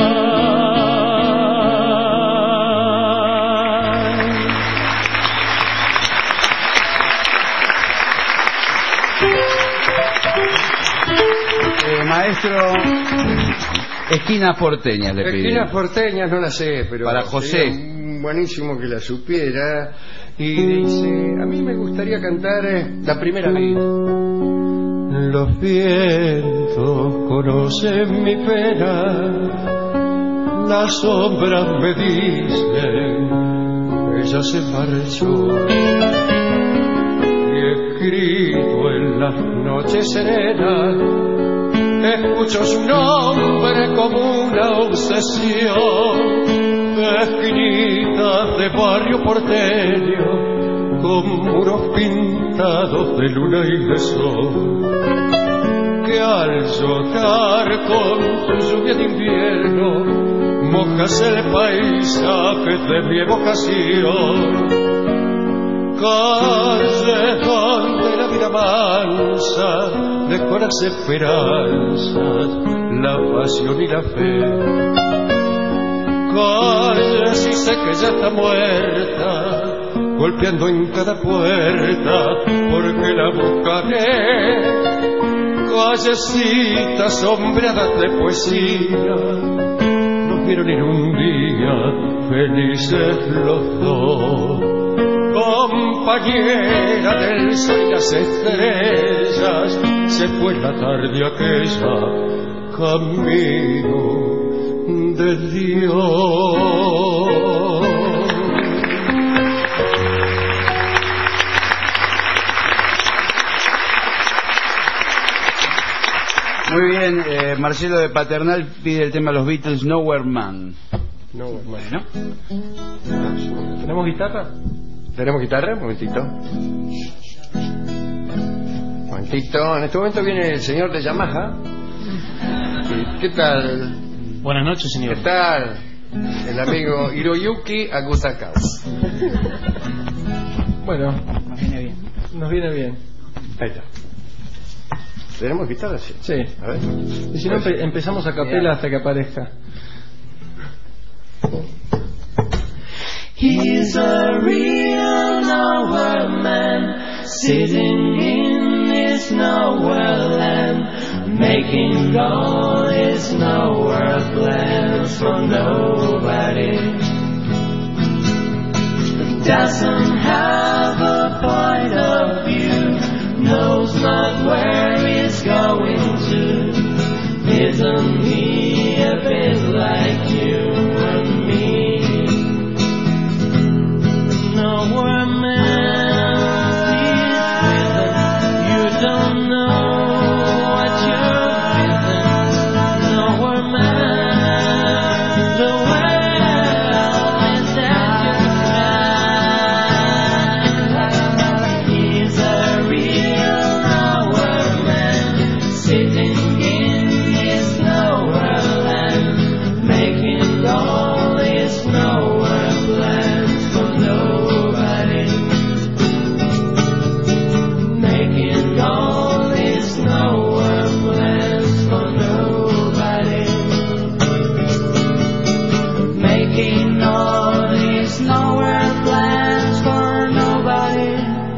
Eh, maestro, esquinas porteñas le pido. Esquinas porteñas no las sé, pero para José, buenísimo que la supiera. Y dice, a mí me gustaría cantar eh, la primera vez. Los vientos conocen mi pena, las sombras me dicen, ella se marchó. Y escrito en las noches serenas, escucho su nombre como una obsesión. Esquinitas de barrio porteño, con muros pintados de luna y de sol, que al chocar con tu lluvia de invierno mojas el paisaje de mi evocación. Calles donde la vida mansa dejó las esperanzas, la pasión y la fe. Calles y sé que ya está muerta, golpeando en cada puerta, porque la buscaré. Callecitas sombreadas de poesía, nos vieron ir un día felices los dos. Compañera del sol y las estrellas, se fue la tarde aquella, camino de Dios. muy bien, eh, Marcelo de Paternal pide el tema de los Beatles, Nowhere Man. Nowhere Man. Bueno. ¿Tenemos guitarra? ¿Tenemos guitarra? Un momentito. Un momentito. En este momento viene el señor de Yamaha. ¿Qué tal? Buenas noches, señor. ¿Qué tal? El amigo Hiroyuki Agutaka. Bueno, Nos viene bien. Nos viene bien. Ahí está. ¿Tenemos guitarra? Sí. Sí. A ver. Y si no, empe- empezamos a capela hasta que aparezca. He's a real nowhere man, sitting in his nowhere land, making all his nowhere plans for nobody. Doesn't have a point of view, knows not where he's going to. Isn't he a bit like you and me? Nowhere man, you don't know what you're feeling. Nowhere man, the world is at your command. He's a real nowhere man, sitting in his nowhere land, making all his nowhere plans for nobody. Making all his nowhere plans for nobody. Making all his nowhere plans for nobody.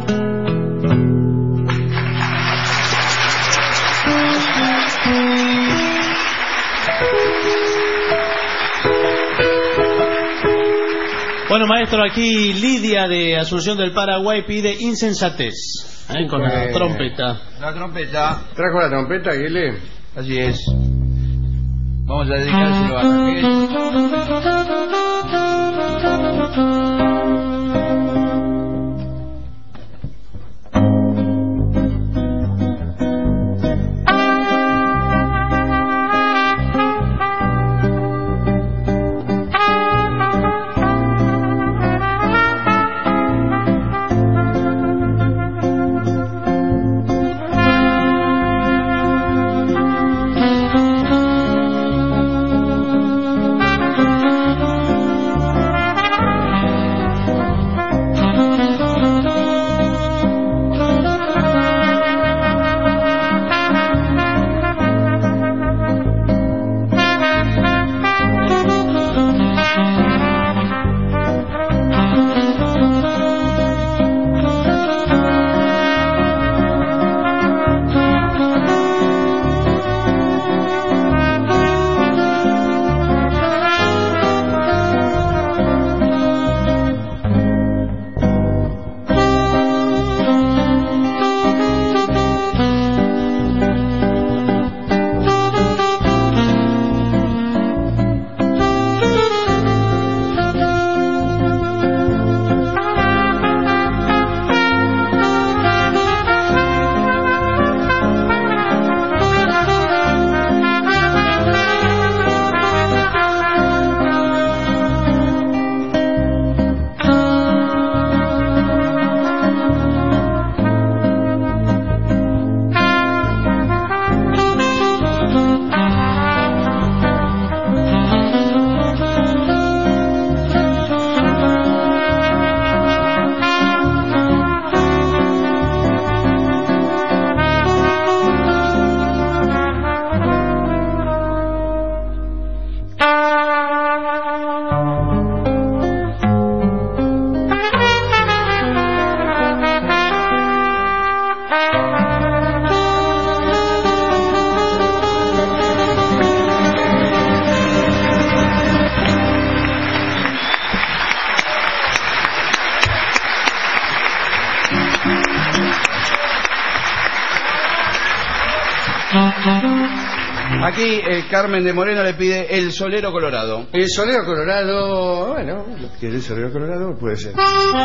Bueno, maestro, aquí Lidia de Asunción del Paraguay pide insensatez, ¿eh? Con la Eh. trompeta. La trompeta. ¿Trajo la trompeta, Guile? Así es. Vamos a dedicárselo a Raquel. Aquí eh, Carmen de Moreno le pide El Solero Colorado. El Solero Colorado, bueno, ¿quiere el Solero Colorado? Puede ser.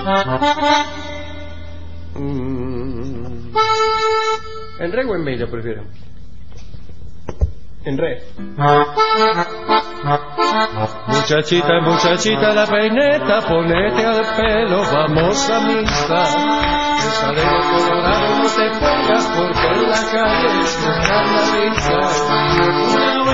Mm. ¿En re o en mi lo prefiero? En re. Muchachita, muchachita, la peineta, ponete al pelo, vamos a misa. El Solero Colorado no te pongas porque en la calle está la risa.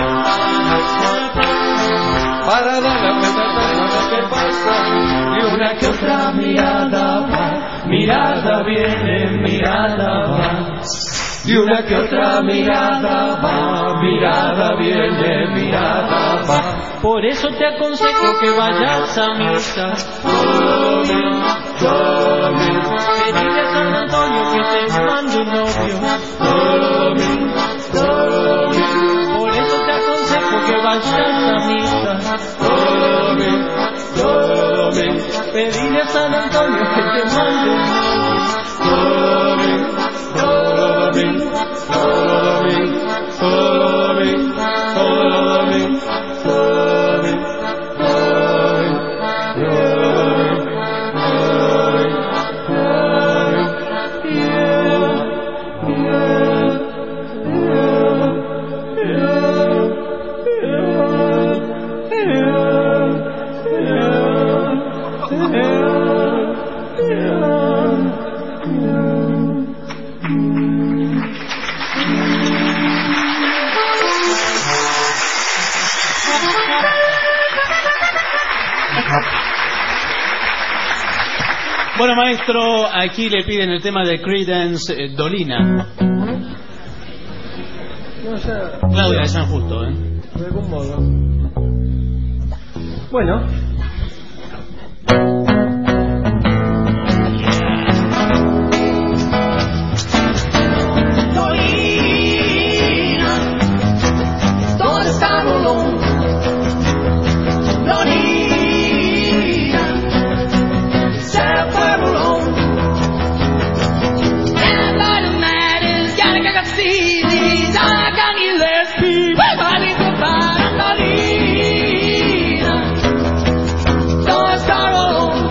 Para dar la pena lo que pasa y una que otra mirada va, mirada viene, mirada va. y una que otra mirada va, mirada viene, mirada va. Por eso te aconsejo que vayas a misa. Domingo, domingo, pedirle a San Antonio que te mande un novio. Domingo, domingo, por eso te aconsejo que vayas a misa. Domingo, domingo, pedirle a San Antonio que te mande un novio. Domingo, domingo, domingo, domingo, domingo, domingo. Bueno, maestro, aquí le piden el tema de Creedence, eh, Dolina. No sé. Claudia de San Justo, ¿eh? De algún modo. Bueno. Dolina, ¿dónde está Rolón? Dolina, se fue Rolón. Everybody mad is gotta go see these. I can't get less people. I need to find Dolina, ¿dónde está Rolón?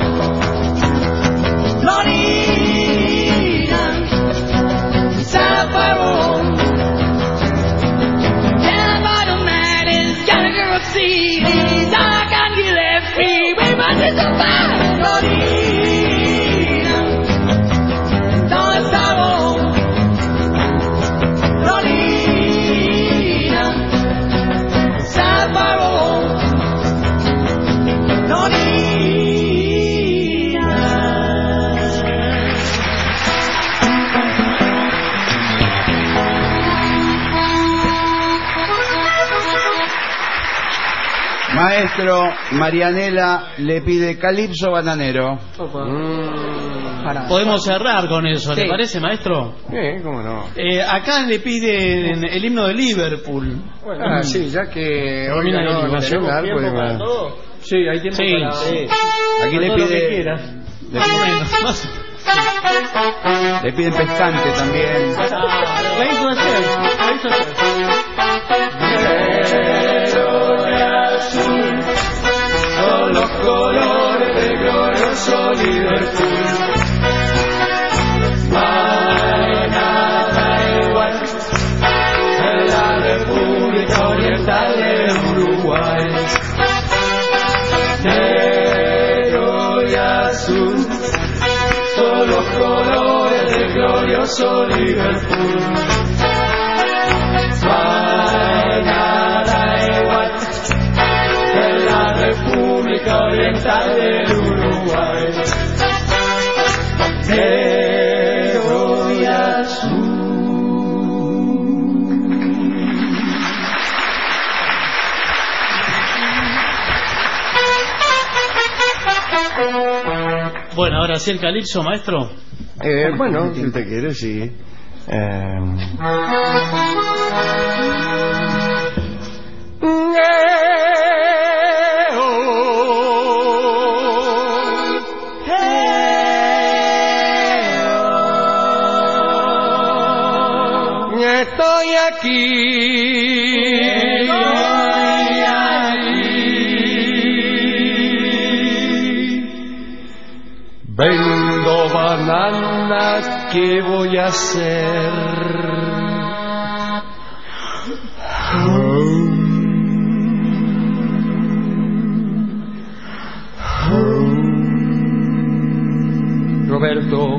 Dolina, se fue Rolón. Everybody mad is gotta go see these. I can't get less people. I need to find Dolina, ¿dónde está Rolón? Dolina, se fue Rolón. Maestro, Marianela le pide Calipso Bananero. Podemos cerrar con eso, ¿le Sí. parece, maestro? Sí, cómo no. Eh, acá le piden el himno de Liverpool. Ah, sí, ya que hoy Romina ganó de Nacional, ¿Tiempo pues para va. todo? Sí, hay tiempo Sí, para sí. Aquí para le todo lo que pide, quieras. Más o menos. Más- le piden pescante también. La hizo hacer, la hizo Negro y azul son los colores del glorioso Liverpool. No hay nada igual en la República Oriental de Uruguay. Negro y azul son los colores del glorioso Liverpool. No hay nada igual en la República Oriental del Uruguay. Negro y azul. Bueno, ahora sí el calipso, maestro. Eh, bueno, si usted quiere, sí. Eh, Estoy aquí. Estoy aquí. Vendo bananas, ¿qué voy a hacer? Roberto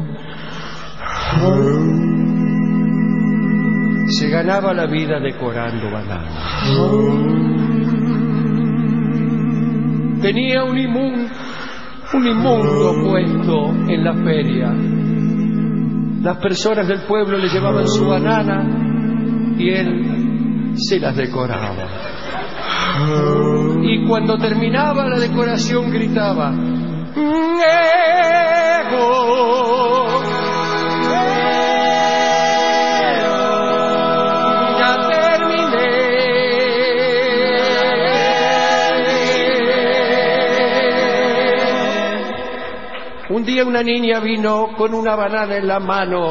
se ganaba la vida decorando bananas. Tenía un inmundo, un inmundo puesto en la feria. Las personas del pueblo le llevaban su banana y él se las decoraba. Y cuando terminaba la decoración gritaba: ¡Ego! ¡Ya terminé! Un día una niña vino con una banana en la mano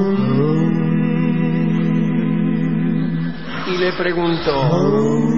y le preguntó: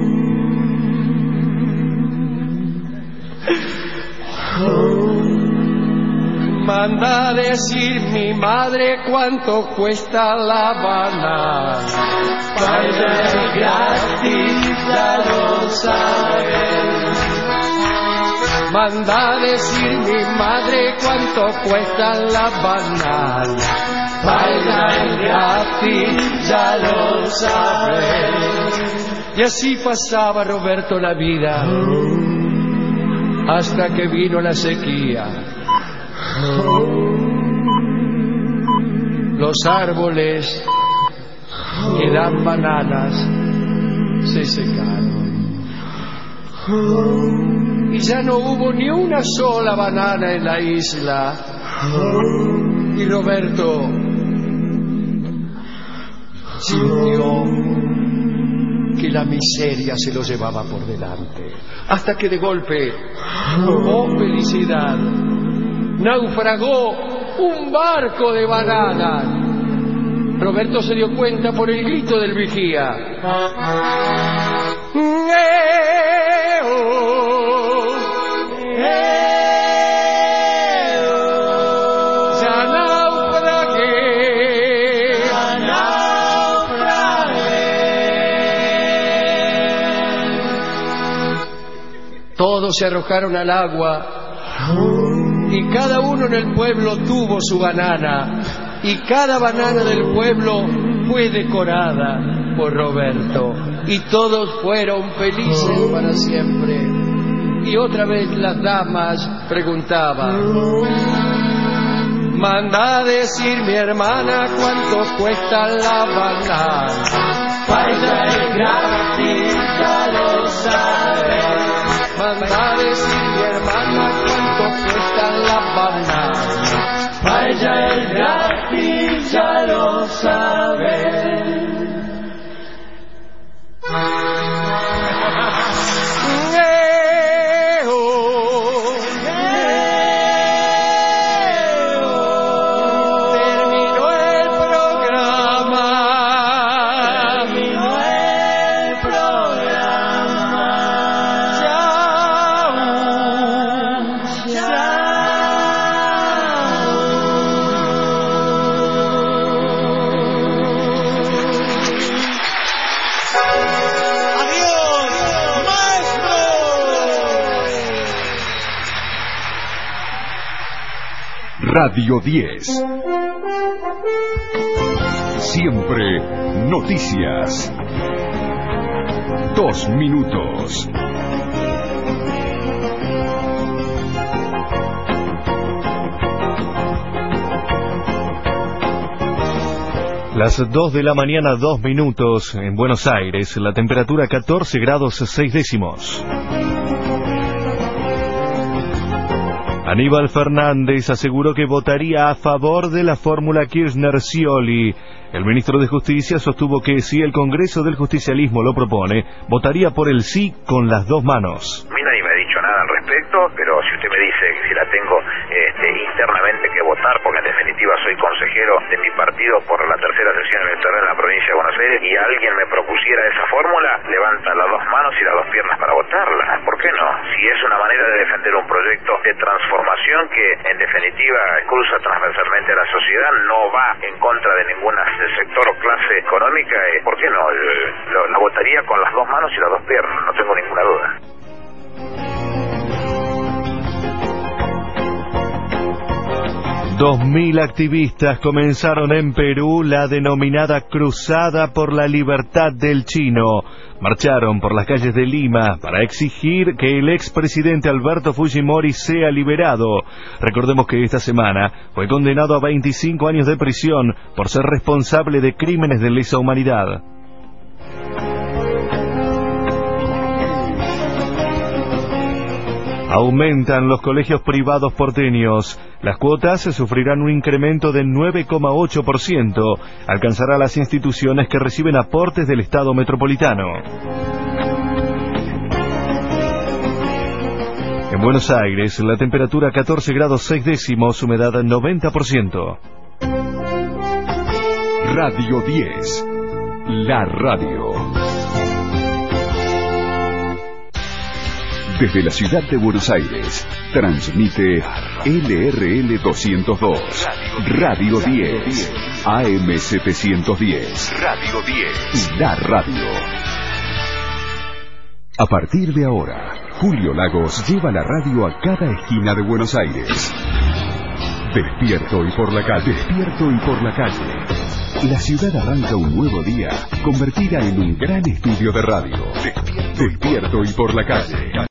manda a decir mi madre cuánto cuesta la banana. Vaya es gratis, ya lo sabes. Manda a decir mi madre cuánto cuesta la banana. Vaya es gratis, ya lo sabes. Y así pasaba Roberto la vida hasta que vino la sequía. Los árboles que dan bananas se secaron y ya no hubo ni una sola banana en la isla. Y Roberto sintió que la miseria se lo llevaba por delante, hasta que de golpe, oh felicidad, naufragó un barco de bananas. Roberto se dio cuenta por el grito del vigía. Ya naufragué, ya naufragué. Todos se arrojaron al agua y cada uno en el pueblo tuvo su banana, y cada banana del pueblo fue decorada por Roberto, y todos fueron felices para siempre. Y otra vez las damas preguntaban: manda a decir mi hermana cuánto cuesta la banana. Vaya es gratis, ya lo sabes. Manda a decir mi hermana cuánto cuesta la banana. Vaya es gratis, ya lo sabes. Radio diez. Siempre noticias. Dos minutos. Las dos de la mañana, dos minutos, en Buenos Aires, la temperatura catorce grados seis décimos. Aníbal Fernández aseguró que votaría a favor de la fórmula Kirchner-Scioli. El ministro de Justicia sostuvo que si el Congreso del Justicialismo lo propone, votaría por el sí con las dos manos. A mí nadie me ha dicho nada al respecto, pero si usted me dice que si la tengo este, internamente que votar, porque en definitiva soy consejero de mi partido por la tercera sesión electoral en la provincia de Buenos Aires, y alguien me propusiera esa fórmula, levanta las dos manos y las dos piernas para votarla. ¿Por qué no? Si es una manera de defender un proyecto de transformación que en definitiva cruza transversalmente a la sociedad, no va en contra de ninguna sector o clase económica, eh, ¿por qué no? Lo, la votaría con las dos manos y las dos piernas, no tengo ninguna duda. Dos mil activistas comenzaron en Perú la denominada Cruzada por la Libertad del Chino. Marcharon por las calles de Lima para exigir que el expresidente Alberto Fujimori sea liberado. Recordemos que esta semana fue condenado a veinticinco años de prisión por ser responsable de crímenes de lesa humanidad. Aumentan los colegios privados porteños. Las cuotas sufrirán un incremento del nueve coma ocho por ciento. Alcanzará las instituciones que reciben aportes del Estado metropolitano. En Buenos Aires, la temperatura catorce grados seis décimos, humedad noventa por ciento. Radio diez. La radio. Desde la ciudad de Buenos Aires, transmite L R L doscientos dos, Radio diez, A M setecientos diez, Radio diez, La radio. A partir de ahora, Julio Lagos lleva la radio a cada esquina de Buenos Aires. Despierto y por la calle, despierto y por la calle. La ciudad arranca un nuevo día, convertida en un gran estudio de radio. Despierto y por la calle.